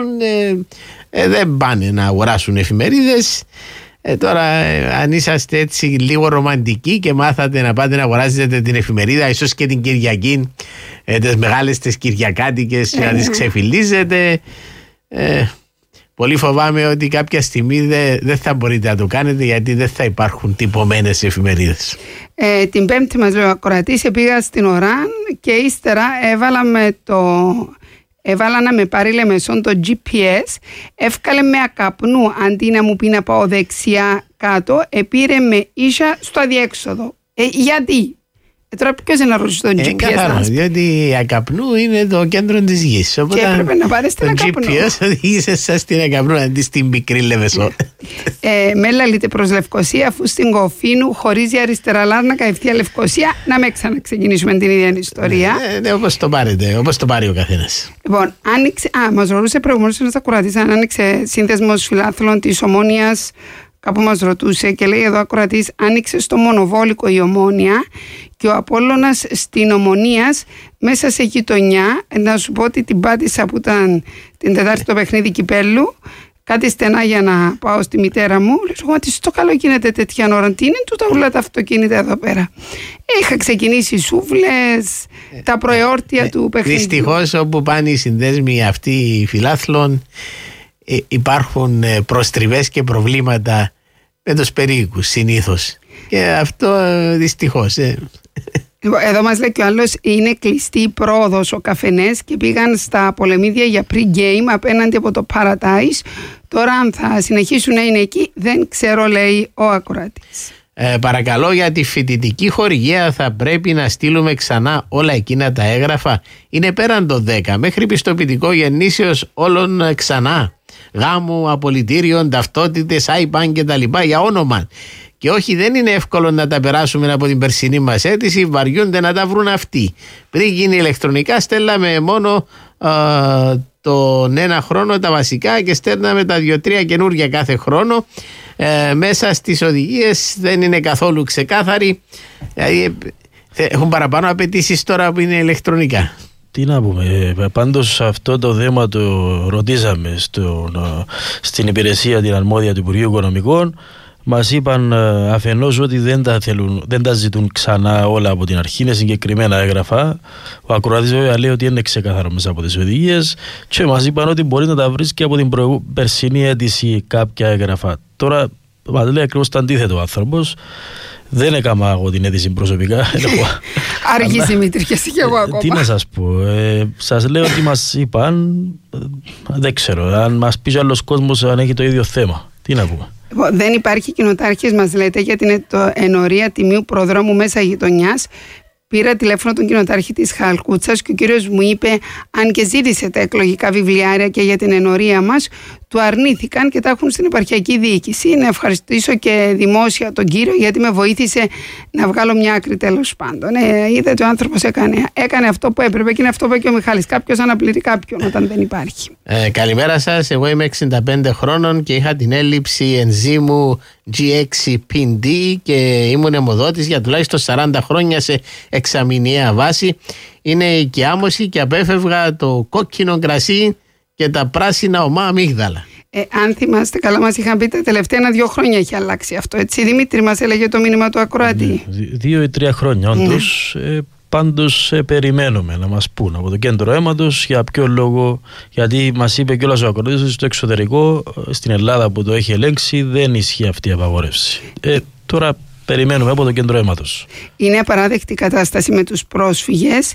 δεν πάνε να αγοράσουν εφημερίδες. Τώρα αν είσαστε έτσι λίγο ρομαντικοί και μάθατε να πάτε να αγοράζετε την εφημερίδα, ίσως και την Κυριακή, τις μεγάλες τις Κυριακάτικες, να τις ξεφυλίζετε, πολύ φοβάμαι ότι κάποια στιγμή δεν θα μπορείτε να το κάνετε, γιατί δεν θα υπάρχουν τυπωμένες εφημερίδες. Την Πέμπτη μας λέει ο ακροατής, πήγα στην Οράν και ύστερα έβαλα να με πάρει Λεμεσόν το GPS, έβκαλε με ακαπνού, αντί να μου πει να πάω δεξιά κάτω, επήρε με ίσα στο αδιέξοδο. Γιατί? Τώρα ποιος είναι να ρωτήσει τον GPS? Καθαρό, διότι η ακαπνού είναι το κέντρο της γης. Οπότε και έπρεπε να πάρεις την ακαπνού. Το GPS οδήγησε σας στην ακαπνού αντί στην μικρή Λεμεσό. Με λαλείτε προς Λευκοσία, αφού στην Κοφίνου χωρίζει αριστερά Λάρνακα, ευθεία Λευκοσία, να με ξαναξεκινήσουμε την ίδια ιστορία. Ναι, όπως το πάρετε, όπως το πάρει ο καθένας. Λοιπόν, μας ρωτούσε προηγουμένως ένας ακροατής αν άνοιξε σύνδεσμος φιλάθλων της Ομόνοιας. Κάπου μας ρωτούσε και λέει εδώ ακροατής, άνοιξε στο Μονοβόλικο η Ομόνια και ο Απόλλωνας στην Ομονίας μέσα σε γειτονιά. Να σου πω ότι την πάτησα που ήταν την Τετάρτη το παιχνίδι κυπέλλου, κάτι στενά για να πάω στη μητέρα μου. Λέω ότι στο καλό γίνεται τέτοια ώρα. Τι είναι τούτα όλα τα αυτοκίνητα εδώ πέρα? Είχα ξεκινήσει σούβλες, τα προεόρτια του παιχνιδιού. Δυστυχώς όπου πάνε οι συνδέσμοι αυτοί οι φιλάθλων, υπάρχουν προστριβές και προβλήματα με τους περίοικους συνήθως, και αυτό δυστυχώς. Εδώ μας λέει και ο άλλος, είναι κλειστή η πρόοδος ο καφενές και πήγαν στα πολεμίδια για pre-game απέναντι από το Paradise. Τώρα αν θα συνεχίσουν να είναι εκεί δεν ξέρω, λέει ο ακροατής. Παρακαλώ, για τη φοιτητική χορηγία θα πρέπει να στείλουμε ξανά όλα εκείνα τα έγγραφα. Είναι πέραν το 10, μέχρι πιστοποιητικό γεννήσεως όλων ξανά. Γάμου, απολυτήριων, ταυτότητες, IBAN και τα λοιπά, για όνομα. Και όχι, δεν είναι εύκολο να τα περάσουμε από την περσινή μας αίτηση, βαριούνται να τα βρουν αυτοί. Πριν γίνει ηλεκτρονικά, στέλναμε μόνο τον ένα χρόνο τα βασικά και στέλναμε τα 2-3 καινούργια κάθε χρόνο. Μέσα στις οδηγίες δεν είναι καθόλου ξεκάθαροι. Έχουν παραπάνω απαιτήσεις τώρα που είναι ηλεκτρονικά. Τι να πούμε, πάντως αυτό το θέμα το ρωτήσαμε στην υπηρεσία την αρμόδια του Υπουργείου Οικονομικών. Μας είπαν αφενός ότι δεν τα ζητούν ξανά όλα από την αρχή, είναι συγκεκριμένα έγγραφα. Ο ακροατής βέβαια λέει ότι είναι ξεκάθαρο μέσα από τις οδηγίες και μας είπαν ότι μπορεί να τα βρεις και από την περσινή αίτηση κάποια έγγραφα. Τώρα μας λέει ακριβώς το αντίθετο ο άνθρωπος. Δεν έκανα εγώ την αίτηση προσωπικά. Άργησε Δημήτρη και εσύ και εγώ ακόμα. Τι να σας πω, σας λέω ότι μας είπαν, δεν ξέρω, αν μας πει άλλος κόσμος αν έχει το ίδιο θέμα. Τι να πούμε. Δεν υπάρχει κοινοτάρχης, μας λέτε, για την ενορία τιμίου προδρόμου μέσα γειτονιάς. Πήρα τηλέφωνο τον κοινοτάρχη της Χαλκούτσας και ο κύριος μου είπε, αν και ζήτησε τα εκλογικά βιβλιάρια και για την ενορία μας, του αρνήθηκαν και τα έχουν στην επαρχιακή διοίκηση. Να ευχαριστήσω και δημόσια τον κύριο, γιατί με βοήθησε να βγάλω μια άκρη, τέλος πάντων. Είδατε, ο άνθρωπος έκανε αυτό που έπρεπε και είναι αυτό που είπε και ο Μιχάλης. Κάποιος αναπληρεί κάποιον όταν δεν υπάρχει. Καλημέρα σας. Εγώ είμαι 65 χρόνων και είχα την έλλειψη ενζύμου G6PD και ήμουν αιμοδότης για τουλάχιστον 40 χρόνια σε εξαμηνιαία βάση. Είναι οικειάμωση και απέφευγα το κόκκινο κρασί και τα πράσινα ομά αμύγδαλα. Αν θυμάστε καλά, μας είχαν πει τα τελευταία 1-2 χρόνια έχει αλλάξει αυτό. Έτσι, Δημήτρη, μας έλεγε το μήνυμα του ακροατή. 2 ή 3 χρόνια, όντως. Πάντως περιμένουμε να μας πούν από το κέντρο αίματος για ποιο λόγο, γιατί μας είπε κιόλας ο ακροατής ότι στο εξωτερικό, στην Ελλάδα που το έχει ελέγξει, δεν ισχύει αυτή η απαγόρευση. Τώρα περιμένουμε από το κέντρο αίματος. Είναι απαράδεκτη η κατάσταση με τους πρόσφυγες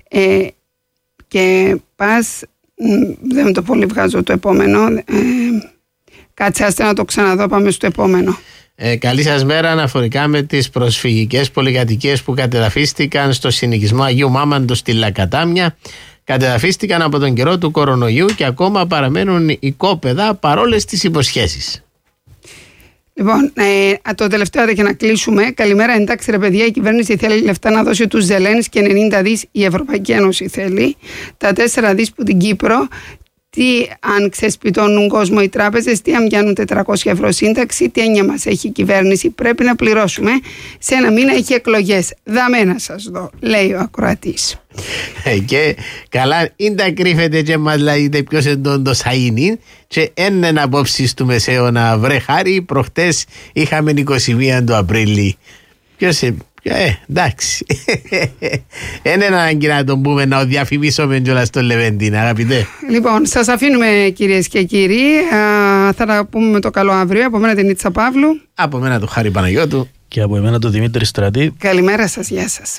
και πας. Δεν το πολύ βγάζω το επόμενο. Κάτσε να το ξαναδώ, πάμε στο επόμενο. Καλή σας μέρα. Αναφορικά με τις προσφυγικές πολυκατοικίες που κατεδαφίστηκαν στο συνοικισμό Αγίου Μάμαντος στη Λακατάμια, κατεδαφίστηκαν από τον καιρό του κορονοϊού και ακόμα παραμένουν οικόπεδα παρόλες τις υποσχέσεις. Λοιπόν, το τελευταίο για να κλείσουμε. Καλημέρα, εντάξει ρε παιδιά, η κυβέρνηση θέλει λεφτά να δώσει τους Ζελένης και 90 δις η Ευρωπαϊκή Ένωση θέλει. Τα 4 δις που την Κύπρο, τι αν ξεσπιτώνουν κόσμο οι τράπεζες, τι αν πιάνουν 400 ευρώ σύνταξη, τι έννοια μας έχει η κυβέρνηση, πρέπει να πληρώσουμε. Σε ένα μήνα έχει εκλογές. Δαμένα σας δω, λέει ο ακροατής. Και καλά, είναι τα κρύφεται και μας λέτε ποιος εντών το σαΐνι και έναν απόψεις του μεσαίωνα βρε χάρη, προχτές είχαμε 21 του Απρίλη. Ποιος εντάξει. Είναι ανάγκη να τον πούμε να διαφημίσουμε κιόλας στον Λεβεντίνα, αγαπητέ. Λοιπόν, σας αφήνουμε κυρίες και κύριοι. Θα τα πούμε με το καλό αύριο. Από μένα την Ίτσα Παύλου. Από μένα του Χάρη Παναγιώτου. Και από εμένα τον Δημήτρη Στρατή. Καλημέρα σας, γεια σας.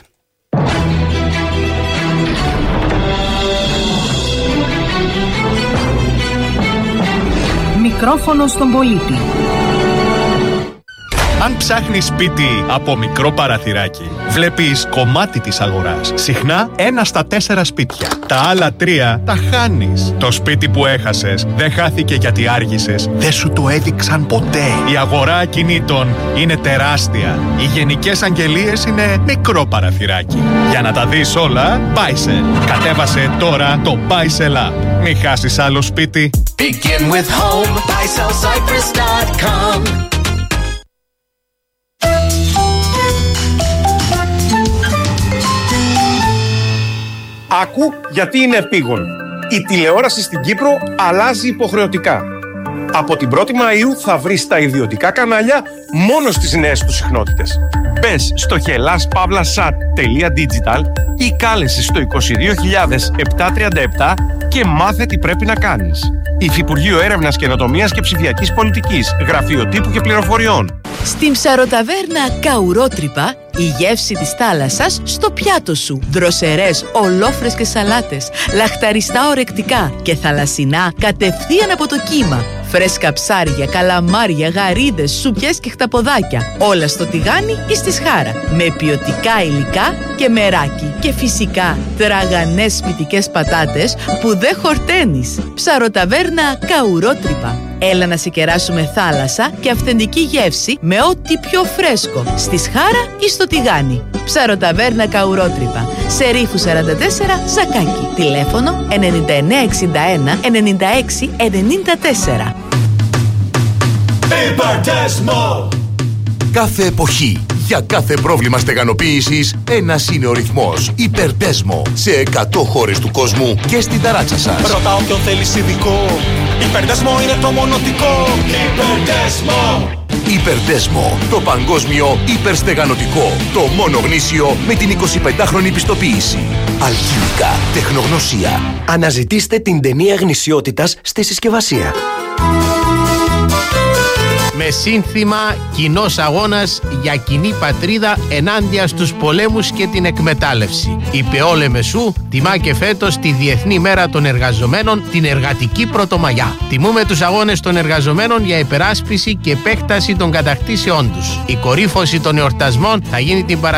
Μικρόφωνο στον πολίτη. Αν ψάχνεις σπίτι από μικρό παραθυράκι, βλέπεις κομμάτι της αγοράς. Συχνά 1 στα 4 σπίτια. Τα άλλα 3 τα χάνεις. Το σπίτι που έχασες δεν χάθηκε γιατί άργησες. Δεν σου το έδειξαν ποτέ. Η αγορά ακινήτων είναι τεράστια. Οι γενικές αγγελίες είναι μικρό παραθυράκι. Για να τα δεις όλα, Buysell. Κατέβασε τώρα το Buysell App. Μην χάσεις άλλο σπίτι. Begin with home. BuysellCyprus.com. Άκου γιατί είναι επίγον. Η τηλεόραση στην Κύπρο αλλάζει υποχρεωτικά. Από την 1η Μαΐου θα βρεις τα ιδιωτικά κανάλια μόνο στις νέες τους συχνότητες. Μπες στο hellas-sat.digital ή κάλεσε στο 22.737 και μάθε τι πρέπει να κάνεις. Υφυπουργείο Έρευνας, Καινοτομίας και Ψηφιακής Πολιτικής, Γραφείο Τύπου και Πληροφοριών. Στην ψαροταβέρνα Καουρότρυπα, η γεύση της θάλασσας στο πιάτο σου. Δροσερές, ολόφρεσκες σαλάτες, λαχταριστά ορεκτικά και θαλασσινά κατευθείαν από το κύμα. Φρέσκα ψάρια, καλαμάρια, γαρίδες, σουπιές και χταποδάκια. Όλα στο τηγάνι ή στη σχάρα. Με ποιοτικά υλικά και μεράκι. Και φυσικά τραγανές σπιτικές πατάτες που δεν χορταίνεις. Ψαροταβέρνα Καουρότρυπα. Έλα να συγκεράσουμε θάλασσα και αυθεντική γεύση με ό,τι πιο φρέσκο στη Σχάρα ή στο Τηγάνι. Ψαροταβέρνα Καουρότρυπα, σε Ρήφου 44, Ζακάκι. Τηλέφωνο 9961 96 94. Υπερτέσμο! Κάθε εποχή, για κάθε πρόβλημα στεγανοποίησης, ένας είναι ο ρυθμός. Υπερτέσμο, σε 100 χώρες του κόσμου και στην ταράτσα σας. Ρώτα όποιον θέλεις ειδικό. Υπερτέσμο είναι το μονοτικό. Υπερτέσμο! Υπερτέσμο, το παγκόσμιο υπερστεγανωτικό. Το μόνο γνήσιο με την 25χρονη πιστοποίηση. Αλχημικά, τεχνογνωσία. Αναζητήστε την ταινία γνησιότητας στη συσκευασία. Με σύνθημα «Κοινός αγώνας για κοινή πατρίδα ενάντια στους πολέμους και την εκμετάλλευση». Η ΠΕΟ Λεμεσού τιμά και φέτος τη Διεθνή Μέρα των Εργαζομένων, την Εργατική Πρωτομαγιά. Τιμούμε τους αγώνες των εργαζομένων για υπεράσπιση και επέκταση των κατακτήσεών τους. Η κορύφωση των εορτασμών θα γίνει την Παρασκευή